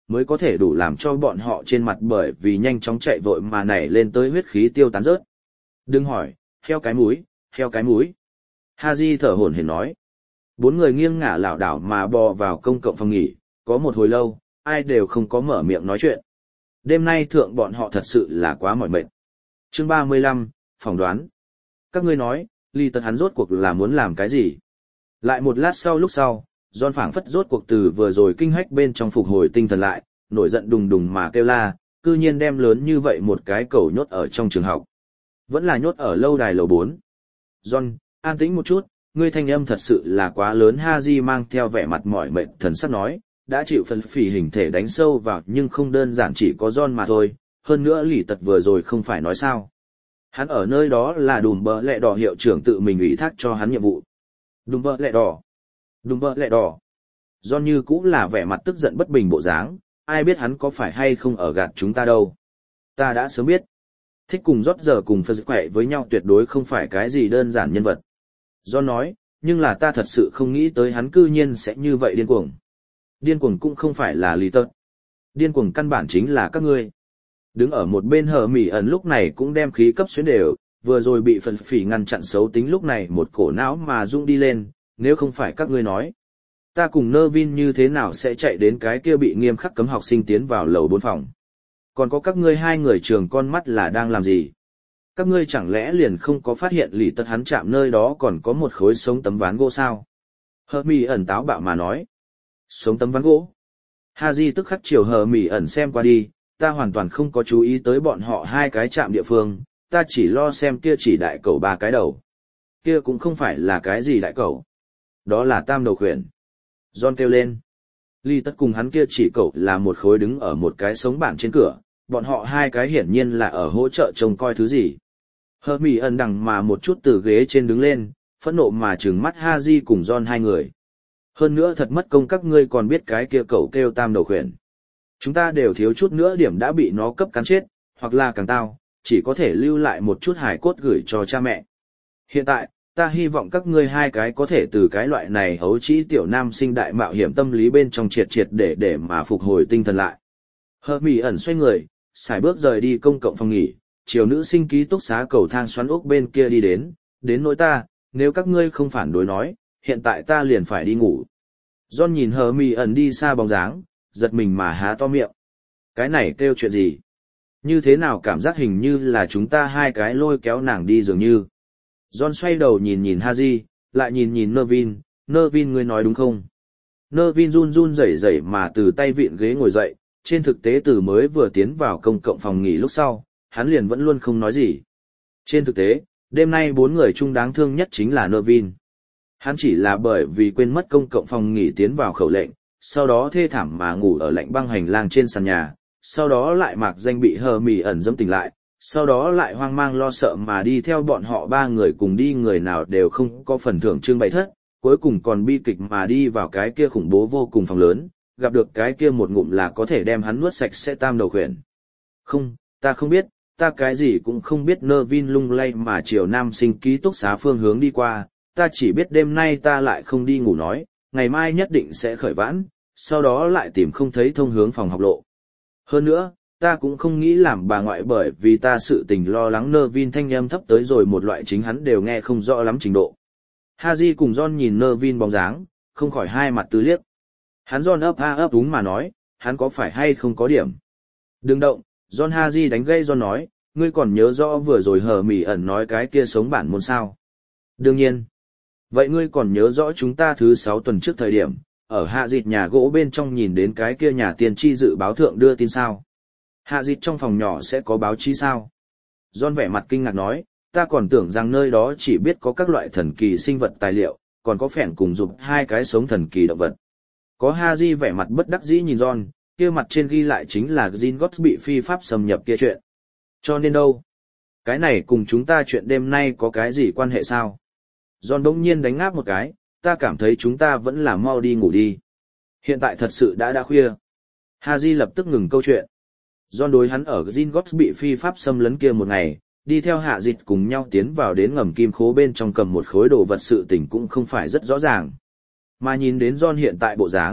mới có thể đủ làm cho bọn họ trên mặt bởi vì nhanh chóng chạy vội mà nảy lên tới huyết khí tiêu tán rớt. Đừng hỏi, heo cái múi, heo cái múi. Haji thở hổn hển nói. Bốn người nghiêng ngả lảo đảo mà bò vào công cộng phòng nghỉ, có một hồi lâu, ai đều không có mở miệng nói chuyện. Đêm nay thượng bọn họ thật sự là quá mỏi mệt. Chương ba mươi lăm, phỏng đoán. Các ngươi nói, Ly Tật hắn rốt cuộc là muốn làm cái gì? Lại một lát sau lúc sau, John phảng phất rốt cuộc từ vừa rồi kinh hách bên trong phục hồi tinh thần lại, nổi giận đùng đùng mà kêu la, cư nhiên đem lớn như vậy một cái cầu nhốt ở trong trường học. Vẫn là nhốt ở lâu đài lầu bốn. John, an tĩnh một chút, ngươi thanh âm thật sự là quá lớn. Haji mang theo vẻ mặt mỏi mệt thần sắc nói, đã chịu phần phỉ hình thể đánh sâu vào nhưng không đơn giản chỉ có John mà thôi, hơn nữa Lý Tật vừa rồi không phải nói sao. Hắn ở nơi đó là đùm bờ lẹ đỏ hiệu trưởng tự mình ủy thác cho hắn nhiệm vụ. Đùm bờ lẹ đỏ. Đùm bờ lẹ đỏ. John như cũng là vẻ mặt tức giận bất bình bộ dáng, ai biết hắn có phải hay không ở gạt chúng ta đâu. Ta đã sớm biết. Thích cùng rót giờ cùng phật quẹ với nhau tuyệt đối không phải cái gì đơn giản nhân vật. John nói, nhưng là ta thật sự không nghĩ tới hắn cư nhiên sẽ như vậy điên cuồng. Điên cuồng cũng không phải là Lý Tật. Điên cuồng căn bản chính là các ngươi. Đứng ở một bên hờ mỉ ẩn lúc này cũng đem khí cấp xuyến đều, vừa rồi bị phần phỉ ngăn chặn xấu tính lúc này một cổ não mà rung đi lên, nếu không phải các ngươi nói. Ta cùng Nơ Vin như thế nào sẽ chạy đến cái kia bị nghiêm khắc cấm học sinh tiến vào lầu bốn phòng. Còn có các ngươi hai người trường con mắt là đang làm gì? Các ngươi chẳng lẽ liền không có phát hiện Lý Tật hắn chạm nơi đó còn có một khối sống tấm ván gỗ sao? Hờ mỉ ẩn táo bạo mà nói. Sống tấm ván gỗ. Haji tức khắc chiều hờ mỉ ẩn xem qua đi, ta hoàn toàn không có chú ý tới bọn họ hai cái chạm địa phương, ta chỉ lo xem kia chỉ đại cẩu ba cái đầu. Kia cũng không phải là cái gì đại cẩu. Đó là tam đầu khuyển. John kêu lên. Lý Tật cùng hắn kia chỉ cẩu là một khối đứng ở một cái sống bảng trên cửa, bọn họ hai cái hiển nhiên là ở hỗ trợ trông coi thứ gì. Hờ mỉ ẩn đằng mà một chút từ ghế trên đứng lên, phẫn nộ mà trừng mắt Haji cùng John hai người. Hơn nữa thật mất công các ngươi còn biết cái kia cẩu kêu tam đầu khuyển. Chúng ta đều thiếu chút nữa điểm đã bị nó cấp cắn chết, hoặc là càng tao, chỉ có thể lưu lại một chút hài cốt gửi cho cha mẹ. Hiện tại, ta hy vọng các ngươi hai cái có thể từ cái loại này hấu trĩ tiểu nam sinh đại mạo hiểm tâm lý bên trong triệt triệt để để mà phục hồi tinh thần lại. Hờ mỉ ẩn xoay người, xài bước rời đi công cộng phòng nghỉ, chiều nữ sinh ký túc xá cầu thang xoắn ốc bên kia đi đến, đến nỗi ta, nếu các ngươi không phản đối nói, hiện tại ta liền phải đi ngủ. John nhìn hờ mỉ ẩn đi xa bóng dáng, giật mình mà há to miệng. Cái này kêu chuyện gì? Như thế nào cảm giác hình như là chúng ta hai cái lôi kéo nàng đi dường như. John xoay đầu nhìn nhìn Haji, lại nhìn nhìn Nơ Vin, Nơ Vin ngươi nói đúng không? Nơ Vin run run rẩy rẩy mà từ tay vịn ghế ngồi dậy, trên thực tế từ mới vừa tiến vào công cộng phòng nghỉ lúc sau, hắn liền vẫn luôn không nói gì. Trên thực tế, đêm nay bốn người chung đáng thương nhất chính là Nơ Vin. Hắn chỉ là bởi vì quên mất công cộng phòng nghỉ tiến vào khẩu lệnh, sau đó thê thảm mà ngủ ở lạnh băng hành lang trên sàn nhà, sau đó lại mạc danh bị hờ mỉ ẩn dẫm tỉnh lại, sau đó lại hoang mang lo sợ mà đi theo bọn họ ba người cùng đi, người nào đều không có phần thưởng trưng bày thất, cuối cùng còn bi kịch mà đi vào cái kia khủng bố vô cùng phòng lớn, gặp được cái kia một ngụm là có thể đem hắn nuốt sạch sẽ tam đầu khuyển. Không, ta không biết, ta cái gì cũng không biết. Nơ Vin lung lay mà chiều nam sinh ký túc xá phương hướng đi qua, ta chỉ biết đêm nay ta lại không đi ngủ nói, ngày mai nhất định sẽ khởi vãn, sau đó lại tìm không thấy thông hướng phòng học lộ. Hơn nữa, ta cũng không nghĩ làm bà ngoại bởi vì ta sự tình lo lắng. Nơ Vin thanh âm thấp tới rồi một loại chính hắn đều nghe không rõ lắm trình độ. Haji cùng John nhìn Nơ Vin bóng dáng, không khỏi hai mặt tứ liếc. Hắn John ấp a ấp đúng mà nói, hắn có phải hay không có điểm. Đừng động, John. Haji đánh gây John nói, ngươi còn nhớ rõ vừa rồi hờ mỉ ẩn nói cái kia sống bản môn sao? Đương nhiên. Vậy ngươi còn nhớ rõ chúng ta thứ sáu tuần trước thời điểm, ở hạ dịt nhà gỗ bên trong nhìn đến cái kia nhà tiên tri dự báo thượng đưa tin sao? Hạ dịt trong phòng nhỏ sẽ có báo chí sao? John vẻ mặt kinh ngạc nói, ta còn tưởng rằng nơi đó chỉ biết có các loại thần kỳ sinh vật tài liệu, còn có phèn cùng dục hai cái sống thần kỳ động vật. Có Haji vẻ mặt bất đắc dĩ nhìn John, kia mặt trên ghi lại chính là Gringotts bị phi pháp xâm nhập kia chuyện. Cho nên đâu? Cái này cùng chúng ta chuyện đêm nay có cái gì quan hệ sao? John bỗng nhiên đánh ngáp một cái, ta cảm thấy chúng ta vẫn là mau đi ngủ đi. Hiện tại thật sự đã đã khuya. Haji lập tức ngừng câu chuyện. John đối hắn ở Gringotts bị phi pháp xâm lấn kia một ngày, đi theo hạ dịch cùng nhau tiến vào đến ngầm kim khố bên trong cầm một khối đồ vật sự tình cũng không phải rất rõ ràng. Mà nhìn đến John hiện tại bộ dáng,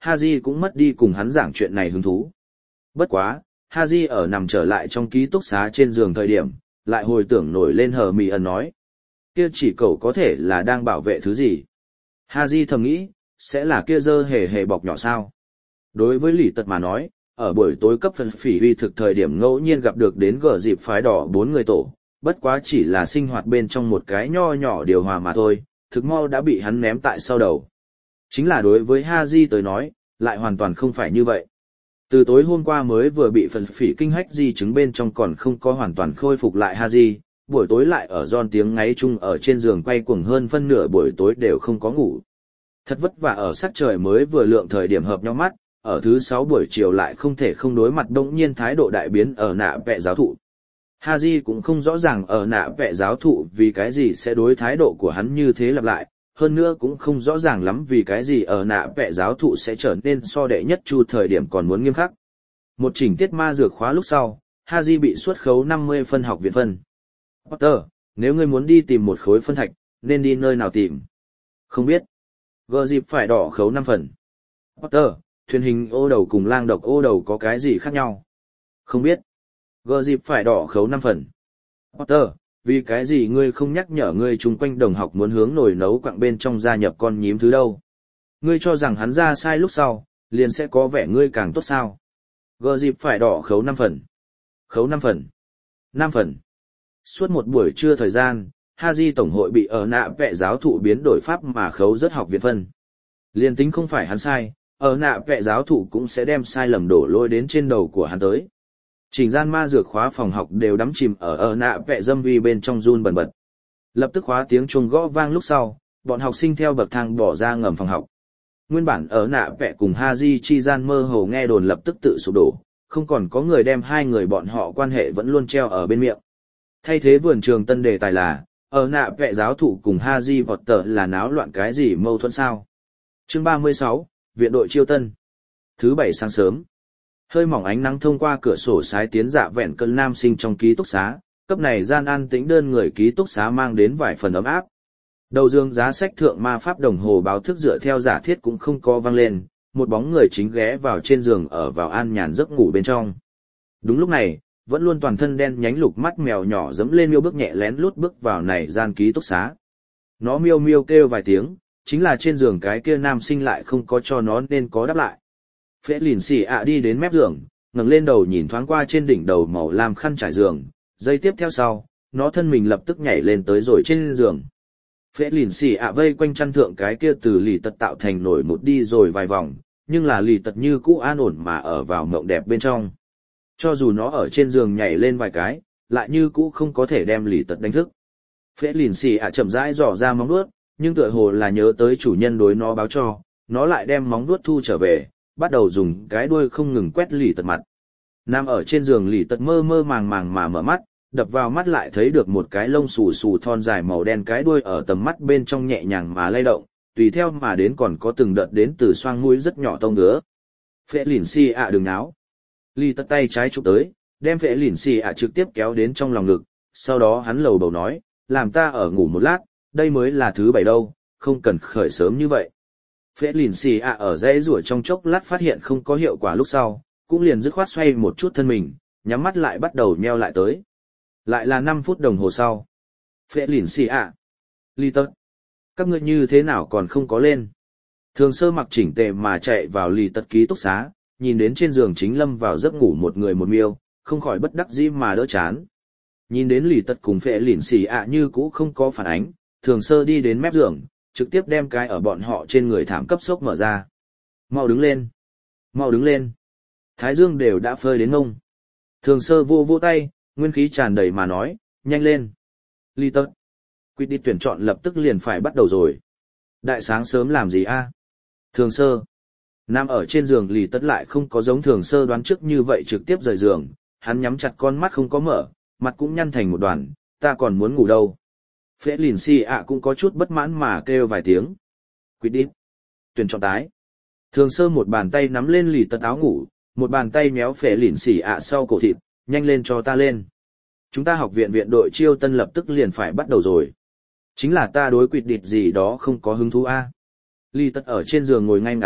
Haji cũng mất đi cùng hắn giảng chuyện này hứng thú. Bất quá, Haji ở nằm trở lại trong ký túc xá trên giường thời điểm, lại hồi tưởng nổi lên hờ mì ẩn nói. Kia chỉ cậu có thể là đang bảo vệ thứ gì? Haji thầm nghĩ, sẽ là kia dơ hề hề bọc nhỏ sao? Đối với lì tật mà nói, ở buổi tối cấp phân phỉ huy thực thời điểm ngẫu nhiên gặp được đến gờ dịp phái đỏ bốn người tổ, bất quá chỉ là sinh hoạt bên trong một cái nho nhỏ điều hòa mà thôi, thực mau đã bị hắn ném tại sau đầu. Chính là đối với Haji tới nói, lại hoàn toàn không phải như vậy. Từ tối hôm qua mới vừa bị phần phỉ kinh hách di chứng bên trong còn không có hoàn toàn khôi phục lại Haji, buổi tối lại ở giòn tiếng ngáy chung ở trên giường quay cuồng hơn phân nửa buổi tối đều không có ngủ. Thật vất vả ở sắc trời mới vừa lượng thời điểm hợp nhau mắt, ở thứ sáu buổi chiều lại không thể không đối mặt bỗng nhiên thái độ đại biến ở nạ vẹ giáo thụ. Haji cũng không rõ ràng ở nạ vẹ giáo thụ vì cái gì sẽ đối thái độ của hắn như thế lặp lại, hơn nữa cũng không rõ ràng lắm vì cái gì ở nạ vẹ giáo thụ sẽ trở nên so đệ nhất chu thời điểm còn muốn nghiêm khắc. Một chỉnh tiết ma dược khóa lúc sau, Haji bị suất khấu năm mươi phân học viện phân. Potter, nếu ngươi muốn đi tìm một khối phân thạch, nên đi nơi nào tìm? Không biết. Gờ dịp phải đỏ khấu năm phần. Potter, thuyền hình ô đầu cùng lang độc ô đầu có cái gì khác nhau? Không biết. Gờ dịp phải đỏ khấu năm phần. Potter, vì cái gì ngươi không nhắc nhở ngươi chung quanh đồng học muốn hướng nồi nấu quặng bên trong gia nhập con nhím thứ đâu? Ngươi cho rằng hắn ra sai lúc sau, liền sẽ có vẻ ngươi càng tốt sao? Gờ dịp phải đỏ khấu năm phần. Khấu năm phần. năm phần. Suốt một buổi trưa thời gian, Haji tổng hội bị ở nạ vẹ giáo thụ biến đổi pháp mà khấu rất học viện phân. Liên tính không phải hắn sai, ở nạ vẹ giáo thụ cũng sẽ đem sai lầm đổ lôi đến trên đầu của hắn tới. Trình gian ma dược khóa phòng học đều đắm chìm ở ở nạ vẹ dâm uy bên trong run bần bật. Lập tức khóa tiếng chuông gõ vang lúc sau, bọn học sinh theo bậc thang bỏ ra ngầm phòng học. Nguyên bản ở nạ vẹ cùng Haji chi gian mơ hồ nghe đồn lập tức tự sụp đổ, không còn có người đem hai người bọn họ quan hệ vẫn luôn treo ở bên miệng. Thay thế vườn trường tân đề tài là, ở nạ vẹ giáo thụ cùng Haji vọt tờ là náo loạn cái gì mâu thuẫn sao? Chương ba mươi sáu, Viện đội chiêu tân. Thứ bảy sáng sớm, hơi mỏng ánh nắng thông qua cửa sổ sái tiến dạ vẹn cơn nam sinh trong ký túc xá, cấp này gian an tĩnh đơn người ký túc xá mang đến vài phần ấm áp. Đầu dương giá sách thượng ma pháp đồng hồ báo thức dựa theo giả thiết cũng không có vang lên, một bóng người chính ghé vào trên giường ở vào an nhàn giấc ngủ bên trong. Đúng lúc này, vẫn luôn toàn thân đen nhánh lục mắt mèo nhỏ dẫm lên miêu bước nhẹ lén lút bước vào này gian ký túc xá. Nó miêu miêu kêu vài tiếng, chính là trên giường cái kia nam sinh lại không có cho nó nên có đáp lại. Phễ lìn xì ạ đi đến mép giường, ngẩng lên đầu nhìn thoáng qua trên đỉnh đầu màu lam khăn trải giường, giây tiếp theo sau, nó thân mình lập tức nhảy lên tới rồi trên giường. Phễ lìn xì ạ vây quanh chăn thượng cái kia từ lì tật tạo thành nổi một đi rồi vài vòng, nhưng là lì tật như cũ an ổn mà ở vào mộng đẹp bên trong. Cho dù nó ở trên giường nhảy lên vài cái, lại như cũ không có thể đem lì tật đánh thức. Phễ lìn xì ạ chậm rãi dò ra móng vuốt, nhưng tựa hồ là nhớ tới chủ nhân đối nó báo cho, nó lại đem móng vuốt thu trở về, bắt đầu dùng cái đuôi không ngừng quét lì tật mặt. Nằm ở trên giường lì tật mơ mơ màng màng mà mở mắt, đập vào mắt lại thấy được một cái lông xù xù thon dài màu đen cái đuôi ở tầm mắt bên trong nhẹ nhàng mà lay động, tùy theo mà đến còn có từng đợt đến từ xoang mũi rất nhỏ tông ngứa. Phễ lìn xì ạ đừng náo. Lì tật tay trái chụp tới, đem phễ lìn xì ạ trực tiếp kéo đến trong lòng ngực, sau đó hắn lầu bầu nói, làm ta ở ngủ một lát, đây mới là thứ bảy đâu, không cần khởi sớm như vậy. Phễ lìn xì ạ ở dãy rủa trong chốc lát phát hiện không có hiệu quả lúc sau, cũng liền dứt khoát xoay một chút thân mình, nhắm mắt lại bắt đầu nheo lại tới. Lại là năm phút đồng hồ sau. Phễ lìn xì ạ. Lì tật. Các ngươi như thế nào còn không có lên? Thường sơ mặc chỉnh tề mà chạy vào lì tật ký túc xá, nhìn đến trên giường chính lâm vào giấc ngủ một người một miêu, không khỏi bất đắc dĩ mà đỡ chán. Nhìn đến lì tật cùng phễ lìn xì ạ như cũ không có phản ánh, thường sơ đi đến mép giường, trực tiếp đem cái ở bọn họ trên người thảm cấp sốc mở ra. Mau đứng lên. Mau đứng lên. Thái dương đều đã phơi đến ngông. Thường sơ vô vô tay, nguyên khí tràn đầy mà nói, nhanh lên. Lì tật. Quyết đi tuyển chọn lập tức liền phải bắt đầu rồi. Đại sáng sớm làm gì a? Thường sơ. Nằm ở trên giường lì tật lại không có giống thường sơ đoán trước như vậy trực tiếp rời giường, hắn nhắm chặt con mắt không có mở, mặt cũng nhăn thành một đoàn, ta còn muốn ngủ đâu. Phễ lìn xì ạ cũng có chút bất mãn mà kêu vài tiếng. Quyết đi. Tuyển chọn tái. Thường sơ một bàn tay nắm lên lì tật áo ngủ, một bàn tay méo phễ lìn xì ạ sau cổ thịt, nhanh lên cho ta lên. Chúng ta học viện viện đội chiêu tân lập tức liền phải bắt đầu rồi. Chính là ta đối quyết địch gì đó không có hứng thú a. Lì tật ở trên giường ngồi ngay ngắn,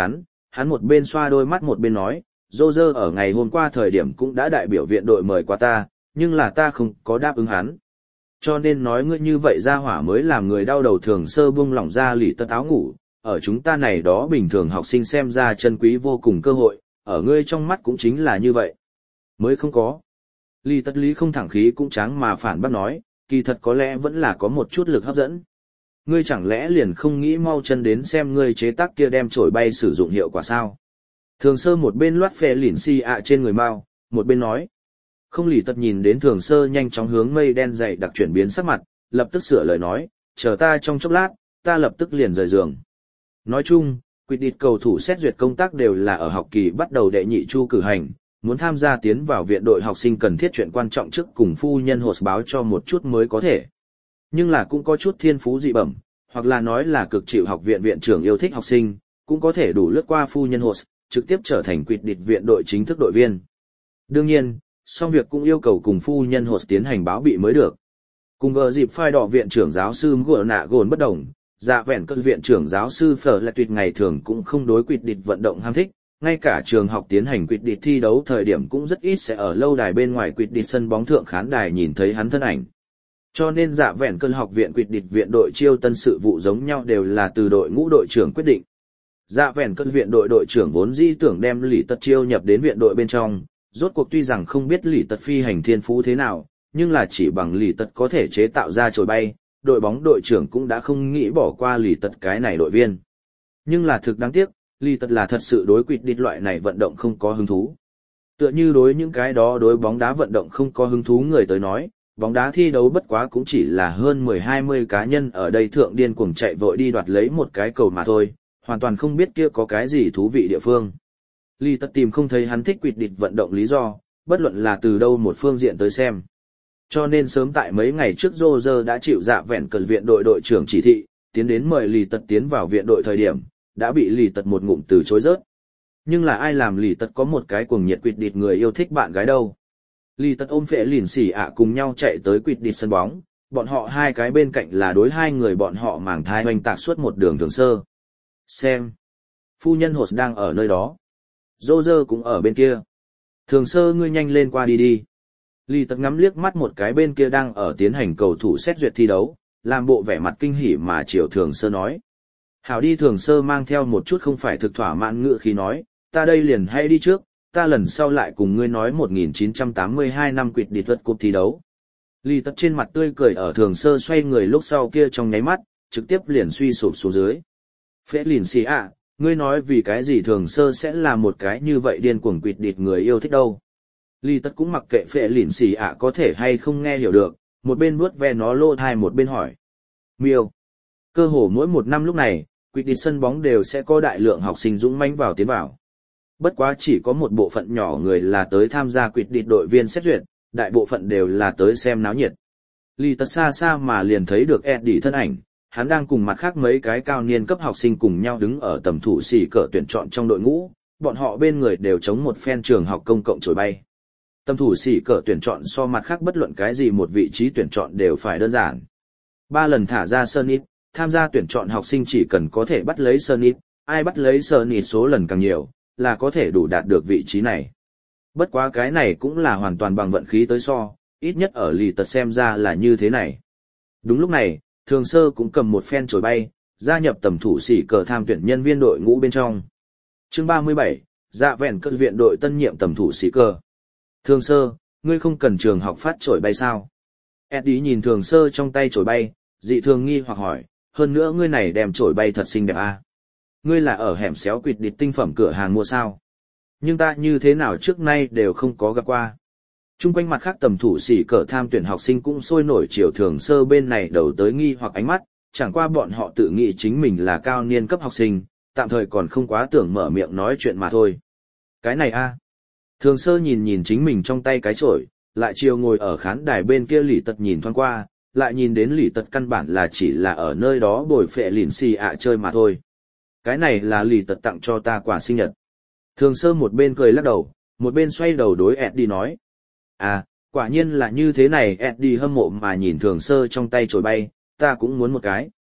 hắn một bên xoa đôi mắt một bên nói, Roger ở ngày hôm qua thời điểm cũng đã đại biểu viện đội mời qua ta, nhưng là ta không có đáp ứng hắn. Cho nên nói ngươi như vậy ra hỏa mới làm người đau đầu. Thường sơ buông lỏng ra lì tật áo ngủ, ở chúng ta này đó bình thường học sinh xem ra chân quý vô cùng cơ hội, ở ngươi trong mắt cũng chính là như vậy. Mới không có. Lì tật lý không thẳng khí cũng tráng mà phản bác nói, kỳ thật có lẽ vẫn là có một chút lực hấp dẫn. Ngươi chẳng lẽ liền không nghĩ mau chân đến xem ngươi chế tác kia đem chổi bay sử dụng hiệu quả sao? Thường sơ một bên loát phê lỉn si ạ trên người mau, một bên nói. Không lì tật nhìn đến thường sơ nhanh chóng hướng mây đen dày đặc chuyển biến sắc mặt, lập tức sửa lời nói, chờ ta trong chốc lát, ta lập tức liền rời giường. Nói chung, quyết định cầu thủ xét duyệt công tác đều là ở học kỳ bắt đầu đệ nhị chu cử hành, muốn tham gia tiến vào viện đội học sinh cần thiết chuyện quan trọng trước cùng phu nhân Hột báo cho một chút mới có thể. Nhưng là cũng có chút thiên phú dị bẩm, hoặc là nói là cực chịu học viện viện trưởng yêu thích học sinh, cũng có thể đủ lướt qua phu nhân Hột, trực tiếp trở thành quyết định viện đội chính thức đội viên. Đương nhiên, song việc cũng yêu cầu cùng phu nhân Hột tiến hành báo bị mới được. Cùng gờ dịp phai đỏ viện trưởng giáo sư Gùa Nạ Gồn bất đồng, dạ vẹn cơn viện trưởng giáo sư Phở là tuyệt ngày thường cũng không đối quyết định vận động ham thích, ngay cả trường học tiến hành quyết định thi đấu thời điểm cũng rất ít sẽ ở lâu đài bên ngoài quyết định sân bóng thượng khán đài nhìn thấy hắn thân ảnh. Cho nên dạ vẹn cơn học viện quyết định viện đội chiêu tân sự vụ giống nhau đều là từ đội ngũ đội trưởng quyết định. Dạ vẹn cơn viện đội đội trưởng vốn dĩ tưởng đem Lý Tật chiêu nhập đến viện đội bên trong, rốt cuộc tuy rằng không biết Lý Tật phi hành thiên phú thế nào, nhưng là chỉ bằng Lý Tật có thể chế tạo ra chổi bay, đội bóng đội trưởng cũng đã không nghĩ bỏ qua Lý Tật cái này đội viên. Nhưng là thực đáng tiếc, Lý Tật là thật sự đối quyết định loại này vận động không có hứng thú. Tựa như đối những cái đó đối bóng đá vận động không có hứng thú người tới nói, bóng đá thi đấu bất quá cũng chỉ là hơn mười hai mươi cá nhân ở đây thượng điên cuồng chạy vội đi đoạt lấy một cái cầu mà thôi, hoàn toàn không biết kia có cái gì thú vị địa phương. Lý Tật tìm không thấy hắn thích quyết định vận động lý do, bất luận là từ đâu một phương diện tới xem. Cho nên sớm tại mấy ngày trước Roger đã chịu dạ vẹn cần viện đội đội trưởng chỉ thị, tiến đến mời Lý Tật tiến vào viện đội thời điểm, đã bị Lý Tật một ngụm từ chối rớt. Nhưng là ai làm Lý Tật có một cái cuồng nhiệt quyết định người yêu thích bạn gái đâu. Lý Tật ôm phệ lìn xỉ ạ cùng nhau chạy tới quyết định sân bóng, bọn họ hai cái bên cạnh là đối hai người bọn họ màng thai hoành tạc suốt một đường thường sơ. Xem. Phu nhân Hột đang ở nơi đó. Roger cũng ở bên kia. Thường sơ ngươi nhanh lên qua đi đi. Lý Tật ngắm liếc mắt một cái bên kia đang ở tiến hành cầu thủ xét duyệt thi đấu, làm bộ vẻ mặt kinh hỉ mà chiều thường sơ nói. Hảo đi. Thường sơ mang theo một chút không phải thực thỏa mãn ngữ khí nói, ta đây liền hay đi trước, ta lần sau lại cùng ngươi nói một nghìn chín trăm tám mươi hai năm quyết định vật cúp thi đấu. Lý Tật trên mặt tươi cười ở thường sơ xoay người lúc sau kia trong nháy mắt, trực tiếp liền suy sụp xuống dưới. Phế lìn xì ạ, ngươi nói vì cái gì thường sơ sẽ là một cái như vậy điên cuồng quyết định người yêu thích đâu. Lý Tật cũng mặc kệ phệ lìn xì ạ có thể hay không nghe hiểu được, một bên vuốt ve nó lô thai một bên hỏi. Miêu. Cơ hồ mỗi một năm lúc này, quyết định sân bóng đều sẽ có đại lượng học sinh dũng mãnh vào tiến vào. Bất quá chỉ có một bộ phận nhỏ người là tới tham gia quyết định đội viên xét duyệt, đại bộ phận đều là tới xem náo nhiệt. Lý Tật xa xa mà liền thấy được Eddie thân ảnh, hắn đang cùng mặt khác mấy cái cao niên cấp học sinh cùng nhau đứng ở tầm thủ xỉ cờ tuyển chọn trong đội ngũ, bọn họ bên người đều chống một phen trường học công cộng chổi bay. Tầm thủ xỉ cờ tuyển chọn so mặt khác bất luận cái gì một vị trí tuyển chọn đều phải đơn giản. Ba lần thả ra sơn ít, tham gia tuyển chọn học sinh chỉ cần có thể bắt lấy sơn ít, ai bắt lấy sơn ít số lần càng nhiều, là có thể đủ đạt được vị trí này. Bất quá cái này cũng là hoàn toàn bằng vận khí tới so, ít nhất ở Lý Tật xem ra là như thế này. Đúng lúc này, thường sơ cũng cầm một phen chổi bay, gia nhập tầm thủ xỉ cờ tham tuyển nhân viên đội ngũ bên trong. Chương ba mươi bảy, dạ vẹn cơn viện đội tân nhiệm tầm thủ xỉ cờ. Thường sơ, ngươi không cần trường học phát chổi bay sao? Eddie nhìn thường sơ trong tay chổi bay, dị thường nghi hoặc hỏi, hơn nữa ngươi này đem chổi bay thật xinh đẹp à? Ngươi là ở hẻm xéo quỵt địt tinh phẩm cửa hàng mua sao? Nhưng ta như thế nào trước nay đều không có gặp qua. Trung quanh mặt khác tầm thủ xỉ cờ tham tuyển học sinh cũng sôi nổi chiều thường sơ bên này đầu tới nghi hoặc ánh mắt, chẳng qua bọn họ tự nghĩ chính mình là cao niên cấp học sinh, tạm thời còn không quá tưởng mở miệng nói chuyện mà thôi. Cái này a Thường sơ nhìn nhìn chính mình trong tay cái chổi, lại chiều ngồi ở khán đài bên kia Lý Tật nhìn thoáng qua, lại nhìn đến Lý Tật căn bản là chỉ là ở nơi đó bồi phệ lìn xì ạ chơi mà thôi. Cái này là Lý Tật tặng cho ta quà sinh nhật. Thường sơ một bên cười lắc đầu, một bên xoay đầu đối Eddie nói. À, quả nhiên là như thế này. Eddie hâm mộ mà nhìn thường sơ trong tay chổi bay, ta cũng muốn một cái.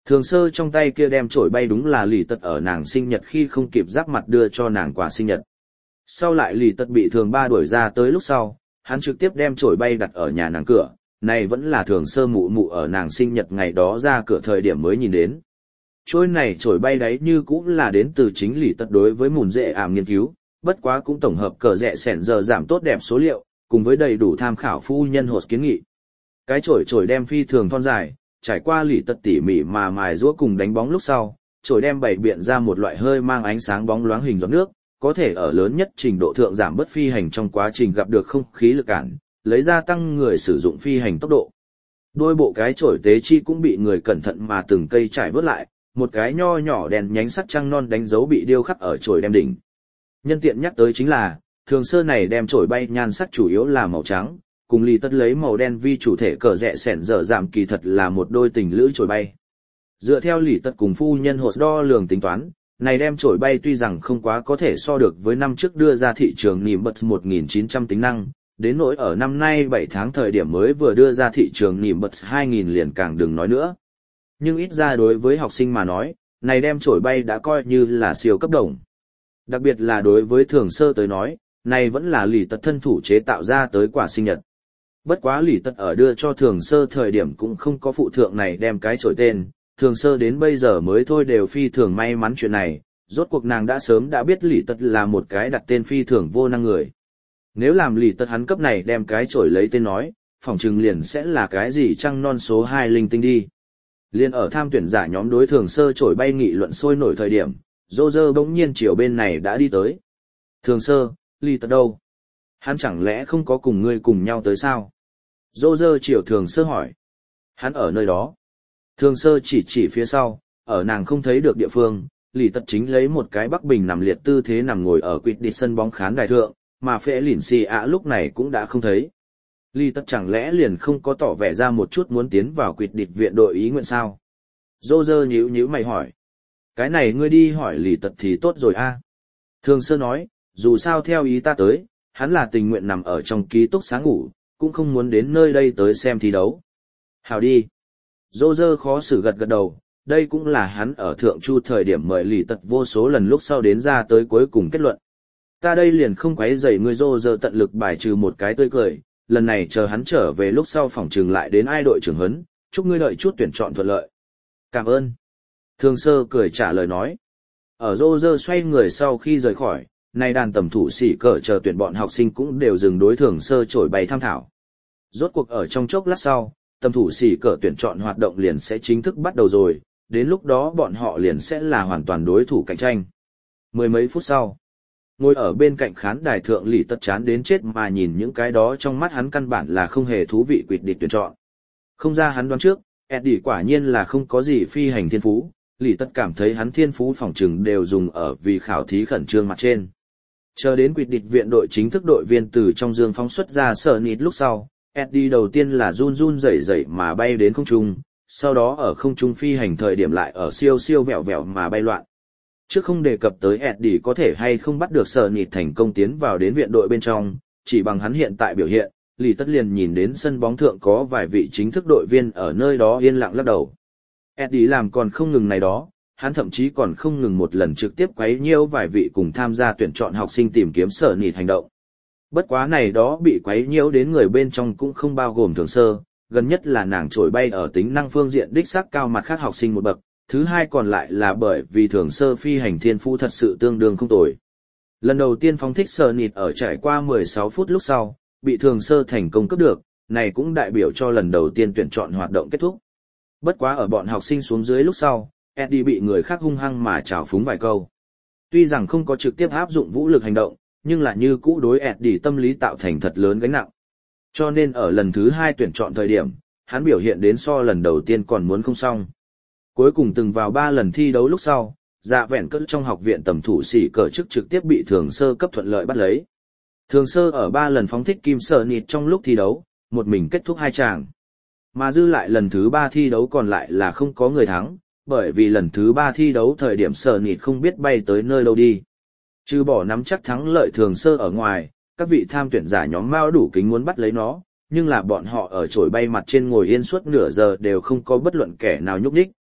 Thường sơ trong tay kia đem chổi bay đúng là lì tật ở nàng sinh nhật khi không kịp giáp mặt đưa cho nàng quà sinh nhật. Sau lại lì tật bị thường ba đuổi ra tới lúc sau, hắn trực tiếp đem chổi bay đặt ở nhà nàng cửa, này vẫn là thường sơ mụ mụ ở nàng sinh nhật ngày đó ra cửa thời điểm mới nhìn đến. Trôi này chổi bay đấy như cũng là đến từ chính lì tật đối với mùn dễ ảm nghiên cứu, bất quá cũng tổng hợp cờ rẽ sẻn giờ giảm tốt đẹp số liệu, cùng với đầy đủ tham khảo phu nhân hột kiến nghị. Cái chổi chổi đem phi thường thon dài, trải qua lì tật tỉ mỉ mà mài giũa cùng đánh bóng lúc sau, chổi đem bày biện ra một loại hơi mang ánh sáng bóng loáng hình giọt nước, có thể ở lớn nhất trình độ thượng giảm bớt phi hành trong quá trình gặp được không khí lực cản, lấy ra tăng người sử dụng phi hành tốc độ. Đôi bộ cái chổi tế chi cũng bị người cẩn thận mà từng cây trải vớt lại, một cái nho nhỏ đèn nhánh sắt trăng non đánh dấu bị điêu khắc ở chổi đem đỉnh. Nhân tiện nhắc tới chính là, thường sơ này đem chổi bay nhan sắc chủ yếu là màu trắng, cùng lì tất lấy màu đen vi chủ thể cờ rẽ sẻn dở giảm kỳ thật là một đôi tình lữ chổi bay. Dựa theo lì tất cùng phu nhân hột đo lường tính toán, này đem chổi bay tuy rằng không quá có thể so được với năm trước đưa ra thị trường nìm bật một nghìn chín trăm tính năng, đến nỗi ở năm nay bảy tháng thời điểm mới vừa đưa ra thị trường nìm bật hai nghìn liền càng đừng nói nữa. Nhưng ít ra đối với học sinh mà nói, này đem chổi bay đã coi như là siêu cấp đồng. Đặc biệt là đối với thường sơ tới nói, này vẫn là lì tật thân thủ chế tạo ra tới quả sinh nhật. Bất quá lì tật ở đưa cho thường sơ thời điểm cũng không có phụ thượng này đem cái chổi tên, thường sơ đến bây giờ mới thôi đều phi thường may mắn chuyện này, rốt cuộc nàng đã sớm đã biết lì tật là một cái đặt tên phi thường vô năng người. Nếu làm lì tật hắn cấp này đem cái chổi lấy tên nói, phỏng chừng liền sẽ là cái gì trăng non số hai linh tinh đi. Liên ở tham tuyển giả nhóm đối thường sơ chổi bay nghị luận sôi nổi thời điểm, dô dơ bỗng nhiên chiều bên này đã đi tới. Thường sơ, lì tật đâu? Hắn chẳng lẽ không có cùng ngươi cùng nhau tới sao? Dô dơ chiều thường sơ hỏi. Hắn ở nơi đó. Thường sơ chỉ chỉ phía sau, ở nàng không thấy được địa phương, lì tật chính lấy một cái bắc bình nằm liệt tư thế nằm ngồi ở quỵt địch sân bóng khán đài thượng, mà phễ lỉn xì ạ lúc này cũng đã không thấy. Lì tật chẳng lẽ liền không có tỏ vẻ ra một chút muốn tiến vào quỵt địch viện đội ý nguyện sao? Dô dơ nhíu nhíu mày hỏi. Cái này ngươi đi hỏi lì tật thì tốt rồi a. Thường sơ nói, dù sao theo ý ta tới, hắn là tình nguyện nằm ở trong ký túc xá ngủ, cũng không muốn đến nơi đây tới xem thi đấu. Hào đi. Dô dơ khó xử gật gật đầu, đây cũng là hắn ở thượng chu thời điểm mời lì tật vô số lần lúc sau đến ra tới cuối cùng kết luận. Ta đây liền không quấy rầy ngươi. Dô dơ tận lực bài trừ một cái tươi cười, lần này chờ hắn trở về lúc sau phòng trừng lại đến ai đội trưởng huấn, chúc ngươi đợi chút tuyển chọn thuận lợi. Cảm ơn. Thường sơ cười trả lời nói. Ở Dô dơ xoay người sau khi rời khỏi, nay đàn tầm thủ xỉ cờ chờ tuyển bọn học sinh cũng đều dừng đối thường sơ trổi bày tham thảo. Rốt cuộc ở trong chốc lát sau, tầm thủ xỉ cờ tuyển chọn hoạt động liền sẽ chính thức bắt đầu rồi, đến lúc đó bọn họ liền sẽ là hoàn toàn đối thủ cạnh tranh. Mười mấy phút sau, ngồi ở bên cạnh khán đài thượng lì tất chán đến chết mà nhìn những cái đó trong mắt hắn căn bản là không hề thú vị quỵt địch tuyển chọn. Không ra hắn đoán trước, Eddie quả nhiên là không có gì phi hành thiên phú, lì tất cảm thấy hắn thiên phú phỏng chừng đều dùng ở vì khảo thí khẩn trương mặt trên. Chờ đến quỵt địch viện đội chính thức đội viên từ trong dương phóng xuất ra sở nịt lúc sau, Eddie đầu tiên là run run rẩy rẩy mà bay đến không trung, sau đó ở không trung phi hành thời điểm lại ở siêu siêu vẹo vẹo mà bay loạn. Trước không đề cập tới Eddie có thể hay không bắt được sở nịt thành công tiến vào đến viện đội bên trong, chỉ bằng hắn hiện tại biểu hiện, Lý Tất liền nhìn đến sân bóng thượng có vài vị chính thức đội viên ở nơi đó yên lặng lắc đầu. Eddie làm còn không ngừng này đó, hắn thậm chí còn không ngừng một lần trực tiếp quấy nhiễu vài vị cùng tham gia tuyển chọn học sinh tìm kiếm sở nịt hành động. Bất quá này đó bị quấy nhiễu đến người bên trong cũng không bao gồm thường sơ, gần nhất là nàng trổi bay ở tính năng phương diện đích xác cao mặt khác học sinh một bậc, thứ hai còn lại là bởi vì thường sơ phi hành thiên phú thật sự tương đương không tồi. Lần đầu tiên phóng thích sở nịt ở trải qua mười sáu phút lúc sau, bị thường sơ thành công cấp được, này cũng đại biểu cho lần đầu tiên tuyển chọn hoạt động kết thúc. Bất quá ở bọn học sinh xuống dưới lúc sau, Eddie bị người khác hung hăng mà trào phúng vài câu. Tuy rằng không có trực tiếp áp dụng vũ lực hành động, nhưng là như cũ đối Eddie tâm lý tạo thành thật lớn gánh nặng. Cho nên ở lần thứ hai tuyển chọn thời điểm, hắn biểu hiện đến so lần đầu tiên còn muốn không xong. Cuối cùng từng vào ba lần thi đấu lúc sau, dạ vẹn cỡ trong học viện tầm thủ xỉ cờ chức trực tiếp bị thường sơ cấp thuận lợi bắt lấy. Thường sơ ở ba lần phóng thích kim sở nịt trong lúc thi đấu, một mình kết thúc hai tràng. Mà dư lại lần thứ ba thi đấu còn lại là không có người thắng, bởi vì lần thứ ba thi đấu thời điểm sở nịt không biết bay tới nơi đâu đi. Trừ bỏ nắm chắc thắng lợi thường sơ ở ngoài, các vị tham tuyển giả nhóm mao đủ kính muốn bắt lấy nó, nhưng là bọn họ ở chổi bay mặt trên ngồi yên suốt nửa giờ đều không có bất luận kẻ nào nhúc nhích,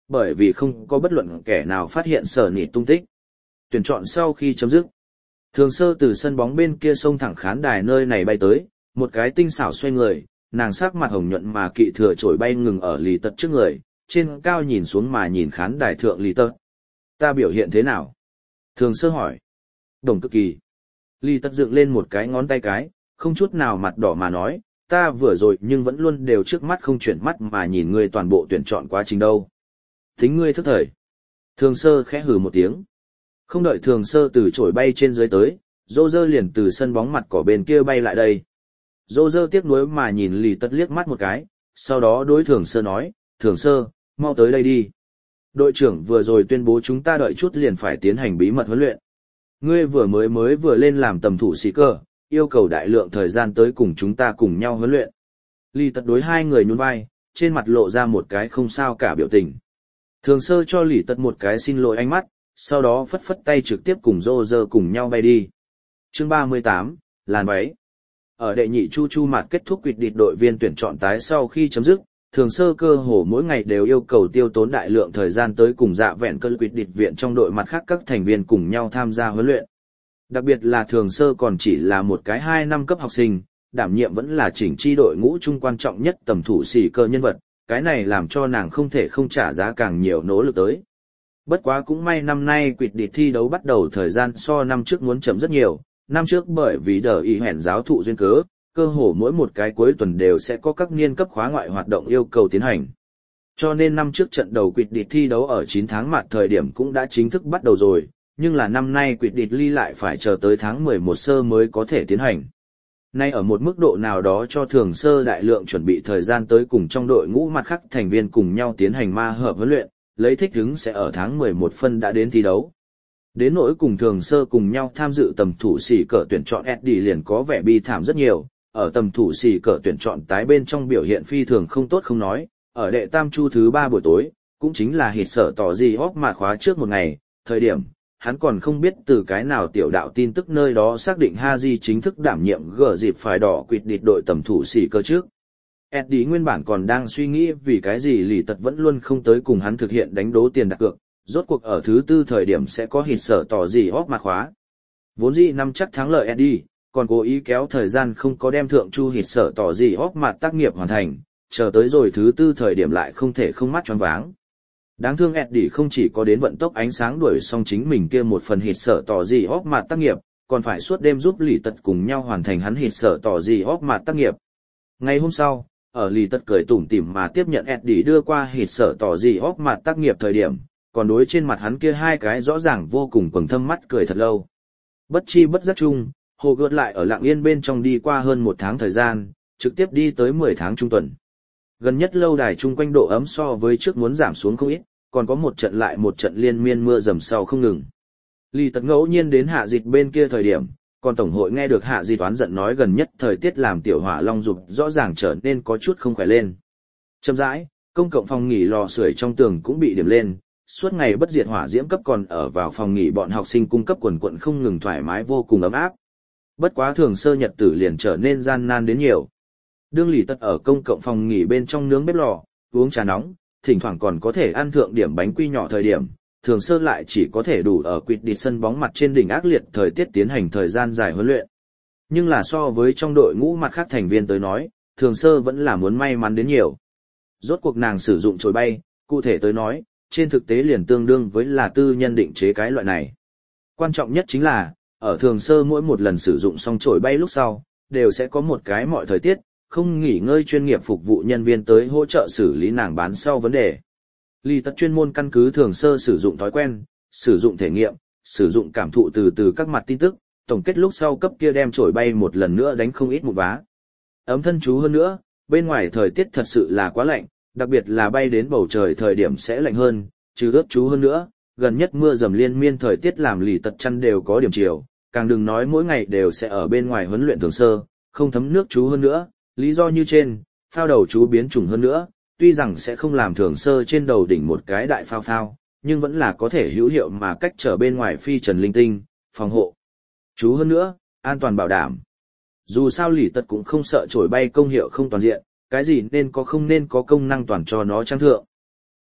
bởi vì không có bất luận kẻ nào phát hiện sở nỉ tung tích. Tuyển chọn sau khi chấm dứt, Thường Sơ từ sân bóng bên kia xông thẳng khán đài nơi này bay tới, một cái tinh xảo xoay người, nàng sắc mặt hồng nhuận mà kỵ thừa trổi bay ngừng ở Lý Tật trước người, trên cao nhìn xuống mà nhìn khán đài thượng Lý Tật. Ta biểu hiện thế nào? Thường Sơ hỏi. Đồng cực kỳ. Lý Tật dựng lên một cái ngón tay cái, không chút nào mặt đỏ mà nói, ta vừa rồi nhưng vẫn luôn đều trước mắt không chuyển mắt mà nhìn ngươi toàn bộ tuyển chọn quá trình đâu. Tính ngươi thức thời. Thường Sơ khẽ hừ một tiếng. Không đợi Thường Sơ từ trổi bay trên dưới tới, Dô Dơ liền từ sân bóng mặt cỏ bên kia bay lại đây. Dô Dơ tiếc nuối mà nhìn Lý Tật liếc mắt một cái, sau đó đối Thường Sơ nói, Thường Sơ, mau tới đây đi. Đội trưởng vừa rồi tuyên bố chúng ta đợi chút liền phải tiến hành bí mật huấn luyện. Ngươi vừa mới mới vừa lên làm tầm thủ sĩ cơ, yêu cầu đại lượng thời gian tới cùng chúng ta cùng nhau huấn luyện. Lý Tật đối hai người nhún vai, trên mặt lộ ra một cái không sao cả biểu tình. Thường Sơ cho Lý Tật một cái xin lỗi ánh mắt, sau đó phất phất tay trực tiếp cùng Dô Dơ cùng nhau bay đi. Chương ba mươi tám, làn váy. Ở đệ nhị chu chu mặt kết thúc quyết định đội viên tuyển chọn tái sau khi chấm dứt, Thường Sơ cơ hồ mỗi ngày đều yêu cầu tiêu tốn đại lượng thời gian tới cùng dạ vẹn cơn quyết định viện trong đội mặt khác các thành viên cùng nhau tham gia huấn luyện. Đặc biệt là Thường Sơ còn chỉ là một cái hai năm cấp học sinh, đảm nhiệm vẫn là chỉnh chi đội ngũ chung quan trọng nhất tầm thủ sĩ cơ nhân vật, cái này làm cho nàng không thể không trả giá càng nhiều nỗ lực tới. Bất quá cũng may năm nay quyết định thi đấu bắt đầu thời gian so năm trước muốn chậm rất nhiều, năm trước bởi vì đờ ý hẹn giáo thụ duyên cớ, cơ hồ mỗi một cái cuối tuần đều sẽ có các niên cấp khóa ngoại hoạt động yêu cầu tiến hành. Cho nên năm trước trận đầu quyết định thi đấu ở chín tháng mặt thời điểm cũng đã chính thức bắt đầu rồi, nhưng là năm nay quyết định ly lại phải chờ tới tháng mười một sơ mới có thể tiến hành. Nay ở một mức độ nào đó cho Thường Sơ đại lượng chuẩn bị thời gian tới cùng trong đội ngũ mặt khác thành viên cùng nhau tiến hành ma hợp huấn luyện, lấy thích hứng sẽ ở tháng mười một phân đã đến thi đấu. Đến nỗi cùng Thường Sơ cùng nhau tham dự tầm thủ xỉ cờ tuyển chọn Eddie liền có vẻ bi thảm rất nhiều, ở tầm thủ xỉ cờ tuyển chọn tái bên trong biểu hiện phi thường không tốt không nói, ở đệ tam chu thứ ba buổi tối, cũng chính là hịt sở tỏ gì hóc mà khóa trước một ngày, thời điểm, hắn còn không biết từ cái nào tiểu đạo tin tức nơi đó xác định Haji chính thức đảm nhiệm gỡ dịp phải đỏ quyết định đội tầm thủ xỉ cờ trước. Eddie nguyên bản còn đang suy nghĩ vì cái gì Lý Tật vẫn luôn không tới cùng hắn thực hiện đánh đố tiền đặt cược, rốt cuộc ở thứ tư thời điểm sẽ có hịt sở tỏ gì hóc mặt khóa. Vốn dĩ năm chắc thắng lợi Eddie, còn cố ý kéo thời gian không có đem thượng chu hịt sở tỏ gì hóc mặt tác nghiệp hoàn thành, chờ tới rồi thứ tư thời điểm lại không thể không mắt choáng váng. Đáng thương Eddie không chỉ có đến vận tốc ánh sáng đuổi xong chính mình kia một phần hịt sở tỏ gì hóc mặt tác nghiệp, còn phải suốt đêm giúp Lý Tật cùng nhau hoàn thành hắn hịt sở tỏ gì hóc mặt tác nghiệp. Ngày hôm sau, ở Lý Tật cười tủm tỉm mà tiếp nhận Eddie đưa qua hịt sở tỏ gì hóc mặt tác nghiệp thời điểm, còn đối trên mặt hắn kia hai cái rõ ràng vô cùng quầng thâm mắt cười thật lâu. Bất chi bất giác chung, Hồ Gợt lại ở Lặng Yên bên trong đi qua hơn một tháng thời gian, trực tiếp đi tới mười tháng trung tuần. Gần nhất lâu đài chung quanh độ ấm so với trước muốn giảm xuống không ít, còn có một trận lại một trận liên miên mưa dầm sau không ngừng. Lý Tật ngẫu nhiên đến Hạ Dịch bên kia thời điểm, còn tổng hội nghe được Hạ Dịch oán giận nói gần nhất thời tiết làm tiểu hỏa long dục rõ ràng trở nên có chút không khỏe lên. Chậm rãi, công cộng phòng nghỉ lò sưởi trong tường cũng bị điểm lên, suốt ngày bất diệt hỏa diễm cấp còn ở vào phòng nghỉ bọn học sinh cung cấp quần quận không ngừng thoải mái vô cùng ấm áp. Bất quá Thường Sơ nhật tử liền trở nên gian nan đến nhiều. Đương Lý Tật ở công cộng phòng nghỉ bên trong nướng bếp lò, uống trà nóng, thỉnh thoảng còn có thể ăn thượng điểm bánh quy nhỏ thời điểm, Thường Sơ lại chỉ có thể đủ ở quỵt đi sân bóng mặt trên đỉnh ác liệt thời tiết tiến hành thời gian dài huấn luyện. Nhưng là so với trong đội ngũ mặt khác thành viên tới nói, Thường Sơ vẫn là muốn may mắn đến nhiều. Rốt cuộc nàng sử dụng chổi bay, cụ thể tới nói, trên thực tế liền tương đương với là tư nhân định chế cái loại này. Quan trọng nhất chính là, ở Thường Sơ mỗi một lần sử dụng xong chổi bay lúc sau, đều sẽ có một cái mọi thời tiết, không nghỉ ngơi chuyên nghiệp phục vụ nhân viên tới hỗ trợ xử lý nàng bán sau vấn đề. Lý Tật chuyên môn căn cứ Thường Sơ sử dụng thói quen, sử dụng thể nghiệm, sử dụng cảm thụ từ từ các mặt tin tức, tổng kết lúc sau cấp kia đem chổi bay một lần nữa đánh không ít một vá. Ấm thân chú hơn nữa, bên ngoài thời tiết thật sự là quá lạnh, đặc biệt là bay đến bầu trời thời điểm sẽ lạnh hơn, chứ ướt chú hơn nữa, gần nhất mưa dầm liên miên thời tiết làm Lý Tật chăn đều có điểm chiều, càng đừng nói mỗi ngày đều sẽ ở bên ngoài huấn luyện Thường Sơ, không thấm nước chú hơn nữa, lý do như trên, phao đầu chú biến chủng hơn nữa, tuy rằng sẽ không làm Thường Sơ trên đầu đỉnh một cái đại phao phao, nhưng vẫn là có thể hữu hiệu mà cách trở bên ngoài phi trần linh tinh, phòng hộ. Chú hơn nữa, an toàn bảo đảm. Dù sao Lý Tật cũng không sợ chổi bay công hiệu không toàn diện, cái gì nên có không nên có công năng toàn cho nó trang thượng.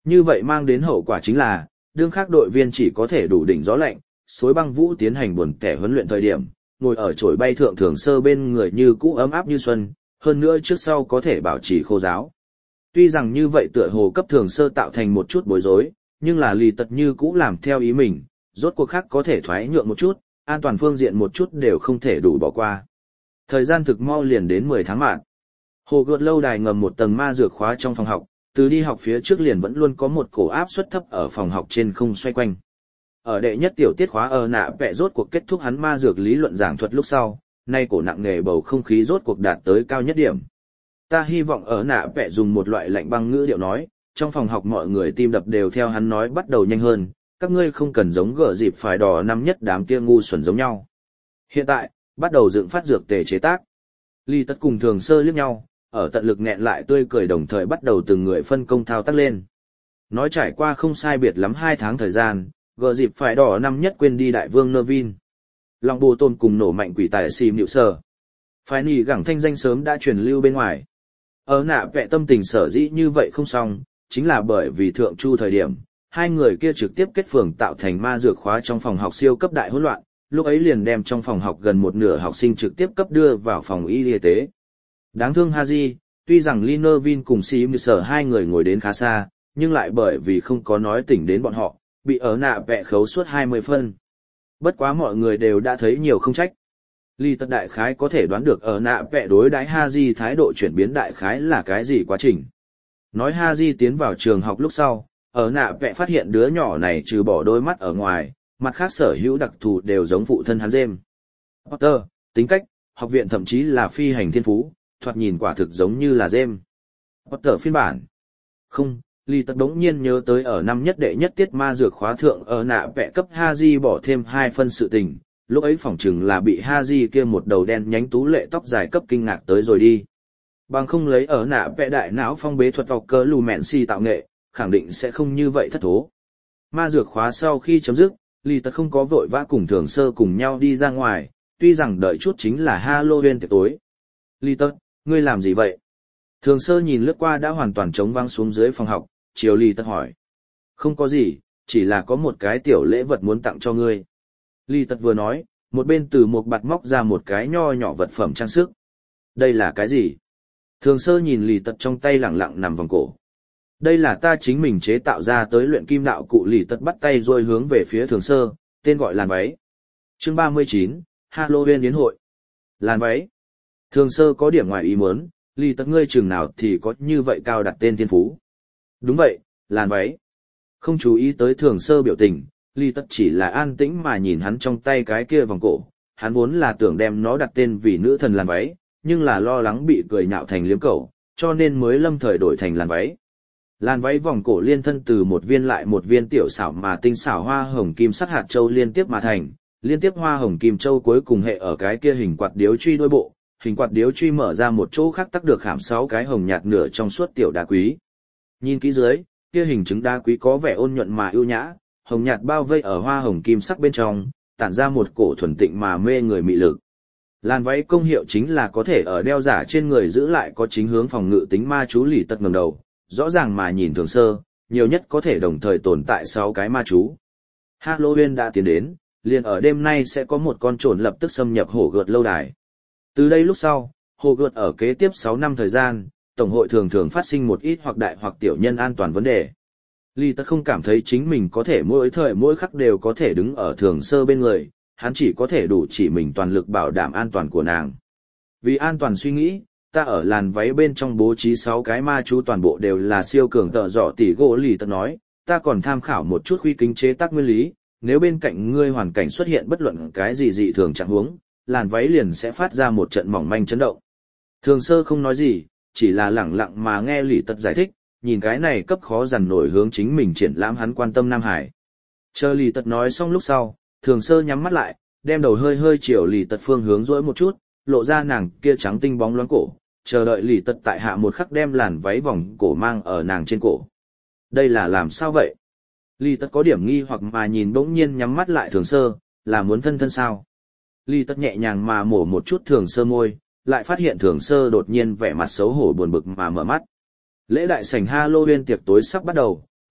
Như vậy mang đến hậu quả chính là, đương khác đội viên chỉ có thể đủ đỉnh gió lạnh, xối băng vũ tiến hành buồn kẻ huấn luyện thời điểm, ngồi ở chổi bay thượng thường sơ bên người như cũ ấm áp như xuân, hơn nữa trước sau có thể bảo trì khô giáo. Tuy rằng như vậy tựa hồ cấp thường sơ tạo thành một chút bối rối, nhưng là lì tật như cũ làm theo ý mình, rốt cuộc khác có thể thoái nhượng một chút, an toàn phương diện một chút đều không thể đủ bỏ qua. Thời gian thực mau liền đến mười tháng mạng. Hồ gợt lâu đài ngầm một tầng ma dược khóa trong phòng học, từ đi học phía trước liền vẫn luôn có một cổ áp suất thấp ở phòng học trên không xoay quanh. Ở đệ nhất tiểu tiết khóa ở nạ vẽ rốt cuộc kết thúc hắn ma dược lý luận giảng thuật lúc sau, nay cổ nặng nề bầu không khí rốt cuộc đạt tới cao nhất điểm. Ta hy vọng ở nạ vẽ dùng một loại lạnh băng ngữ điệu nói, trong phòng học mọi người tim đập đều theo hắn nói bắt đầu nhanh hơn, các ngươi không cần giống gở dịp phải đỏ năm nhất đám kia ngu xuẩn giống nhau. Hiện tại, bắt đầu dựng phát dược tề chế tác. Ly tất cùng thường sơ liếc nhau, ở tận lực nghẹn lại tươi cười đồng thời bắt đầu từng người phân công thao tác lên. Nói trải qua không sai biệt lắm hai tháng thời gian, gờ dịp phải đỏ năm nhất quên đi đại vương Nervin. Lòng bồ tôn cùng nổ mạnh quỷ tài xì nhịu sờ. Phái nì gẳng thanh danh sớm đã truyền lưu bên ngoài. Ở nạ vẽ tâm tình sở dĩ như vậy không xong, chính là bởi vì thượng chu thời điểm, hai người kia trực tiếp kết phường tạo thành ma dược khóa trong phòng học siêu cấp đại hỗn loạn, lúc ấy liền đem trong phòng học gần một nửa học sinh trực tiếp cấp đưa vào phòng y y tế. Đáng thương Haji, tuy rằng Linervin cùng xì nhịu sờ hai người ngồi đến khá xa, nhưng lại bởi vì không có nói tỉnh đến bọn họ, bị ở nạ vẽ khấu suốt hai mươi phân. Bất quá mọi người đều đã thấy nhiều không trách. Ly tật đại khái có thể đoán được ở nạ vẽ đối đái Haji thái độ chuyển biến đại khái là cái gì quá trình. Nói Haji tiến vào trường học lúc sau, ở nạ vẽ phát hiện đứa nhỏ này trừ bỏ đôi mắt ở ngoài, mặt khác sở hữu đặc thù đều giống phụ thân hắn James. Potter, tính cách, học viện thậm chí là phi hành thiên phú, thoạt nhìn quả thực giống như là James. Potter phiên bản. Không, Ly tật đống nhiên nhớ tới ở năm nhất đệ nhất tiết ma dược khóa thượng ở nạ vẽ cấp Haji bỏ thêm hai phân sự tình, lúc ấy phỏng chừng là bị Haji kia một đầu đen nhánh tú lệ tóc dài cấp kinh ngạc tới rồi đi. Bằng không lấy ở nạ vẽ đại não phong bế thuật tộc cơ lù mẹn si tạo nghệ, khẳng định sẽ không như vậy thất thố. Ma dược khóa sau khi chấm dứt, Ly tật không có vội vã cùng thường sơ cùng nhau đi ra ngoài, tuy rằng đợi chút chính là Halloween tiệc tối. Ly tật, ngươi làm gì vậy? Thường sơ nhìn lướt qua đã hoàn toàn trống vắng xuống dưới phòng học, chiều Ly tật hỏi. Không có gì, chỉ là có một cái tiểu lễ vật muốn tặng cho ngươi. Ly tật vừa nói, một bên từ một bạt móc ra một cái nho nhỏ vật phẩm trang sức. Đây là cái gì? Thường sơ nhìn Ly tật trong tay lẳng lặng nằm vòng cổ. Đây là ta chính mình chế tạo ra tới luyện kim đạo cụ. Ly tật bắt tay rồi hướng về phía thường sơ, tên gọi làn váy. Chương ba mươi chín, Halloween yến hội. Làn váy. Thường sơ có điểm ngoài ý muốn, Ly tật ngươi chừng nào thì có như vậy cao đặt tên thiên phú. Đúng vậy, làn váy. Không chú ý tới thường sơ biểu tình, Ly tật chỉ là an tĩnh mà nhìn hắn trong tay cái kia vòng cổ. Hắn vốn là tưởng đem nó đặt tên vì nữ thần làn váy, nhưng là lo lắng bị cười nhạo thành liếm cẩu, cho nên mới lâm thời đổi thành làn váy. Làn váy vòng cổ liên thân từ một viên lại một viên tiểu xảo mà tinh xảo hoa hồng kim sắc hạt châu liên tiếp mà thành, liên tiếp hoa hồng kim châu cuối cùng hệ ở cái kia hình quạt điếu truy đôi bộ, hình quạt điếu truy mở ra một chỗ khác tắc được khảm sáu cái hồng nhạt nửa trong suốt tiểu đá quý. Nhìn kỹ dưới, kia hình trứng đá quý có vẻ ôn nhuận mà ưu nhã, hồng nhạt bao vây ở hoa hồng kim sắc bên trong, tản ra một cổ thuần tịnh mà mê người mị lực. Làn váy công hiệu chính là có thể ở đeo giả trên người giữ lại có chính hướng phòng ngự tính ma chú. Lì tật ngẩng đầu, rõ ràng mà nhìn thường sơ, nhiều nhất có thể đồng thời tồn tại sáu cái ma chú. Halloween đã tiến đến, liền ở đêm nay sẽ có một con trồn lập tức xâm nhập hồ gợt lâu đài. Từ đây lúc sau, hồ gợt ở kế tiếp sáu năm thời gian, tổng hội thường thường phát sinh một ít hoặc đại hoặc tiểu nhân an toàn vấn đề. Ly tật không cảm thấy chính mình có thể mỗi thời mỗi khắc đều có thể đứng ở thường sơ bên người, hắn chỉ có thể đủ chỉ mình toàn lực bảo đảm an toàn của nàng. Vì an toàn suy nghĩ, ta ở làn váy bên trong bố trí sáu cái ma chú toàn bộ đều là siêu cường tợ dọ tỷ gỗ. Lì tật nói, ta còn tham khảo một chút khuy kính chế tác nguyên lý, nếu bên cạnh ngươi hoàn cảnh xuất hiện bất luận cái gì dị thường trạng huống, làn váy liền sẽ phát ra một trận mỏng manh chấn động. Thường sơ không nói gì, chỉ là lẳng lặng mà nghe Lì tật giải thích, nhìn cái này cấp khó dằn nổi hướng chính mình triển lãm hắn quan tâm Nam Hải. Chờ Lì tật nói xong lúc sau, thường sơ nhắm mắt lại, đem đầu hơi hơi chiều Lì tật phương hướng dỗi một chút, lộ ra nàng kia trắng tinh bóng loáng cổ, chờ đợi Lì tật tại hạ một khắc đem làn váy vòng cổ mang ở nàng trên cổ. Đây là làm sao vậy? Lì tật có điểm nghi hoặc mà nhìn bỗng nhiên nhắm mắt lại thường sơ, là muốn thân thân sao? Lì tật nhẹ nhàng mà mổ một chút thường sơ môi, lại phát hiện thường sơ đột nhiên vẻ mặt xấu hổ buồn bực mà mở mắt. Lễ đại sảnh Halloween tiệc tối sắp bắt đầu,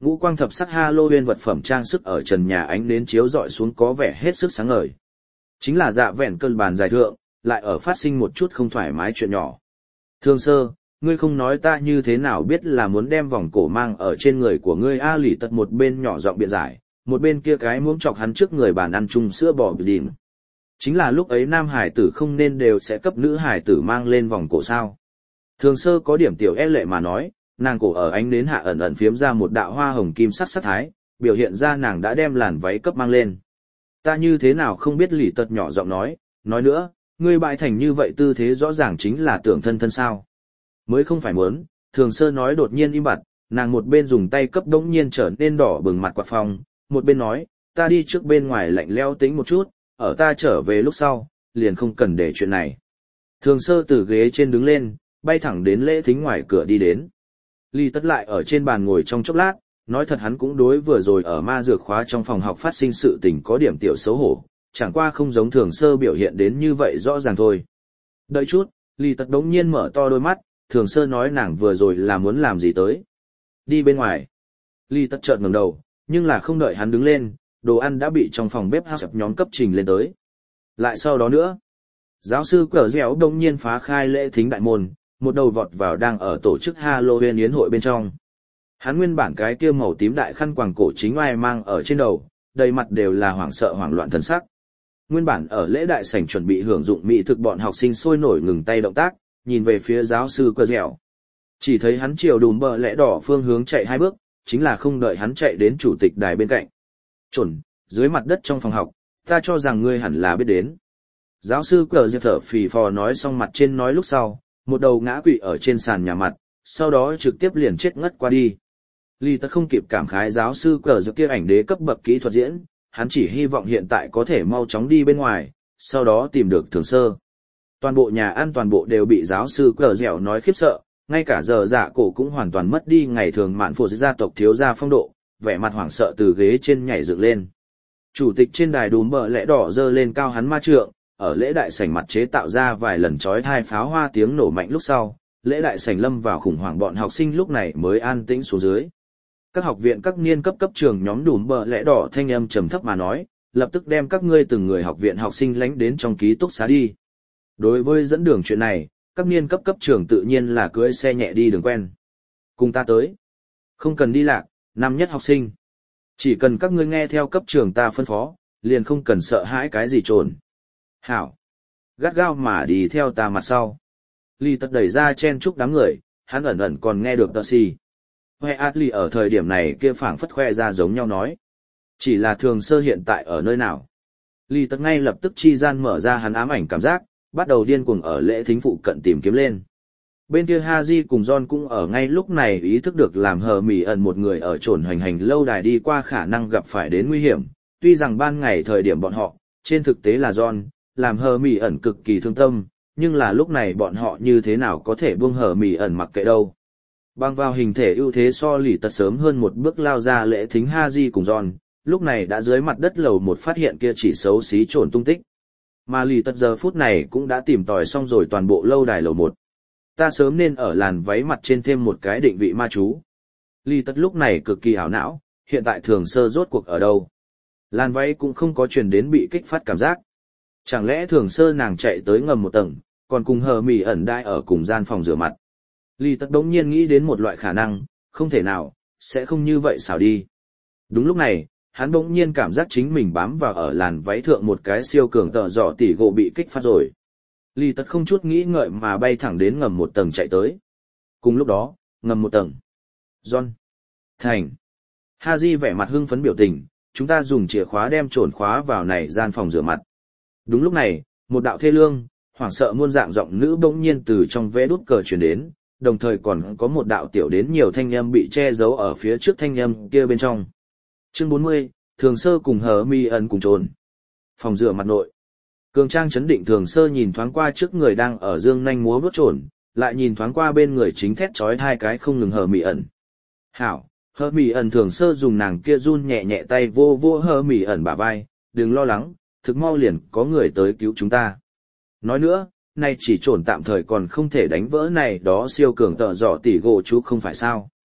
Ngũ quang thập sắc Halloween vật phẩm trang sức ở trần nhà ánh nến chiếu rọi xuống có vẻ hết sức sáng ngời. Chính là dạ vẹn cơn bàn dài thượng, lại ở phát sinh một chút không thoải mái chuyện nhỏ. Thường sơ, ngươi không nói ta như thế nào biết là muốn đem vòng cổ mang ở trên người của ngươi. A lì tật một bên nhỏ giọng biện giải, một bên kia cái muỗng chọc hắn trước người bàn ăn chung sữa bò bị đỉnh. Chính là lúc ấy nam hải tử không nên đều sẽ cấp nữ hải tử mang lên vòng cổ sao. Thường sơ có điểm tiểu e lệ mà nói, nàng cổ ở ánh nến hạ ẩn ẩn phiếm ra một đạo hoa hồng kim sắc sắc thái, biểu hiện ra nàng đã đem làn váy cấp mang lên. Ta như thế nào không biết. Lì tật nhỏ giọng nói, nói nữa, ngươi bại thành như vậy tư thế rõ ràng chính là tưởng thân thân sao. Mới không phải muốn. Thường sơ nói đột nhiên im bặt, nàng một bên dùng tay cấp đống nhiên trở nên đỏ bừng mặt quạt phòng, một bên nói, ta đi trước bên ngoài lạnh leo tính một chút, ở ta trở về lúc sau, liền không cần để chuyện này. Thường sơ từ ghế trên đứng lên, bay thẳng đến lễ thính ngoài cửa đi đến. Ly tất lại ở trên bàn ngồi trong chốc lát, nói thật hắn cũng đối vừa rồi ở ma dược khóa trong phòng học phát sinh sự tình có điểm tiểu xấu hổ, chẳng qua không giống thường sơ biểu hiện đến như vậy rõ ràng thôi. Đợi chút, Ly tất đống nhiên mở to đôi mắt, thường sơ nói nàng vừa rồi là muốn làm gì tới. Đi bên ngoài. Ly tất chợt ngẩng đầu, nhưng là không đợi hắn đứng lên, đồ ăn đã bị trong phòng bếp hấp nhóm cấp trình lên tới. Lại sau đó nữa, giáo sư cờ dẻo đông nhiên phá khai lễ thính đại môn, một đầu vọt vào đang ở tổ chức Halloween yến hội bên trong. Hắn nguyên bản cái kia màu tím đại khăn quàng cổ chính oai mang ở trên đầu, đầy mặt đều là hoảng sợ hoảng loạn thần sắc. Nguyên bản ở lễ đại sảnh chuẩn bị hưởng dụng mỹ thực bọn học sinh sôi nổi ngừng tay động tác, nhìn về phía giáo sư cờ dẻo. Chỉ thấy hắn chiều đùm bờ lẽ đỏ phương hướng chạy hai bước, chính là không đợi hắn chạy đến chủ tịch đài bên cạnh. Chuẩn, dưới mặt đất trong phòng học, ta cho rằng ngươi hẳn là biết đến. Giáo sư cờ dẻo thở phì phò nói xong mặt trên nói lúc sau, một đầu ngã quỵ ở trên sàn nhà mặt, sau đó trực tiếp liền chết ngất qua đi. Ly tất không kịp cảm khái giáo sư cờ dẻo kia ảnh đế cấp bậc kỹ thuật diễn, hắn chỉ hy vọng hiện tại có thể mau chóng đi bên ngoài, sau đó tìm được thường sơ. Toàn bộ nhà ăn toàn bộ đều bị giáo sư cờ dẻo nói khiếp sợ, ngay cả giờ dạ cổ cũng hoàn toàn mất đi ngày thường mạn phụ gia tộc thiếu gia phong độ, vẻ mặt hoảng sợ từ ghế trên nhảy dựng lên. Chủ tịch trên đài đùm bờ lẽ đỏ dơ lên cao hắn ma trượng, ở lễ đại sảnh mặt chế tạo ra vài lần chói tai pháo hoa tiếng nổ mạnh lúc sau, lễ đại sảnh lâm vào khủng hoảng, bọn học sinh lúc này mới an tĩnh xuống dưới. Các học viện các niên cấp cấp trường nhóm đùm bờ lẽ đỏ thanh âm trầm thấp mà nói, lập tức đem các ngươi từng người học viện học sinh lánh đến trong ký túc xá đi. Đối với dẫn đường chuyện này, các niên cấp cấp trường tự nhiên là cưỡi xe nhẹ đi đường quen. Cùng ta tới. Không cần đi lạc, năm nhất học sinh. Chỉ cần các ngươi nghe theo cấp trường ta phân phó, liền không cần sợ hãi cái gì trồn. Hảo. Gắt gao mà đi theo ta mặt sau. Ly tật đẩy ra chen chúc đám người, hắn ẩn ẩn còn nghe được tờ xì. Hoe Atli ở thời điểm này kia phảng phất khoe ra giống nhau nói. Chỉ là thường sơ hiện tại ở nơi nào. Ly tật ngay lập tức chi gian mở ra hắn ám ảnh cảm giác, bắt đầu điên cuồng ở lễ thính phụ cận tìm kiếm lên. Bên kia Haji cùng John cũng ở ngay lúc này ý thức được làm hờ mỉ ẩn một người ở trồn hành hành lâu đài đi qua khả năng gặp phải đến nguy hiểm, tuy rằng ban ngày thời điểm bọn họ, trên thực tế là John, làm hờ mỉ ẩn cực kỳ thương tâm, nhưng là lúc này bọn họ như thế nào có thể buông hờ mỉ ẩn mặc kệ đâu. Bằng vào hình thể ưu thế so lì tật sớm hơn một bước lao ra lễ thính Haji cùng John, lúc này đã dưới mặt đất lầu một phát hiện kia chỉ xấu xí trồn tung tích. Mà lì tật giờ phút này cũng đã tìm tòi xong rồi toàn bộ lâu đài lầu một. Ta sớm nên ở làn váy mặt trên thêm một cái định vị ma chú. Lì tật lúc này cực kỳ ảo não, hiện tại thường sơ rốt cuộc ở đâu. Làn váy cũng không có truyền đến bị kích phát cảm giác. Chẳng lẽ thường sơ nàng chạy tới ngầm một tầng, còn cùng hờ mỉ ẩn đai ở cùng gian phòng rửa mặt. Lì tật đống nhiên nghĩ đến một loại khả năng, không thể nào, sẽ không như vậy xảo đi. Đúng lúc này, hắn đống nhiên cảm giác chính mình bám vào ở làn váy thượng một cái siêu cường tợ dọ tỉ gỗ bị kích phát rồi. Lì tật không chút nghĩ ngợi mà bay thẳng đến ngầm một tầng chạy tới. Cùng lúc đó, ngầm một tầng. John. Thành. Haji vẻ mặt hưng phấn biểu tình, chúng ta dùng chìa khóa đem trồn khóa vào này gian phòng rửa mặt. Đúng lúc này, một đạo thê lương, hoảng sợ muôn dạng giọng nữ bỗng nhiên từ trong vé đút cờ truyền đến, đồng thời còn có một đạo tiểu đến nhiều thanh âm bị che giấu ở phía trước thanh âm kia bên trong. Chương bốn mươi, Thường Sơ cùng Hờ Mi Ẩn cùng trồn. Phòng rửa mặt nội. Cường Trang chấn định Thường Sơ nhìn thoáng qua trước người đang ở dương nhanh múa vuốt trồn, lại nhìn thoáng qua bên người chính thét chói hai cái không ngừng Hờ Mi Ẩn. Hảo, Hờ Mi Ẩn Thường Sơ dùng nàng kia run nhẹ nhẹ tay vô vô Hờ Mi Ẩn bả vai, đừng lo lắng, thực mau liền có người tới cứu chúng ta. Nói nữa, nay chỉ trồn tạm thời còn không thể đánh vỡ này đó siêu cường tợ dọ tỉ gỗ chú không phải sao.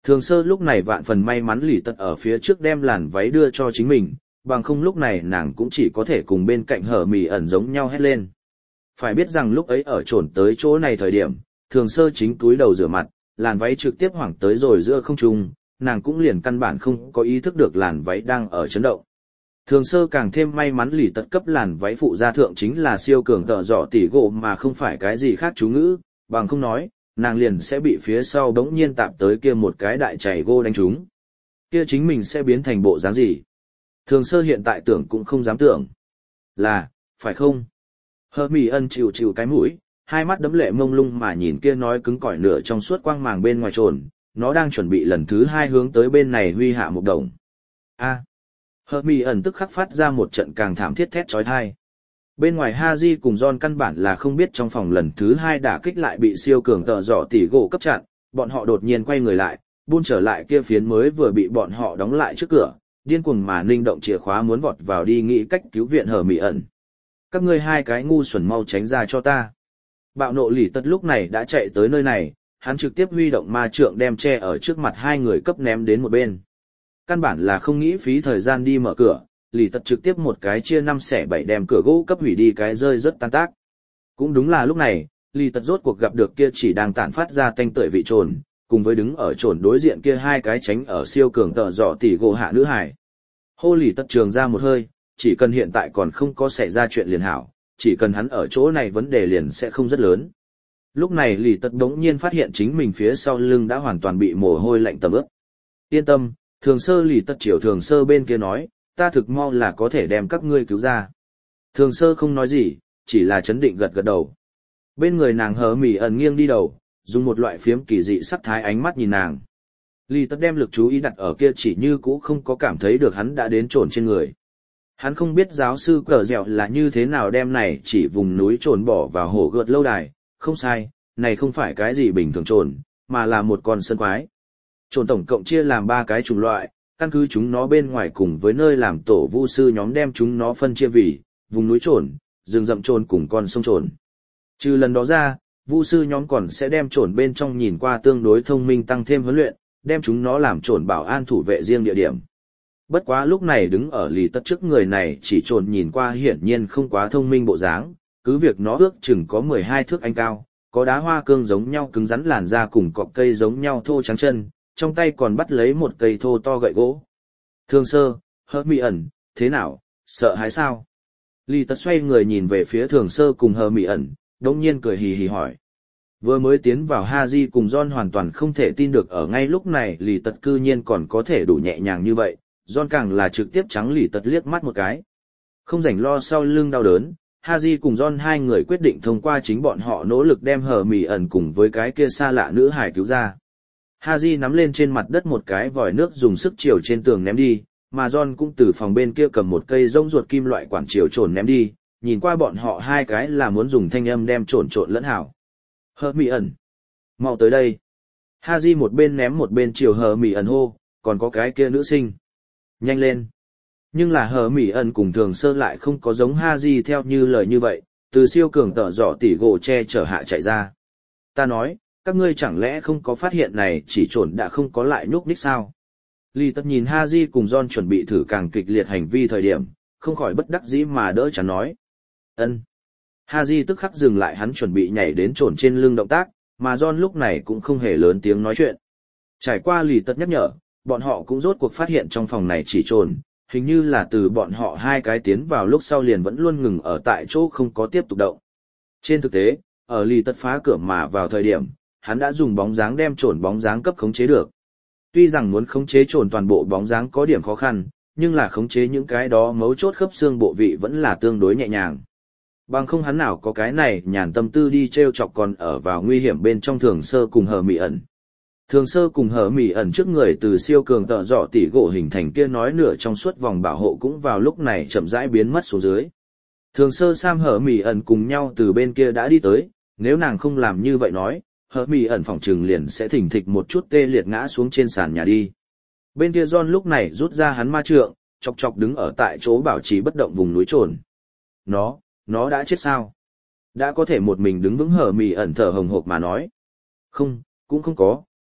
Thường sơ lúc này vạn phần may mắn lì tật ở phía trước đem làn váy đưa cho chính mình, bằng không lúc này nàng cũng chỉ có thể cùng bên cạnh hở mì ẩn giống nhau hét lên. Phải biết rằng lúc ấy ở trổn tới chỗ này thời điểm, thường sơ chính túi đầu rửa mặt, làn váy trực tiếp hoảng tới rồi giữa không trung, nàng cũng liền căn bản không có ý thức được làn váy đang ở chấn động. Thường sơ càng thêm may mắn lì tật cấp làn váy phụ gia thượng chính là siêu cường tợ dọ tỉ gỗ mà không phải cái gì khác chú ngữ, bằng không nói, nàng liền sẽ bị phía sau đống nhiên tạm tới kia một cái đại chảy gô đánh trúng. Kia chính mình sẽ biến thành bộ dáng gì? Thường sơ hiện tại tưởng cũng không dám tưởng. Là, phải không? Hờ mì ân chịu chịu cái mũi, hai mắt đấm lệ mông lung mà nhìn kia nói cứng cỏi nửa trong suốt quang màng bên ngoài trồn, nó đang chuẩn bị lần thứ hai hướng tới bên này huy hạ một đồng. A. À. Hờ mì ẩn tức khắc phát ra một trận càng thảm thiết thét chói tai. Bên ngoài Haji cùng John căn bản là không biết trong phòng lần thứ hai đả kích lại bị siêu cường tợ dọ tỉ gỗ cấp chặn, bọn họ đột nhiên quay người lại, buôn trở lại kia phiến mới vừa bị bọn họ đóng lại trước cửa, điên cuồng mà ninh động chìa khóa muốn vọt vào đi nghĩ cách cứu viện hờ mì ẩn. Các ngươi hai cái ngu xuẩn mau tránh ra cho ta. Bạo nộ lì tật lúc này đã chạy tới nơi này, hắn trực tiếp huy động ma trượng đem che ở trước mặt hai người cấp ném đến một bên. Căn bản là không nghĩ phí thời gian đi mở cửa, lì tật trực tiếp một cái chia năm xẻ bảy đem cửa gỗ cấp hủy đi cái rơi rất tan tác. Cũng đúng là lúc này, lì tật rốt cuộc gặp được kia chỉ đang tản phát ra tanh tưởi vị trồn, cùng với đứng ở trồn đối diện kia hai cái tránh ở siêu cường tợ dọ tỉ gỗ hạ nữ hải. Hô lì tật trường ra một hơi, chỉ cần hiện tại còn không có xảy ra chuyện liền hảo, chỉ cần hắn ở chỗ này vấn đề liền sẽ không rất lớn. Lúc này lì tật đống nhiên phát hiện chính mình phía sau lưng đã hoàn toàn bị mồ hôi lạnh tầm ướt. Yên tâm, thường sơ lì tật chiều thường sơ bên kia nói, ta thực mau là có thể đem các ngươi cứu ra. Thường sơ không nói gì, chỉ là chấn định gật gật đầu. Bên người nàng hờ mỉ ẩn nghiêng đi đầu, dùng một loại phiếm kỳ dị sắc thái ánh mắt nhìn nàng. Lì tật đem lực chú ý đặt ở kia chỉ như cũ không có cảm thấy được hắn đã đến trồn trên người. Hắn không biết giáo sư cờ dẻo là như thế nào đem này chỉ vùng núi trồn bỏ vào hồ gợt lâu đài, không sai, này không phải cái gì bình thường trồn, mà là một con sơn quái. Trồn tổng cộng chia làm ba cái chủng loại, căn cứ chúng nó bên ngoài cùng với nơi làm tổ vu sư nhóm đem chúng nó phân chia vì vùng núi trồn, rừng rậm trồn cùng con sông trồn. Trừ lần đó ra, vu sư nhóm còn sẽ đem trồn bên trong nhìn qua tương đối thông minh tăng thêm huấn luyện, đem chúng nó làm trồn bảo an thủ vệ riêng địa điểm. Bất quá lúc này đứng ở lì tật trước người này chỉ trồn nhìn qua hiển nhiên không quá thông minh bộ dáng, cứ việc nó ước chừng có mười hai thước anh cao, có đá hoa cương giống nhau cứng rắn làn da cùng cọp cây giống nhau thô trắng chân, trong tay còn bắt lấy một cây thô to gậy gỗ. Thương sơ, hớt mị ẩn, thế nào, sợ hãi sao? Lì tật xoay người nhìn về phía thường sơ cùng hờ mị ẩn, đống nhiên cười hì hì hỏi. Vừa mới tiến vào Haji cùng John hoàn toàn không thể tin được ở ngay lúc này lì tật cư nhiên còn có thể đủ nhẹ nhàng như vậy, John càng là trực tiếp trắng lì tật liếc mắt một cái. Không rảnh lo sau lưng đau đớn, Haji cùng John hai người quyết định thông qua chính bọn họ nỗ lực đem hờ mì ẩn cùng với cái kia xa lạ nữ hải cứu ra. Haji nắm lên trên mặt đất một cái vòi nước dùng sức chiều trên tường ném đi, mà John cũng từ phòng bên kia cầm một cây rông ruột kim loại quản chiều trồn ném đi, nhìn qua bọn họ hai cái là muốn dùng thanh âm đem trồn trộn lẫn hảo. Hờ mì ẩn, mau tới đây. Haji một bên ném một bên chiều hờ mì ẩn hô, còn có cái kia nữ sinh. Nhanh lên. Nhưng là hờ mỉ ẩn cùng thường sơ lại không có giống Haji theo như lời như vậy, từ siêu cường tợ dọ tỉ gỗ che chở hạ chạy ra. Ta nói, các ngươi chẳng lẽ không có phát hiện này chỉ trồn đã không có lại nhúc nhích sao? Lý tất nhìn Haji cùng John chuẩn bị thử càng kịch liệt hành vi thời điểm, không khỏi bất đắc dĩ mà đỡ chắn nói. Ân. Haji tức khắc dừng lại hắn chuẩn bị nhảy đến trồn trên lưng động tác, mà John lúc này cũng không hề lớn tiếng nói chuyện. Trải qua Lý tất nhắc nhở, bọn họ cũng rốt cuộc phát hiện trong phòng này chỉ trồn, hình như là từ bọn họ hai cái tiến vào lúc sau liền vẫn luôn ngừng ở tại chỗ không có tiếp tục động. Trên thực tế, ở Lý tất phá cửa mà vào thời điểm, hắn đã dùng bóng dáng đem trồn bóng dáng cấp khống chế được. Tuy rằng muốn khống chế trồn toàn bộ bóng dáng có điểm khó khăn, nhưng là khống chế những cái đó mấu chốt khớp xương bộ vị vẫn là tương đối nhẹ nhàng. Bằng không hắn nào có cái này nhàn tâm tư đi treo chọc còn ở vào nguy hiểm bên trong thường sơ cùng hờ mị ẩn. Thường sơ cùng hở mỉ ẩn trước người từ siêu cường tợ dọ tỉ gỗ hình thành kia nói nửa trong suốt vòng bảo hộ cũng vào lúc này chậm rãi biến mất xuống dưới. Thường sơ Sam hở mỉ ẩn cùng nhau từ bên kia đã đi tới, nếu nàng không làm như vậy nói, hở mỉ ẩn phòng trừng liền sẽ thỉnh thịch một chút tê liệt ngã xuống trên sàn nhà đi. Bên kia John lúc này rút ra hắn ma trượng, chọc chọc đứng ở tại chỗ bảo trì bất động vùng núi trồn. Nó, nó đã chết sao? Đã có thể một mình đứng vững hở mỉ ẩn thở hồng hộc mà nói. Không, cũng không có.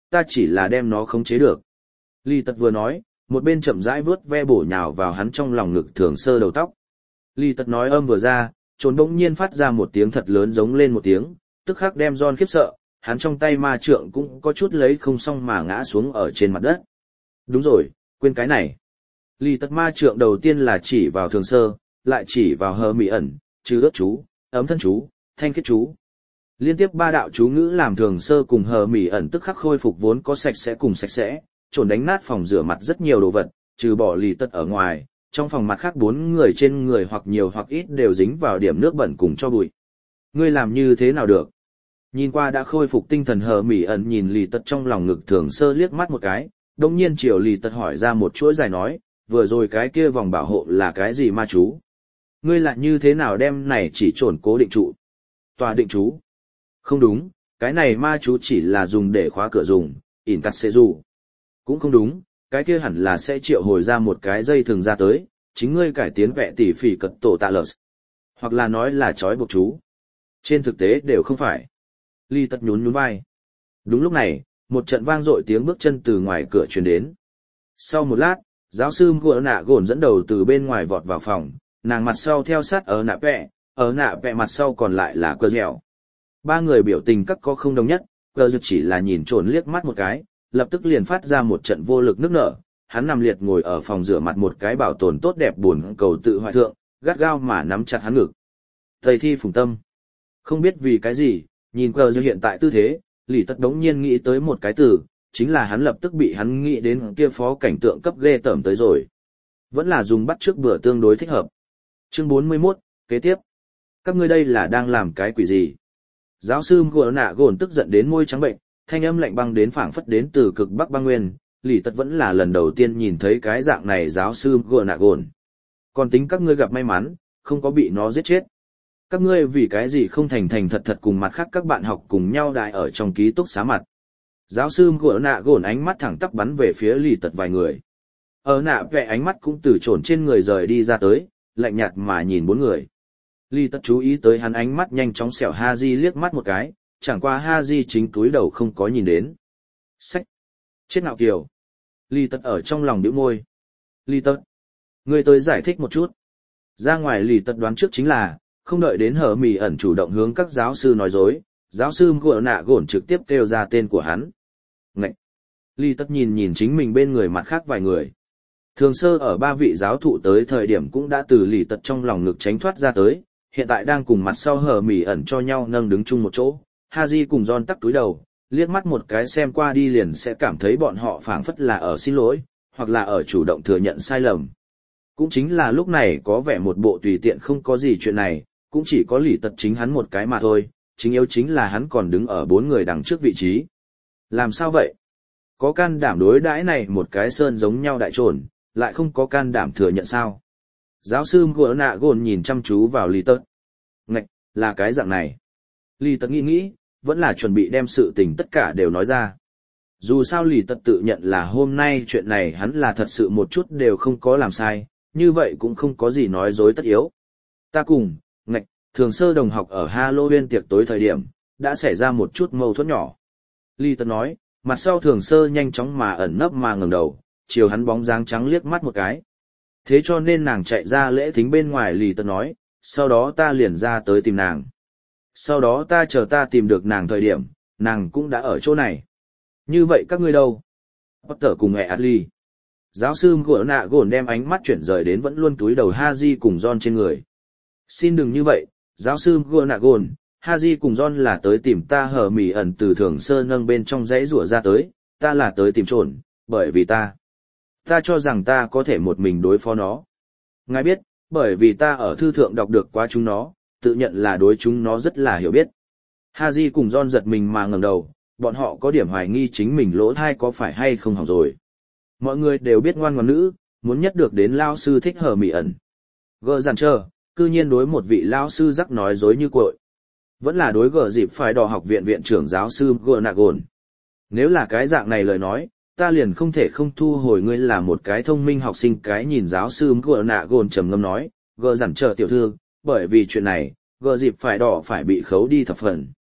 ta chỉ là đem nó khống chế được. Lý tật vừa nói, một bên chậm rãi vớt ve bổ nhào vào hắn trong lòng ngực thường sơ đầu tóc. Lý tật nói âm vừa ra, trồn bỗng nhiên phát ra một tiếng thật lớn giống lên một tiếng, tức khắc đem John khiếp sợ, hắn trong tay ma trượng cũng có chút lấy không xong mà ngã xuống ở trên mặt đất. Đúng rồi, quên cái này. Lý tật ma trượng đầu tiên là chỉ vào thường sơ, lại chỉ vào hờ mị ẩn, trừ ướt chú, ấm thân chú, thanh kết chú. Liên tiếp ba đạo chú ngữ làm thường sơ cùng hờ mị ẩn tức khắc khôi phục vốn có sạch sẽ cùng sạch sẽ, trồn đánh nát phòng rửa mặt rất nhiều đồ vật, trừ bỏ Lý tật ở ngoài, trong phòng mặt khác bốn người trên người hoặc nhiều hoặc ít đều dính vào điểm nước bẩn cùng cho bụi. Ngươi làm như thế nào được? Nhìn qua đã khôi phục tinh thần hờ mỉ ẩn nhìn Lý tật trong lòng ngực thường sơ liếc mắt một cái, đông nhiên chiều Lý tật hỏi ra một chuỗi dài nói, vừa rồi cái kia vòng bảo hộ là cái gì ma chú? Ngươi lại như thế nào đem này chỉ trồn cố định trụ? Tòa định chú? Không đúng, cái này ma chú chỉ là dùng để khóa cửa dùng, ỉn cắt sẽ dù. Cũng không đúng, cái kia hẳn là sẽ triệu hồi ra một cái dây thường ra tới, chính ngươi cải tiến vẽ tỉ phỉ cật tổ tạ lợt. Hoặc là nói là trói buộc chú. Trên thực tế đều không phải. Lý tật nhún nhún vai. Đúng lúc này, một trận vang dội tiếng bước chân từ ngoài cửa truyền đến. Sau một lát, giáo sư của nạ gồn dẫn đầu từ bên ngoài vọt vào phòng, nàng mặt sau theo sát ở nạ vẹ, ở nạ vẹ mặt sau còn lại là cơ dẻo. Ba người biểu tình các có không đồng nhất, cơ dẻo chỉ là nhìn trồn liếc mắt một cái, lập tức liền phát ra một trận vô lực nức nở, hắn nằm liệt ngồi ở phòng rửa mặt một cái bảo tồn tốt đẹp buồn cầu tự hoại thượng, gắt gao mà nắm chặt hắn ngực. Thầy thi phùng tâm. Không biết vì cái gì, nhìn cờ do hiện tại tư thế, Lý tật đống nhiên nghĩ tới một cái từ, chính là hắn lập tức bị hắn nghĩ đến kia phó cảnh tượng cấp ghê tởm tới rồi. Vẫn là dùng bắt trước bữa tương đối thích hợp. Chương bốn mươi mốt, kế tiếp. Các ngươi đây là đang làm cái quỷ gì? Giáo sư của nạ gồn tức giận đến môi trắng bệnh, thanh âm lạnh băng đến phảng phất đến từ cực bắc băng nguyên. Lý tật vẫn là lần đầu tiên nhìn thấy cái dạng này giáo sư của nạ gồn. Còn tính các ngươi gặp may mắn, không có bị nó giết chết. Các ngươi vì cái gì không thành thành thật thật cùng mặt khác các bạn học cùng nhau đại ở trong ký túc xá mặt. Giáo sư của nạ gồn ánh mắt thẳng tắp bắn về phía Lý tật vài người. Ở nạ vẽ ánh mắt cũng từ trồn trên người rời đi ra tới, lạnh nhạt mà nhìn bốn người. Lý tật chú ý tới hắn ánh mắt nhanh chóng xẻo Haji liếc mắt một cái, chẳng qua Haji chính túi đầu không có nhìn đến. Sách! Chết ngạo kiều! Lý tật ở trong lòng bĩu môi. Lý tật! Người tới giải thích một chút. Ra ngoài Lý tật đoán trước chính là, không đợi đến hở mì ẩn chủ động hướng các giáo sư nói dối, giáo sư của nạ gồn trực tiếp kêu ra tên của hắn. Ngậy! Lý tật nhìn nhìn chính mình bên người mặt khác vài người. Thường sơ ở ba vị giáo thụ tới thời điểm cũng đã từ Lý tật trong lòng ngực tránh thoát ra tới, hiện tại đang cùng mặt sau hở mì ẩn cho nhau nâng đứng chung một chỗ. Haji cùng John tắc túi đầu, liếc mắt một cái xem qua đi liền sẽ cảm thấy bọn họ phảng phất là ở xin lỗi, hoặc là ở chủ động thừa nhận sai lầm. Cũng chính là lúc này có vẻ một bộ tùy tiện không có gì chuyện này, cũng chỉ có Lý tật chính hắn một cái mà thôi, chính yếu chính là hắn còn đứng ở bốn người đằng trước vị trí. Làm sao vậy? Có can đảm đối đãi này một cái sơn giống nhau đại trồn, lại không có can đảm thừa nhận sao? Giáo sư của nạ gồn nhìn chăm chú vào Lý tật. Ngạch, là cái dạng này. Lý tật nghĩ nghĩ, vẫn là chuẩn bị đem sự tình tất cả đều nói ra. Dù sao Lý tật tự nhận là hôm nay chuyện này hắn là thật sự một chút đều không có làm sai, như vậy cũng không có gì nói dối tất yếu. Ta cùng, ngạch, thường sơ đồng học ở Halloween tiệc tối thời điểm, đã xảy ra một chút mâu thuẫn nhỏ. Lý tật nói, mặt sau thường sơ nhanh chóng mà ẩn nấp mà ngẩng đầu, chiều hắn bóng dáng trắng liếc mắt một cái. Thế cho nên nàng chạy ra lễ thính bên ngoài. Lý tật nói, sau đó ta liền ra tới tìm nàng. Sau đó ta chờ ta tìm được nàng thời điểm, nàng cũng đã ở chỗ này. Như vậy các ngươi đâu? Potter cùng mẹ Adley. Giáo sư của nạ gồn đem ánh mắt chuyển rời đến vẫn luôn túi đầu Haji cùng John trên người. Xin đừng như vậy, giáo sư của nạ gồn, Haji cùng John là tới tìm ta hở mỉ ẩn từ thường sơ nâng bên trong dãy rủa ra tới, ta là tới tìm trồn, bởi vì ta. Ta cho rằng ta có thể một mình đối phó nó. Ngài biết, bởi vì ta ở thư thượng đọc được quá chúng nó, tự nhận là đối chúng nó rất là hiểu biết. Haji cùng John giật mình mà ngẩng đầu, bọn họ có điểm hoài nghi chính mình lỗ thai có phải hay không hỏng rồi. Mọi người đều biết ngoan ngoãn nữ, muốn nhất được đến lao sư thích hở mỉ ẩn. Gờ giản trơ, cư nhiên đối một vị lao sư rắc nói dối như cội. Vẫn là đối gờ dịp phải đò học viện viện trưởng giáo sư gờ nạ gồn. Nếu là cái dạng này lời nói, ta liền không thể không thu hồi ngươi là một cái thông minh học sinh. Cái nhìn giáo sư gờ nạ gồn trầm ngâm nói, gờ giản trơ tiểu thư, bởi vì chuyện này, gờ dịp phải đỏ phải bị khấu đi thập phần.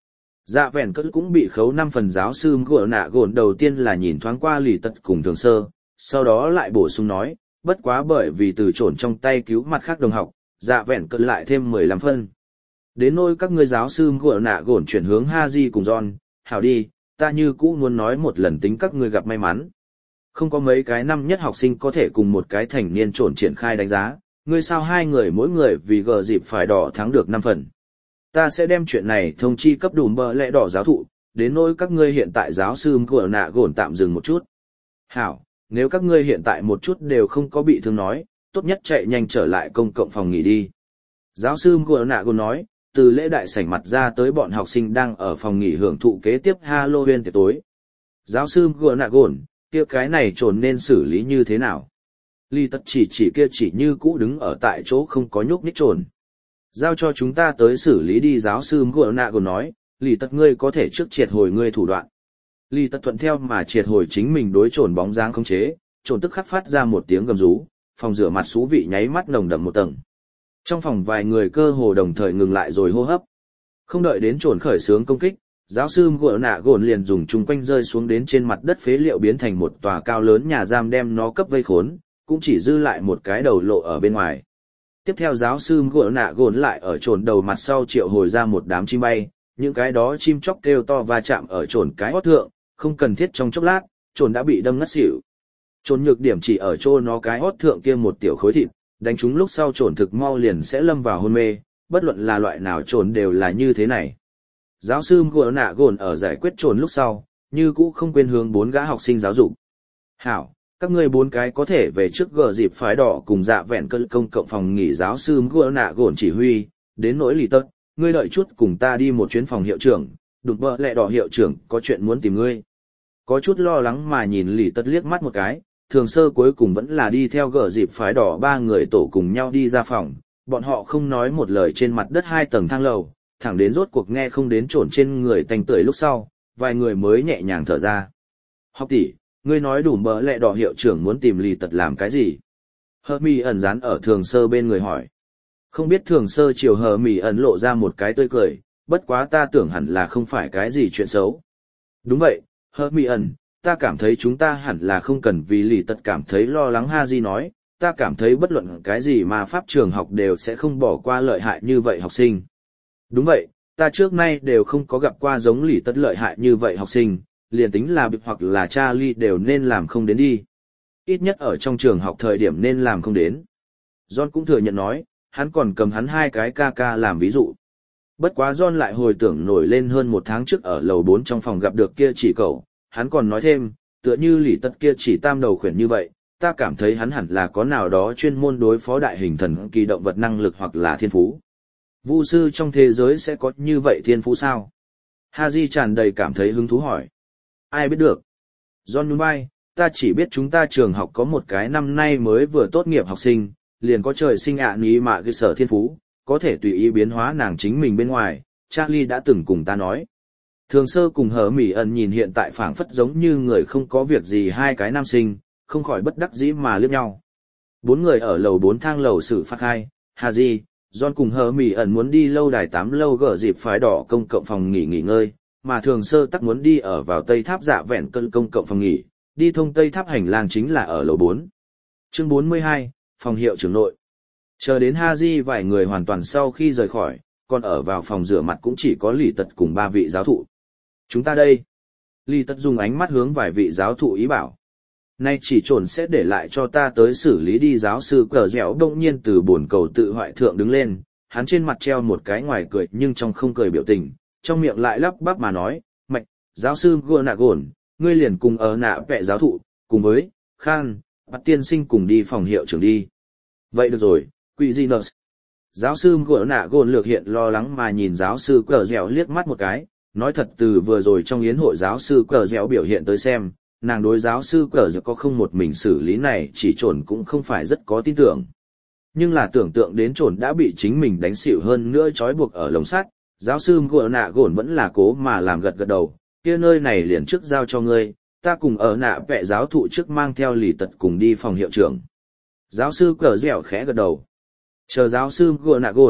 Dạ vẹn cất cũng bị khấu năm phần. Giáo sư gỡ nạ gồn đầu tiên là nhìn thoáng qua lì tật cùng thường sơ, sau đó lại bổ sung nói, bất quá bởi vì từ trổn trong tay cứu mặt khác đồng học, dạ vẹn cất lại thêm mười lăm phân. Đến nỗi các ngươi giáo sư gỡ nạ gồn chuyển hướng Haji cùng John, hảo đi, ta như cũ muốn nói một lần tính các ngươi gặp may mắn. Không có mấy cái năm nhất học sinh có thể cùng một cái thành niên trổn triển khai đánh giá, ngươi sao hai người mỗi người vì gờ dịp phải đỏ thắng được năm phần. Ta sẽ đem chuyện này thông chi cấp đủ bờ lẽ đỏ giáo thụ, đến nỗi các ngươi hiện tại giáo sư của nạ gồn tạm dừng một chút. Hảo, nếu các ngươi hiện tại một chút đều không có bị thương nói, tốt nhất chạy nhanh trở lại công cộng phòng nghỉ đi. Giáo sư của nạ gồn nói, từ lễ đại sảnh mặt ra tới bọn học sinh đang ở phòng nghỉ hưởng thụ kế tiếp Halloween tiệc tối. Giáo sư của nạ gồn, kia cái này trồn nên xử lý như thế nào? Ly tất chỉ chỉ kia chỉ như cũ đứng ở tại chỗ không có nhúc nhích trồn. Giao cho chúng ta tới xử lý đi. Giáo sư của nạ gồn nói, Ly tất ngươi có thể trước triệt hồi ngươi thủ đoạn. Ly tất thuận theo mà triệt hồi chính mình đối trồn bóng dáng khống chế, trồn tức khắc phát ra một tiếng gầm rú, phòng rửa mặt xú vị nháy mắt nồng đậm một tầng. Trong phòng vài người cơ hồ đồng thời ngừng lại rồi hô hấp. Không đợi đến trồn khởi xướng công kích, giáo sư gỡ nạ gồn liền dùng chung quanh rơi xuống đến trên mặt đất phế liệu biến thành một tòa cao lớn nhà giam đem nó cấp vây khốn, cũng chỉ dư lại một cái đầu lộ ở bên ngoài. Tiếp theo giáo sư gỡ nạ gồn lại ở trồn đầu mặt sau triệu hồi ra một đám chim bay, những cái đó chim chóc kêu to va chạm ở trồn cái hót thượng, không cần thiết trong chốc lát, trồn đã bị đâm ngất xỉu. Trồn nhược điểm chỉ ở chỗ nó cái hót thượng kia một tiểu khối thịt, đánh chúng lúc sau trồn thực mau liền sẽ lâm vào hôn mê, bất luận là loại nào trồn đều là như thế này. Giáo sư gỡ nạ gồn ở giải quyết trồn lúc sau, như cũ không quên hướng bốn gã học sinh giáo dục. Hảo, các ngươi bốn cái có thể về trước gờ dịp phái đỏ cùng dạ vẹn cơn công cộng phòng nghỉ. Giáo sư gỡ nạ gồn chỉ huy, đến nỗi lì tật, ngươi đợi chút cùng ta đi một chuyến phòng hiệu trưởng, đụng bợ lẹ đỏ hiệu trưởng có chuyện muốn tìm ngươi. Có chút lo lắng mà nhìn lì tật liếc mắt một cái, thường sơ cuối cùng vẫn là đi theo gờ dịp phái đỏ ba người tổ cùng nhau đi ra phòng, bọn họ không nói một lời trên mặt đất hai tầng thang lầu, thẳng đến rốt cuộc nghe không đến trồn trên người tanh tưởi lúc sau, vài người mới nhẹ nhàng thở ra. Học tỷ, ngươi nói đủ bờ lẹ đỏ hiệu trưởng muốn tìm lì tật làm cái gì? Hờ mì ẩn dán ở thường sơ bên người hỏi. Không biết thường sơ chiều hờ mì ẩn lộ ra một cái tươi cười, bất quá ta tưởng hẳn là không phải cái gì chuyện xấu. Đúng vậy, hờ mì ẩn, ta cảm thấy chúng ta hẳn là không cần vì lì tật cảm thấy lo lắng. Haji nói, ta cảm thấy bất luận cái gì mà pháp trường học đều sẽ không bỏ qua lợi hại như vậy học sinh. Đúng vậy, ta trước nay đều không có gặp qua giống lì tật lợi hại như vậy học sinh, liền tính là bịp hoặc là Charlie đều nên làm không đến đi. Ít nhất ở trong trường học thời điểm nên làm không đến. John cũng thừa nhận nói, hắn còn cầm hắn hai cái ca ca làm ví dụ. Bất quá John lại hồi tưởng nổi lên hơn một tháng trước ở lầu bốn trong phòng gặp được kia chỉ cậu, hắn còn nói thêm, tựa như lì tật kia chỉ tam đầu khuyển như vậy, ta cảm thấy hắn hẳn là có nào đó chuyên môn đối phó đại hình thần kỳ động vật năng lực hoặc là thiên phú. Vu sư trong thế giới sẽ có như vậy thiên phú sao? Haji tràn đầy cảm thấy hứng thú hỏi. Ai biết được? John nhún vai, ta chỉ biết chúng ta trường học có một cái năm nay mới vừa tốt nghiệp học sinh, liền có trời sinh ạ ní mạ cái sở thiên phú, có thể tùy ý biến hóa nàng chính mình bên ngoài, Charlie đã từng cùng ta nói. Thường sơ cùng hở mỉ ẩn nhìn hiện tại phảng phất giống như người không có việc gì hai cái nam sinh, không khỏi bất đắc dĩ mà liếc nhau. Bốn người ở lầu bốn thang lầu xử phát hai, Haji, John cùng hở mỉ ẩn muốn đi lâu đài tám lâu gỡ dịp phái đỏ công cộng phòng nghỉ nghỉ ngơi, mà thường sơ tắc muốn đi ở vào tây tháp dạ vẹn cân công cộng phòng nghỉ, đi thông tây tháp hành lang chính là ở lầu bốn. Chương bốn mươi hai, phòng hiệu trưởng nội. Chờ đến Haji vài người hoàn toàn sau khi rời khỏi, còn ở vào phòng rửa mặt cũng chỉ có lì tật cùng ba vị giáo thụ. Chúng ta đây. Lì tật dùng ánh mắt hướng vài vị giáo thụ ý bảo. Nay chỉ trồn sẽ để lại cho ta tới xử lý đi. Giáo sư cờ dẻo đông nhiên từ bồn cầu tự hoại thượng đứng lên, hắn trên mặt treo một cái ngoài cười nhưng trong không cười biểu tình, trong miệng lại lắp bắp mà nói, mạch, giáo sư gô nạ gồn, ngươi liền cùng ở nạ vẹ giáo thụ, cùng với, Khan, bắt tiên sinh cùng đi phòng hiệu trưởng đi. Vậy được rồi, quỷ gì nợ. Giáo sư gỗ nạ gồn lược hiện lo lắng mà nhìn giáo sư cờ dẻo liếc mắt một cái, nói thật từ vừa rồi trong yến hội giáo sư cờ dẻo biểu hiện tới xem, nàng đối giáo sư cờ dẻo có không một mình xử lý này chỉ trồn cũng không phải rất có tin tưởng. Nhưng là tưởng tượng đến trồn đã bị chính mình đánh xỉu hơn nữa trói buộc ở lồng sắt, giáo sư gỗ nạ gồn vẫn là cố mà làm gật gật đầu, kia nơi này liền trước giao cho ngươi, ta cùng ở nạ vẹ giáo thụ trước mang theo lì tật cùng đi phòng hiệu trưởng. Giáo sư cờ dẻo khẽ gật đầu. Chờ giáo sư gỗ nạ gồn,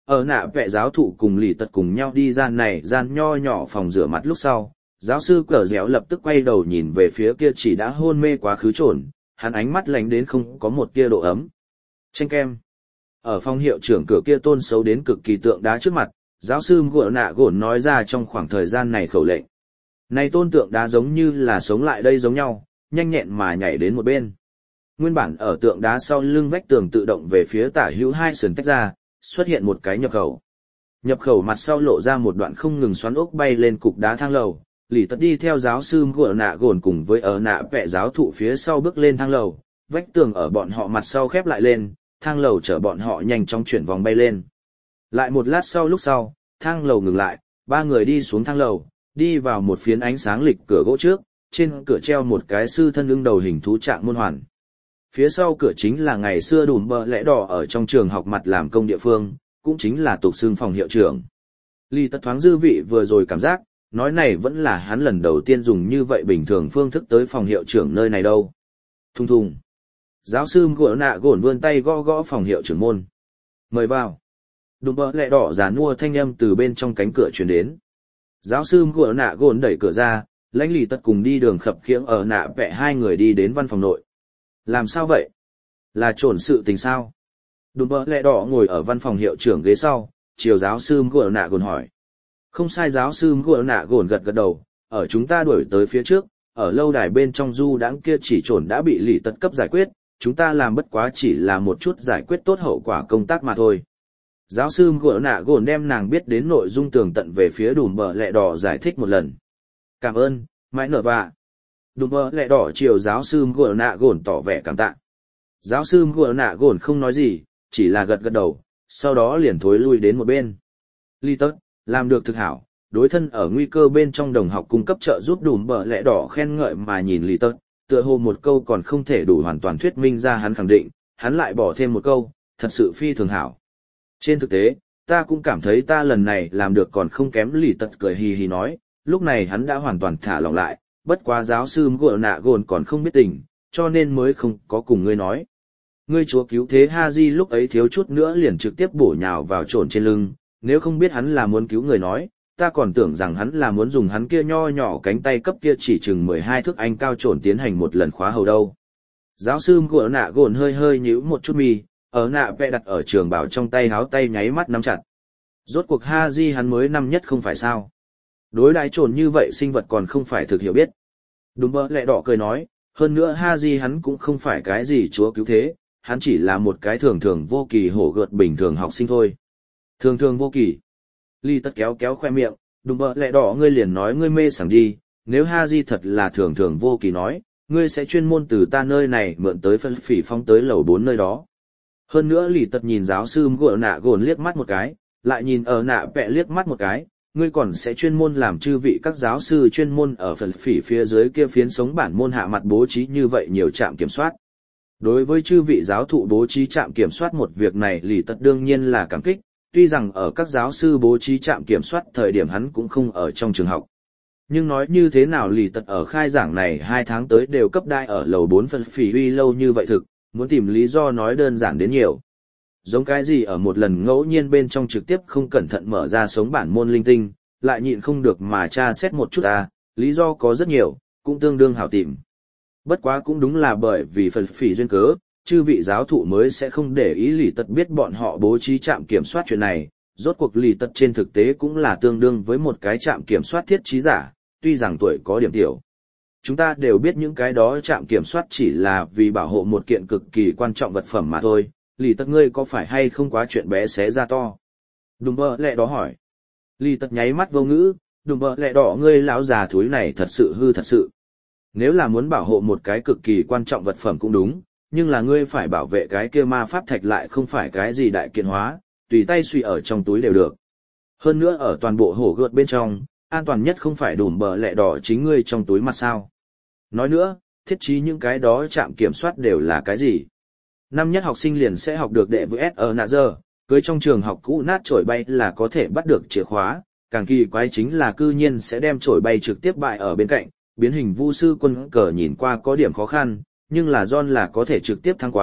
Ở nạ vẽ giáo thụ cùng lì tật cùng nhau đi ra này gian nho nhỏ phòng rửa mặt lúc sau, giáo sư cờ dẻo lập tức quay đầu nhìn về phía kia chỉ đã hôn mê quá khứ trồn, hắn ánh mắt lánh đến không có một tia độ ấm. Chanh kem. Ở phòng hiệu trưởng cửa kia tôn xấu đến cực kỳ tượng đá trước mặt, giáo sư gỡ nạ gổn nói ra trong khoảng thời gian này khẩu lệnh. Này tôn tượng đá giống như là sống lại đây giống nhau, nhanh nhẹn mà nhảy đến một bên. Nguyên bản ở tượng đá sau lưng vách tường tự động về phía tả hữu hai sườn tách ra, xuất hiện một cái nhập khẩu. Nhập khẩu mặt sau lộ ra một đoạn không ngừng xoắn ốc bay lên cục đá thang lầu, lì tật đi theo giáo sư gỡ nạ gổn cùng với ở nạ vẽ giáo thụ phía sau bước lên thang lầu, vách tường ở bọn họ mặt sau khép lại lên, thang lầu chở bọn họ nhanh chóng chuyển vòng bay lên. Lại một lát sau lúc sau, thang lầu ngừng lại, ba người đi xuống thang lầu, đi vào một phiến ánh sáng lịch cửa gỗ trước, trên cửa treo một cái sư thân ưng đầu hình thú trạng môn hoàn. Phía sau cửa chính là ngày xưa đùm bờ lẽ đỏ ở trong trường học mặt làm công địa phương, cũng chính là tục xưng phòng hiệu trưởng. Lý Tất thoáng dư vị vừa rồi cảm giác, nói này vẫn là hắn lần đầu tiên dùng như vậy bình thường phương thức tới phòng hiệu trưởng nơi này đâu. Thùng thùng. Giáo sư gỗ nạ gổn vươn tay gõ gõ phòng hiệu trưởng môn. Mời vào. Đùm bờ lẹ đỏ già nua thanh âm từ bên trong cánh cửa truyền đến. Giáo sư gỗ nạ gổn đẩy cửa ra, lãnh Lý Tất cùng đi đường khập khiễng ở nạ vẽ hai người đi đến văn phòng nội. Làm sao vậy? Là trổn sự tình sao? Đùm bờ lẹ đỏ ngồi ở văn phòng hiệu trưởng ghế sau, chiều giáo sư gỗ nạ gổn hỏi. Không sai, giáo sư gỗ nạ gổn gật gật đầu, ở chúng ta đuổi tới phía trước, ở lâu đài bên trong du đãng kia chỉ trổn đã bị Lý Tất cấp giải quyết, chúng ta làm bất quá chỉ là một chút giải quyết tốt hậu quả công tác mà thôi. Giáo sư gỗ nạ gổn đem nàng biết đến nội dung tường tận về phía đùm bờ lẹ đỏ giải thích một lần. Cảm ơn, mãi nở vạ. Đùm bờ lẹ đỏ chiều giáo sư gỗ nạ gổn tỏ vẻ cảm tạ. Giáo sư gỗ nạ gổn không nói gì, chỉ là gật gật đầu, sau đó liền thối lui đến một bên. Lý Tất, làm được thực hảo, đối thân ở nguy cơ bên trong đồng học cung cấp trợ giúp đùm bờ lẹ đỏ khen ngợi mà nhìn Lý Tất, tựa hồ một câu còn không thể đủ hoàn toàn thuyết minh ra hắn khẳng định, hắn lại bỏ thêm một câu, thật sự phi thường hảo. Trên thực tế, ta cũng cảm thấy ta lần này làm được còn không kém. Lý Tất cười hì hì nói, lúc này hắn đã hoàn toàn thả lỏng lại, bất quá giáo sư gỗ nạ gồn còn không biết tình, cho nên mới không có cùng ngươi nói. Ngươi chúa cứu thế Haji lúc ấy thiếu chút nữa liền trực tiếp bổ nhào vào trồn trên lưng, nếu không biết hắn là muốn cứu người nói, ta còn tưởng rằng hắn là muốn dùng hắn kia nho nhỏ cánh tay cấp kia chỉ chừng mười hai thước anh cao trồn tiến hành một lần khóa hầu đâu. Giáo sư gỗ nạ gồn hơi hơi nhíu một chút mi, ở nạ vẽ đặt ở trường bảo trong tay háo tay nháy mắt nắm chặt. Rốt cuộc Haji hắn mới năm nhất không phải sao. Đối đãi trồn như vậy sinh vật còn không phải thực hiểu biết. Đúng bơ lẹ đỏ cười nói, hơn nữa Haji hắn cũng không phải cái gì chúa cứu thế, hắn chỉ là một cái thường thường vô kỳ hổ gợt bình thường học sinh thôi. Thường thường vô kỳ. Lý Tất kéo kéo khoe miệng, đúng bơ lẹ đỏ ngươi liền nói ngươi mê sảng đi, nếu Haji thật là thường thường vô kỳ nói, ngươi sẽ chuyên môn từ ta nơi này mượn tới phân phỉ phong tới lầu bốn nơi đó. Hơn nữa Lý Tất nhìn giáo sư gỗ nạ gồn liếc mắt một cái, lại nhìn ở nạ vẽ liếc mắt một cái, ngươi còn sẽ chuyên môn làm chư vị các giáo sư chuyên môn ở phần phỉ phía dưới kia phiến sống bản môn hạ mặt bố trí như vậy nhiều trạm kiểm soát. Đối với chư vị giáo thụ bố trí trạm kiểm soát một việc này Lý Tất đương nhiên là cảm kích, tuy rằng ở các giáo sư bố trí trạm kiểm soát thời điểm hắn cũng không ở trong trường học. Nhưng nói như thế nào Lý Tất ở khai giảng này hai tháng tới đều cấp đai ở lầu bốn phần phỉ uy lâu như vậy thực, muốn tìm lý do nói đơn giản đến nhiều. Giống cái gì ở một lần ngẫu nhiên bên trong trực tiếp không cẩn thận mở ra sống bản môn linh tinh, lại nhịn không được mà tra xét một chút à, lý do có rất nhiều, cũng tương đương hảo tìm. Bất quá cũng đúng là bởi vì phần phỉ duyên cớ, chư vị giáo thụ mới sẽ không để ý Lý Tất biết bọn họ bố trí trạm kiểm soát chuyện này, rốt cuộc Lý Tất trên thực tế cũng là tương đương với một cái trạm kiểm soát thiết trí giả, tuy rằng tuổi có điểm tiểu. Chúng ta đều biết những cái đó trạm kiểm soát chỉ là vì bảo hộ một kiện cực kỳ quan trọng vật phẩm mà thôi. Lý Tất ngươi có phải hay không quá chuyện bé xé ra to? Đùm bơ lẹ đỏ hỏi. Lý Tất nháy mắt vô ngữ, đùm bơ lẹ đỏ ngươi lão già thúi này thật sự hư thật sự. Nếu là muốn bảo hộ một cái cực kỳ quan trọng vật phẩm cũng đúng, nhưng là ngươi phải bảo vệ cái kia ma pháp thạch lại không phải cái gì đại kiện hóa, tùy tay suy ở trong túi đều được. Hơn nữa ở toàn bộ hổ gợt bên trong, an toàn nhất không phải đùm bờ lẹ đỏ chính ngươi trong túi mặt sao. Nói nữa, thiết trí những cái đó trạm kiểm soát đều là cái gì? Năm nhất học sinh liền sẽ học được đệ với S ở nạ giờ, cưới trong trường học cũ nát chổi bay là có thể bắt được chìa khóa, càng kỳ quái chính là cư nhiên sẽ đem chổi bay trực tiếp bại ở bên cạnh, biến hình vu sư quân cờ nhìn qua có điểm khó khăn, nhưng là John là có thể trực tiếp thắng quá,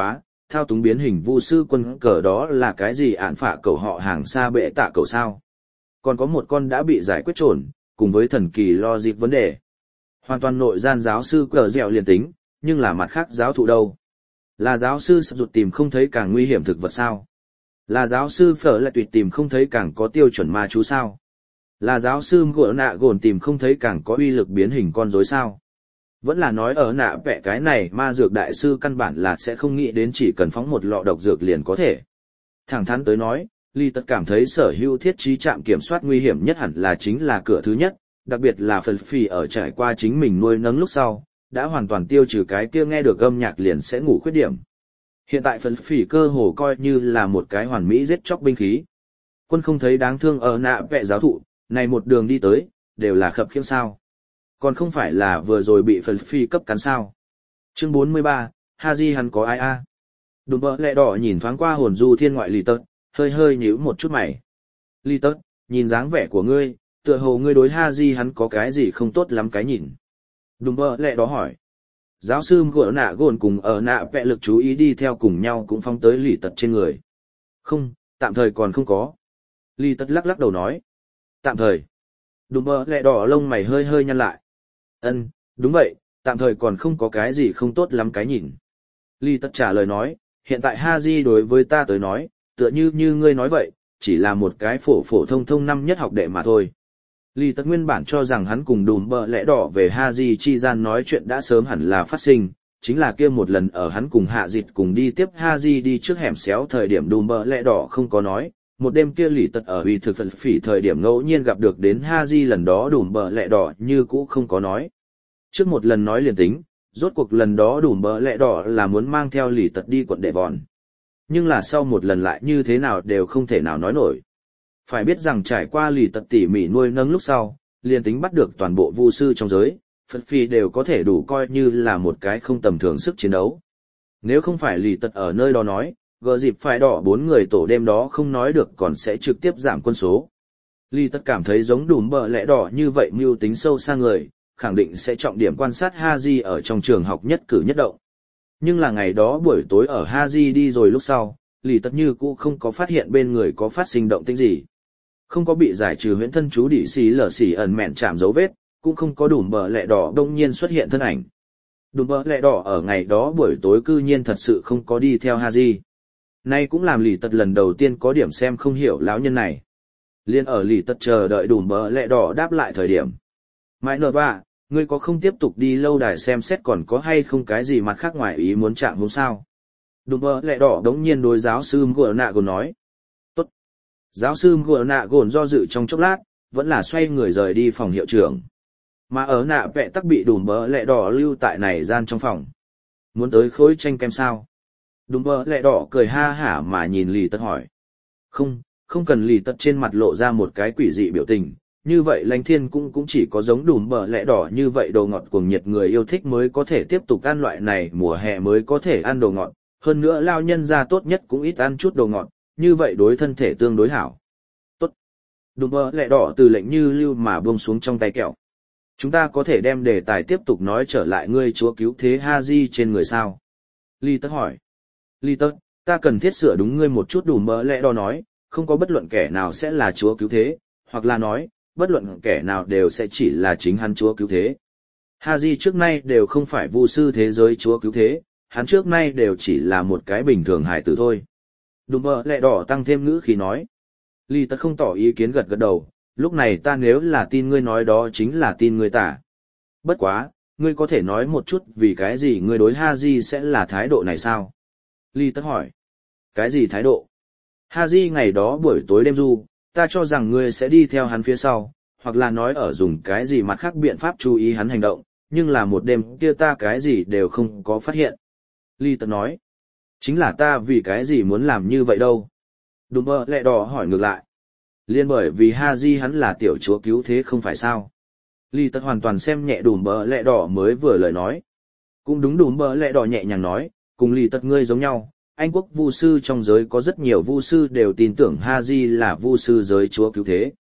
thao túng biến hình vu sư quân cờ đó là cái gì ạn phạ cầu họ hàng xa bệ tạ cầu sao. Còn có một con đã bị giải quyết trồn, cùng với thần kỳ logic vấn đề. Hoàn toàn nội gian giáo sư cờ dẻo liền tính, nhưng là mặt khác giáo thụ đâu. Là giáo sư sập rụt tìm không thấy càng nguy hiểm thực vật sao? Là giáo sư phở lại tuyệt tìm không thấy càng có tiêu chuẩn ma chú sao? Là giáo sư gỗ nạ gồn tìm không thấy càng có uy lực biến hình con rối sao? Vẫn là nói ở nạ vẽ cái này ma dược đại sư căn bản là sẽ không nghĩ đến chỉ cần phóng một lọ độc dược liền có thể. Thẳng thắn tới nói, Ly Tất cảm thấy sở hữu thiết trí trạm kiểm soát nguy hiểm nhất hẳn là chính là cửa thứ nhất, đặc biệt là phần phì ở trải qua chính mình nuôi nấng lúc sau, đã hoàn toàn tiêu trừ cái kia nghe được âm nhạc liền sẽ ngủ khuyết điểm. Hiện tại phần phì cơ hồ coi như là một cái hoàn mỹ giết chóc binh khí. Quân không thấy đáng thương ở nạ vẽ giáo thụ, này một đường đi tới, đều là khập khiễng sao. Còn không phải là vừa rồi bị phần phi cấp cắn sao. Chương bốn mươi ba, Haji hắn có ai a? À? Đùm bơ lẹ đỏ nhìn thoáng qua hồn du thiên ngoại Ly Tất, hơi hơi nhíu một chút mày. Ly Tất, nhìn dáng vẻ của ngươi, tựa hồ ngươi đối Haji hắn có cái gì không tốt lắm cái nhìn. Đùm bơ lẹ đỏ hỏi. Giáo sư gỡ nạ gồn cùng ở nạ vẽ lực chú ý đi theo cùng nhau cũng phóng tới Ly Tất trên người. Không, tạm thời còn không có. Ly Tất lắc lắc đầu nói. Tạm thời. Đùm bơ lẹ đỏ lông mày hơi hơi nhăn lại. Ân, đúng vậy, tạm thời còn không có cái gì không tốt lắm cái nhìn. Ly Tất trả lời nói, hiện tại Haji đối với ta tới nói, tựa như như ngươi nói vậy, chỉ là một cái phổ phổ thông thông năm nhất học đệ mà thôi. Ly Tất nguyên bản cho rằng hắn cùng đùm bợ lẽ đỏ về Haji chi gian nói chuyện đã sớm hẳn là phát sinh, chính là kia một lần ở hắn cùng hạ dịch cùng đi tiếp Haji đi trước hẻm xéo thời điểm đùm bợ lẽ đỏ không có nói. Một đêm kia Ly Tất ở uy thực phật phỉ thời điểm ngẫu nhiên gặp được đến Haji lần đó đùm bợ lẽ đỏ như cũ không có nói. Trước một lần nói liền tính, rốt cuộc lần đó đùm bợ lẽ đỏ là muốn mang theo Ly Tất đi quận đệ vòn. Nhưng là sau một lần lại như thế nào đều không thể nào nói nổi. Phải biết rằng trải qua Ly Tất tỉ mỉ nuôi nấng lúc sau, liền tính bắt được toàn bộ vu sư trong giới, Phật phi đều có thể đủ coi như là một cái không tầm thường sức chiến đấu. Nếu không phải Ly Tất ở nơi đó nói, gờ dịp phải đỏ bốn người tổ đêm đó không nói được còn sẽ trực tiếp giảm quân số. Ly Tất cảm thấy giống đùm bợ lẽ đỏ như vậy mưu tính sâu xa người, khẳng định sẽ trọng điểm quan sát Haji ở trong trường học nhất cử nhất động. Nhưng là ngày đó buổi tối ở Haji đi rồi lúc sau, Ly Tất như cũ không có phát hiện bên người có phát sinh động tĩnh gì. Không có bị giải trừ huyễn thân chú đỉ xì lở xì ẩn mẹn chạm dấu vết, cũng không có đùm bợ lẽ đỏ đông nhiên xuất hiện thân ảnh. Đùm bợ lẽ đỏ ở ngày đó buổi tối cư nhiên thật sự không có đi theo Haji. Nay cũng làm Ly Tất lần đầu tiên có điểm xem không hiểu lão nhân này. Liên ở Ly Tất chờ đợi đùm bợ lẽ đỏ đáp lại thời điểm. Mãi nợ ba, ngươi có không tiếp tục đi lâu đài xem xét còn có hay không cái gì mặt khác ngoài ý muốn chạm hôm sao? Đùm bợ lẽ đỏ đống nhiên đối giáo sư Gùa nạ gồn nói. Tốt. Giáo sư Gùa nạ gồn do dự trong chốc lát, vẫn là xoay người rời đi phòng hiệu trưởng. Mà ở nạ vẽ tắc bị đùm bợ lẽ đỏ lưu tại này gian trong phòng. Muốn tới khối tranh kem sao? Đùm bợ lẽ đỏ cười ha hả mà nhìn Ly Tất hỏi. Không, không cần. Ly Tất trên mặt lộ ra một cái quỷ dị biểu tình. Như vậy Lãnh Thiên cũng cũng chỉ có giống đùm bợ lẽ đỏ như vậy đồ ngọt cuồng nhiệt người yêu thích mới có thể tiếp tục ăn loại này, mùa hè mới có thể ăn đồ ngọt. Hơn nữa lao nhân ra tốt nhất cũng ít ăn chút đồ ngọt, như vậy đối thân thể tương đối hảo. Tốt. Đùm bợ lẽ đỏ từ lệnh như lưu mà buông xuống trong tay kẹo. Chúng ta có thể đem đề tài tiếp tục nói trở lại ngươi chúa cứu thế Haji trên người sao? Ly Tất hỏi. Ly Tất, ta cần thiết sửa đúng ngươi một chút. Đùm bợ lẽ đỏ nói, không có bất luận kẻ nào sẽ là chúa cứu thế, hoặc là nói, bất luận kẻ nào đều sẽ chỉ là chính hắn chúa cứu thế. Haji trước nay đều không phải vu sư thế giới chúa cứu thế, hắn trước nay đều chỉ là một cái bình thường hài tử thôi. Đùm bợ lẽ đỏ tăng thêm ngữ khi nói. Ly Tất không tỏ ý kiến gật gật đầu, lúc này ta nếu là tin ngươi nói đó chính là tin ngươi tả. Bất quá, ngươi có thể nói một chút vì cái gì ngươi đối Haji sẽ là thái độ này sao? Ly Tất hỏi. Cái gì thái độ? Haji ngày đó buổi tối đêm du, ta cho rằng ngươi sẽ đi theo hắn phía sau, hoặc là nói ở dùng cái gì mặt khác biện pháp chú ý hắn hành động, nhưng là một đêm kia ta cái gì đều không có phát hiện. Ly Tất nói. Chính là ta vì cái gì muốn làm như vậy đâu? Đùm bợ lẽ đỏ hỏi ngược lại. Liên bởi vì Haji hắn là tiểu chúa cứu thế không phải sao? Ly Tất hoàn toàn xem nhẹ đùm bợ lẽ đỏ mới vừa lời nói. Cũng đúng. Đùm bợ lẽ đỏ nhẹ nhàng nói, cùng Ly Tất ngươi giống nhau. Anh quốc vu sư trong giới có rất nhiều vu sư đều tin tưởng Haji là vu sư giới chúa cứu thế.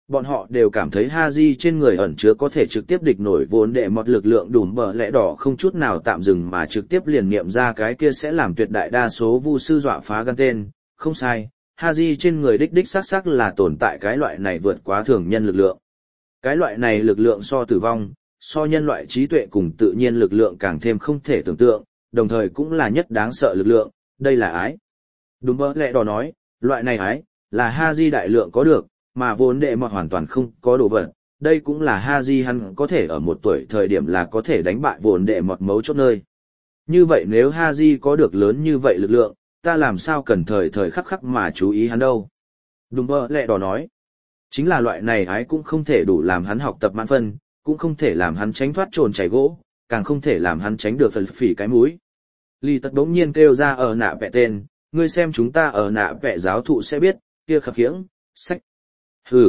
Bọn họ đều cảm thấy Haji trên người ẩn chứa có thể trực tiếp địch nổi vốn đệ một lực lượng đùm bờ lẽ đỏ không chút nào tạm dừng mà trực tiếp liền nghiệm ra cái kia sẽ làm tuyệt đại đa số vu sư dọa phá gan tên, không sai, Haji trên người đích đích xác xác là tồn tại cái loại này vượt quá thường nhân lực lượng. Cái loại này lực lượng so tử vong, so nhân loại trí tuệ cùng tự nhiên lực lượng càng thêm không thể tưởng tượng, đồng thời cũng là nhất đáng sợ lực lượng, đây là ái. Đùm bờ lẽ đỏ nói, loại này ái, là Haji đại lượng có được, mà vốn đệ mọt hoàn toàn không có đồ vật, đây cũng là Haji hắn có thể ở một tuổi thời điểm là có thể đánh bại vốn đệ mọt mấu chốt nơi. Như vậy nếu Haji có được lớn như vậy lực lượng, ta làm sao cần thời thời khắc khắc mà chú ý hắn đâu. Đùm bơ lẹ đỏ nói, chính là loại này ái cũng không thể đủ làm hắn học tập mãn phân, cũng không thể làm hắn tránh thoát trồn chảy gỗ, càng không thể làm hắn tránh được phần phỉ cái mũi. Lý tật bỗng nhiên kêu ra ở nạ vẽ tên, ngươi xem chúng ta ở nạ vẽ giáo thụ sẽ biết, kia khập khiễng, sách. Hừ.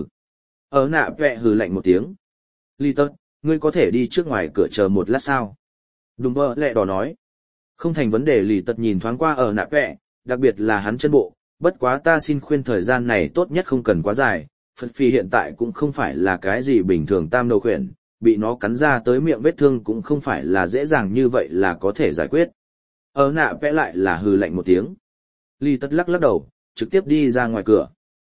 Ở nạ vẽ hừ lạnh một tiếng. Lý tật, ngươi có thể đi trước ngoài cửa chờ một lát sao? Đùm bơ lẹ đỏ nói. Không thành vấn đề. Lý tật nhìn thoáng qua ở nạ vẽ, đặc biệt là hắn chân bộ, bất quá ta xin khuyên thời gian này tốt nhất không cần quá dài, Phật Phi hiện tại cũng không phải là cái gì bình thường tam đầu khuyển, bị nó cắn ra tới miệng vết thương cũng không phải là dễ dàng như vậy là có thể giải quyết. Ở nạ vẽ lại là hừ lạnh một tiếng. Lý tất lắc lắc đầu, trực tiếp đi ra ngoài cửa.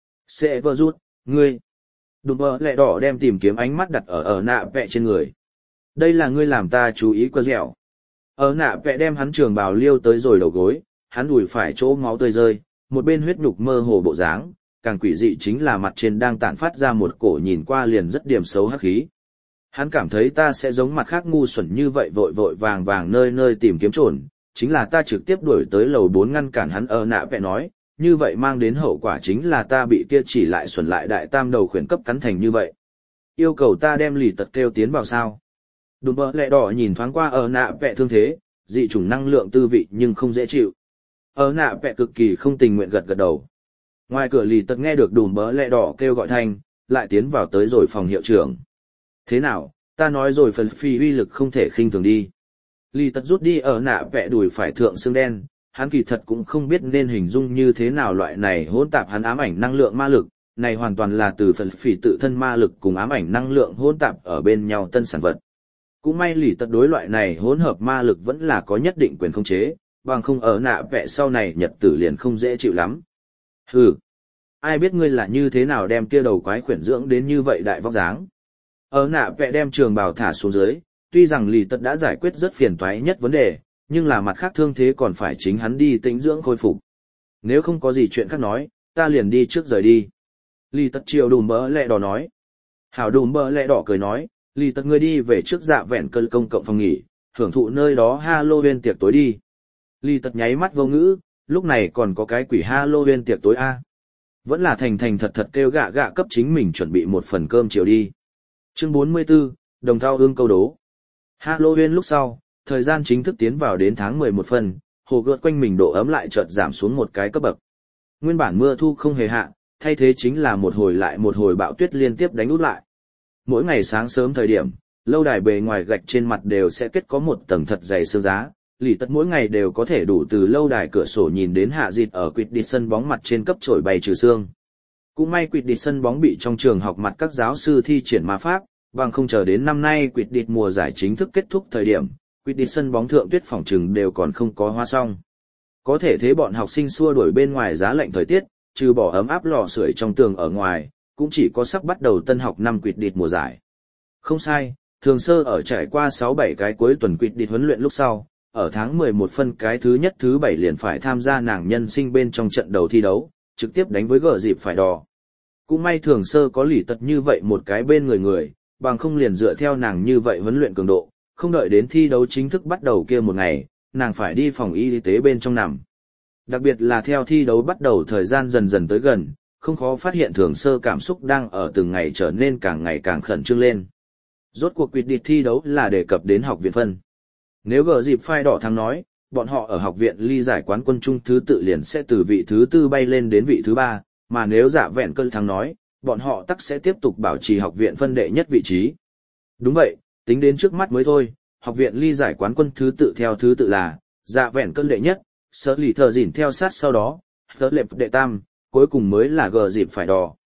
Sẽ vơ rút, ngươi. Đùm bơ lẹ đỏ đem tìm kiếm ánh mắt đặt ở ở nạ vẽ trên người. Đây là ngươi làm ta chú ý qua dẻo. Ở nạ vẽ đem hắn trường bào liêu tới rồi đầu gối, hắn đùi phải chỗ máu tươi rơi, một bên huyết nhục mơ hồ bộ dáng, càng quỷ dị chính là mặt trên đang tản phát ra một cổ nhìn qua liền rất điểm xấu hắc khí. Hắn cảm thấy ta sẽ giống mặt khác ngu xuẩn như vậy vội vội vàng vàng nơi nơi tìm kiếm trồn, chính là ta trực tiếp đuổi tới lầu bốn ngăn cản hắn. Ở nạ vẽ nói, như vậy mang đến hậu quả chính là ta bị kia chỉ lại xuẩn lại đại tam đầu khuyển cấp cắn thành như vậy. Yêu cầu ta đem lì tật kêu tiến vào sao? Đùm bơ lẹ đỏ nhìn thoáng qua ở nạ vẽ thương thế, dị chủng năng lượng tư vị nhưng không dễ chịu. Ở nạ vẽ cực kỳ không tình nguyện gật gật đầu. Ngoài cửa lì tật nghe được đùm bơ lẹ đỏ kêu gọi thanh, lại tiến vào tới rồi phòng hiệu trưởng. Thế nào, ta nói rồi phần phi uy lực không thể khinh thường đi. Lì tật rút đi ở nạ vẽ đùi phải thượng xương đen, hắn kỳ thật cũng không biết nên hình dung như thế nào loại này hỗn tạp hắn ám ảnh năng lượng ma lực, này hoàn toàn là từ phần phỉ tự thân ma lực cùng ám ảnh năng lượng hỗn tạp ở bên nhau tân sản vật. Cũng may lì tật đối loại này hỗn hợp ma lực vẫn là có nhất định quyền khống chế, bằng không ở nạ vẽ sau này nhật tử liền không dễ chịu lắm. Hừ, ai biết ngươi là như thế nào đem kia đầu quái khuyển dưỡng đến như vậy đại vóc dáng. Ở nạ vẽ đem trường bào thả xuống dưới, tuy rằng lì tật đã giải quyết rất phiền toái nhất vấn đề, nhưng là mặt khác thương thế còn phải chính hắn đi tĩnh dưỡng khôi phục. Nếu không có gì chuyện khác nói, ta liền đi trước rời đi. Lì tật chiều đùm bơ lẹ đỏ nói. Hảo đùm bơ lẹ đỏ cười nói, lì tật ngươi đi về trước dạ vẹn cơn công cộng phòng nghỉ, hưởng thụ nơi đó Halloween tiệc tối đi. Lì tật nháy mắt vô ngữ, lúc này còn có cái quỷ Halloween tiệc tối a. Vẫn là thành thành thật thật kêu gạ gạ cấp chính mình chuẩn bị một phần cơm chiều đi. Chương bốn mươi tư, đồng thao ương câu đố. Halloween lúc sau, thời gian chính thức tiến vào đến tháng mười một phần, hồ gợt quanh mình độ ấm lại chợt giảm xuống một cái cấp bậc. Nguyên bản mưa thu không hề hạ, thay thế chính là một hồi lại một hồi bão tuyết liên tiếp đánh út lại. Mỗi ngày sáng sớm thời điểm, lâu đài bề ngoài gạch trên mặt đều sẽ kết có một tầng thật dày sương giá, lì tất mỗi ngày đều có thể đủ từ lâu đài cửa sổ nhìn đến hạ dịt ở quỵt đi sân bóng mặt trên cấp trổi bay trừ sương. Cũng may quỵt đi sân bóng bị trong trường học mặt các giáo sư thi triển ma pháp, bằng không chờ đến năm nay quỵt đi mùa giải chính thức kết thúc thời điểm, quỵt đi sân bóng thượng tuyết phòng trừng đều còn không có hoa xong. Có thể thế bọn học sinh xua đuổi bên ngoài giá lạnh thời tiết, trừ bỏ ấm áp lò sưởi trong tường ở ngoài, cũng chỉ có sắp bắt đầu tân học năm quỵt đi mùa giải. Không sai, thường sơ ở trải qua sáu bảy cái cuối tuần quỵt đi huấn luyện lúc sau, ở tháng mười một phân cái thứ nhất thứ bảy liền phải tham gia nàng nhân sinh bên trong trận đầu thi đấu, trực tiếp đánh với gờ dịp phải đỏ. Cũng may thường sơ có lì tật như vậy một cái bên người người, bằng không liền dựa theo nàng như vậy huấn luyện cường độ, không đợi đến thi đấu chính thức bắt đầu kia một ngày, nàng phải đi phòng y tế bên trong nằm. Đặc biệt là theo thi đấu bắt đầu thời gian dần dần tới gần, không khó phát hiện thường sơ cảm xúc đang ở từng ngày trở nên càng ngày càng khẩn trương lên. Rốt cuộc quyết định thi đấu là đề cập đến học viện phân. Nếu gờ dịp phai đỏ thắng nói, bọn họ ở học viện ly giải quán quân chung thứ tự liền sẽ từ vị thứ tư bay lên đến vị thứ ba, mà nếu dạ vẹn cơn thắng nói, bọn họ tắc sẽ tiếp tục bảo trì học viện phân đệ nhất vị trí. Đúng vậy, tính đến trước mắt mới thôi, học viện ly giải quán quân thứ tự theo thứ tự là, dạ vẹn cơn đệ nhất, sở lì thờ dỉn theo sát sau đó, tớ lệp đệ tam, cuối cùng mới là gờ dịp phải đỏ.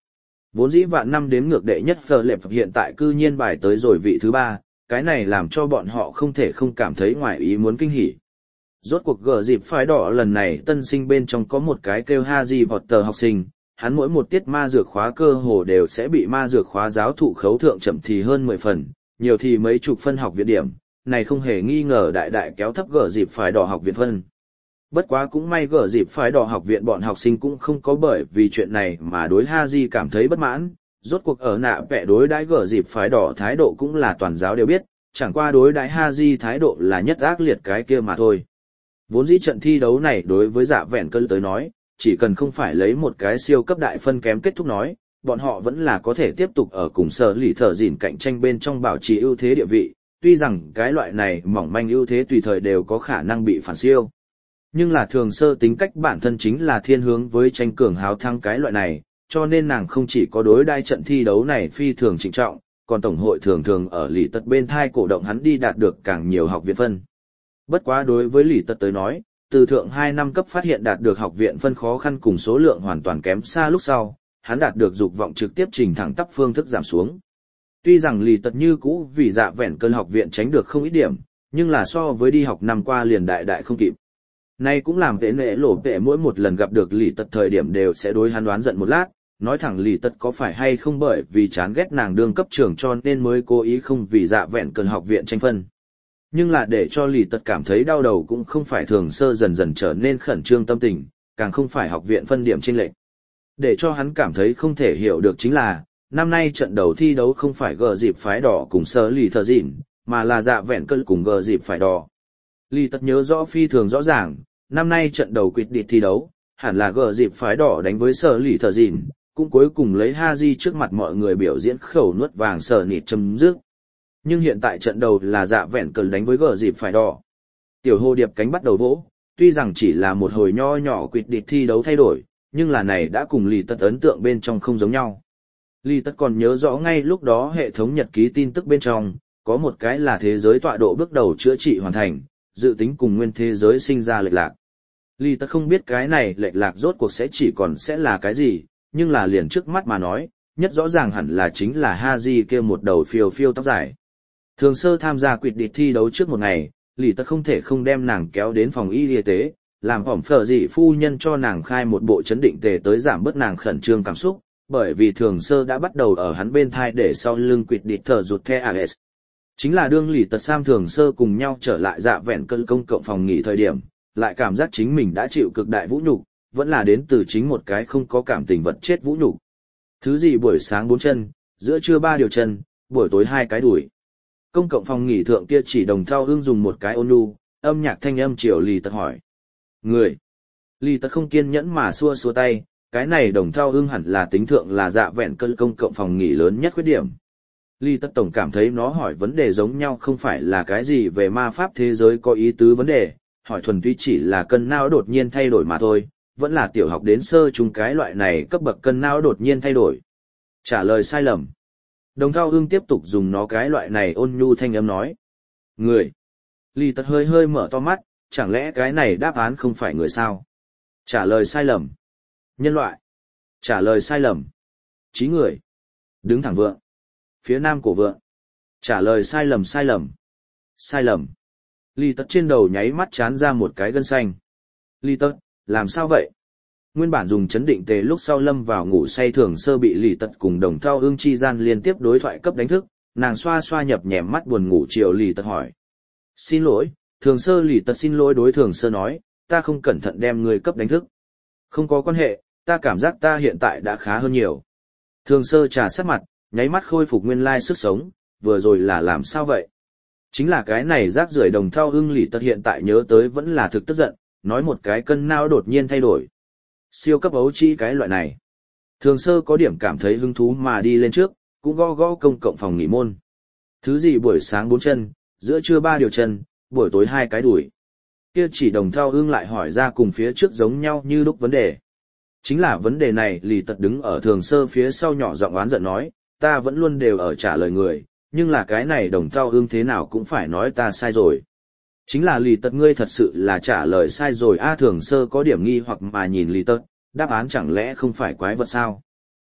Vốn dĩ vạn năm đếm ngược đệ nhất phờ lệp hiện tại cư nhiên bài tới rồi vị thứ ba, cái này làm cho bọn họ không thể không cảm thấy ngoài ý muốn kinh hỉ. Rốt cuộc gờ dịp phái đỏ lần này tân sinh bên trong có một cái kêu Harry Potter học sinh, hắn mỗi một tiết ma dược khóa cơ hồ đều sẽ bị ma dược khóa giáo thụ khấu thượng chậm thì hơn mười phần, nhiều thì mấy chục phân học viện điểm, này không hề nghi ngờ đại đại kéo thấp gờ dịp phái đỏ học viện phân. Bất quá cũng may gờ dịp phái đỏ học viện bọn học sinh cũng không có bởi vì chuyện này mà đối Haji cảm thấy bất mãn, rốt cuộc ở nạ vẽ đối đãi gờ dịp phái đỏ thái độ cũng là toàn giáo đều biết, chẳng qua đối đãi Haji thái độ là nhất ác liệt cái kia mà thôi. Vốn dĩ trận thi đấu này đối với dạ vẹn cơn tới nói, chỉ cần không phải lấy một cái siêu cấp đại phân kém kết thúc nói, bọn họ vẫn là có thể tiếp tục ở cùng sở lì thở dỉn cạnh tranh bên trong bảo trì ưu thế địa vị, tuy rằng cái loại này mỏng manh ưu thế tùy thời đều có khả năng bị phản siêu. Nhưng là thường sơ tính cách bản thân chính là thiên hướng với tranh cường háo thắng cái loại này, cho nên nàng không chỉ có đối đai trận thi đấu này phi thường trịnh trọng, còn tổng hội thường thường ở lì tật bên thai cổ động hắn đi đạt được càng nhiều học viện phân. Bất quá đối với lì tật tới nói, từ thượng hai năm cấp phát hiện đạt được học viện phân khó khăn cùng số lượng hoàn toàn kém xa lúc sau, hắn đạt được dục vọng trực tiếp trình thẳng tắp phương thức giảm xuống. Tuy rằng lì tật như cũ vì dạ vẹn cơn học viện tránh được không ít điểm, nhưng là so với đi học năm qua liền đại đại không kịp. Nay cũng làm tệ nệ lộ tệ mỗi một lần gặp được lì tật thời điểm đều sẽ đối hắn đoán giận một lát, nói thẳng lì tật có phải hay không bởi vì chán ghét nàng đương cấp trưởng cho nên mới cố ý không vì dạ vẹn cơn học viện tranh phân. Nhưng là để cho lì tật cảm thấy đau đầu cũng không phải thường sơ dần dần trở nên khẩn trương tâm tình, càng không phải học viện phân điểm chênh lệch. Để cho hắn cảm thấy không thể hiểu được chính là, năm nay trận đầu thi đấu không phải gờ dịp phái đỏ cùng sơ lì thờ dịn, mà là dạ vẹn cơn cùng gờ dịp phái đỏ. Lì tật nhớ rõ phi thường rõ ràng, năm nay trận đầu quyết định thi đấu, hẳn là gờ dịp phái đỏ đánh với sơ lì thờ dịn, cũng cuối cùng lấy Haji trước mặt mọi người biểu diễn khẩu nuốt vàng sờ nịt chấm dứt. Nhưng hiện tại trận đầu là dạ vẹn cơn đánh với gờ dịp phái đỏ. Tiểu hồ điệp cánh bắt đầu vỗ, tuy rằng chỉ là một hồi nho nhỏ quyết định thi đấu thay đổi, nhưng là này đã cùng lì tật ấn tượng bên trong không giống nhau. Lì tật còn nhớ rõ ngay lúc đó hệ thống nhật ký tin tức bên trong, có một cái là thế giới tọa độ bước đầu chữa trị hoàn thành, dự tính cùng nguyên thế giới sinh ra lệch lạc. Lì tật không biết cái này lệch lạc rốt cuộc sẽ chỉ còn sẽ là cái gì, nhưng là liền trước mắt mà nói, nhất rõ ràng hẳn là chính là Haji kia một đầu phiêu phiêu tóc dài. Thường sơ tham gia quyết định thi đấu trước một ngày, lì tật không thể không đem nàng kéo đến phòng y y tế, làm phỏng phở dị phu nhân cho nàng khai một bộ chấn định tề tới giảm bớt nàng khẩn trương cảm xúc, bởi vì thường sơ đã bắt đầu ở hắn bên thai để sau lưng quyết định thở rụt the a s. Chính là đương lì tật sam thường sơ cùng nhau trở lại dạ vẹn cơn công cộng phòng nghỉ thời điểm, lại cảm giác chính mình đã chịu cực đại vũ nhục, vẫn là đến từ chính một cái không có cảm tình vật chết vũ nhục. Thứ gì buổi sáng bốn chân, giữa trưa ba điều chân, buổi tối hai cái đùi. Công cộng phòng nghỉ thượng kia chỉ đồng thao hương dùng một cái ôn nhu, âm nhạc thanh âm chiều lì tật hỏi. Người. Lì tật không kiên nhẫn mà xua xua tay, cái này đồng thao hương hẳn là tính thượng là dạ vẹn cơn công cộng phòng nghỉ lớn nhất khuyết điểm. Lì tật tổng cảm thấy nó hỏi vấn đề giống nhau không phải là cái gì về ma pháp thế giới có ý tứ vấn đề, hỏi thuần túy chỉ là cân não đột nhiên thay đổi mà thôi, vẫn là tiểu học đến sơ chung cái loại này cấp bậc cân não đột nhiên thay đổi. Trả lời sai lầm. Đồng thao hương tiếp tục dùng nó cái loại này ôn nhu thanh âm nói. Người. Lì tật hơi hơi mở to mắt, chẳng lẽ cái này đáp án không phải người sao? Trả lời sai lầm. Nhân loại. Trả lời sai lầm. Trí người. Đứng thẳng vượng. Phía nam cổ vượng. Trả lời sai lầm sai lầm. Sai lầm. Lì tật trên đầu nháy mắt chán ra một cái gân xanh. Lì tật, làm sao vậy? Nguyên bản dùng chấn định tề lúc sau lâm vào ngủ say thường sơ bị lì tật cùng đồng thao ương chi gian liên tiếp đối thoại cấp đánh thức, nàng xoa xoa nhập nhèm mắt buồn ngủ chiều lì tật hỏi. Xin lỗi, thường sơ lì tật xin lỗi đối thường sơ nói, ta không cẩn thận đem người cấp đánh thức. Không có quan hệ, ta cảm giác ta hiện tại đã khá hơn nhiều. Thường sơ trà sát mặt, nháy mắt khôi phục nguyên lai sức sống, vừa rồi là làm sao vậy? Chính là cái này rác rưởi đồng thao ưng lì tật hiện tại nhớ tới vẫn là thực tức giận, nói một cái cân não đột nhiên thay đổi. Siêu cấp ấu trĩ cái loại này. Thường sơ có điểm cảm thấy hứng thú mà đi lên trước, cũng gõ gõ công cộng phòng nghỉ môn. Thứ gì buổi sáng bốn chân, giữa trưa ba điều chân, buổi tối hai cái đùi. Kia chỉ đồng thao ưng lại hỏi ra cùng phía trước giống nhau như lúc vấn đề. Chính là vấn đề này lì tật đứng ở thường sơ phía sau nhỏ giọng oán giận nói, ta vẫn luôn đều ở trả lời người, nhưng là cái này đồng thao ưng thế nào cũng phải nói ta sai rồi. Chính là lì tật ngươi thật sự là trả lời sai rồi a thường sơ có điểm nghi hoặc mà nhìn lì tật, đáp án chẳng lẽ không phải quái vật sao?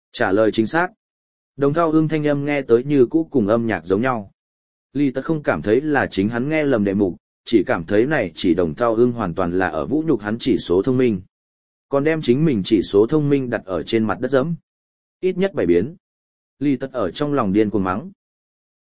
Trả lời chính xác. Đồng thao ưng thanh âm nghe tới như cũ cùng âm nhạc giống nhau. Lý Tật không cảm thấy là chính hắn nghe lầm đề mục, chỉ cảm thấy này chỉ đồng thao ưng hoàn toàn là ở vũ nhục hắn chỉ số thông minh. Còn đem chính mình chỉ số thông minh đặt ở trên mặt đất dẫm. Ít nhất bảy biến. Lý Tật ở trong lòng điên cuồng mắng.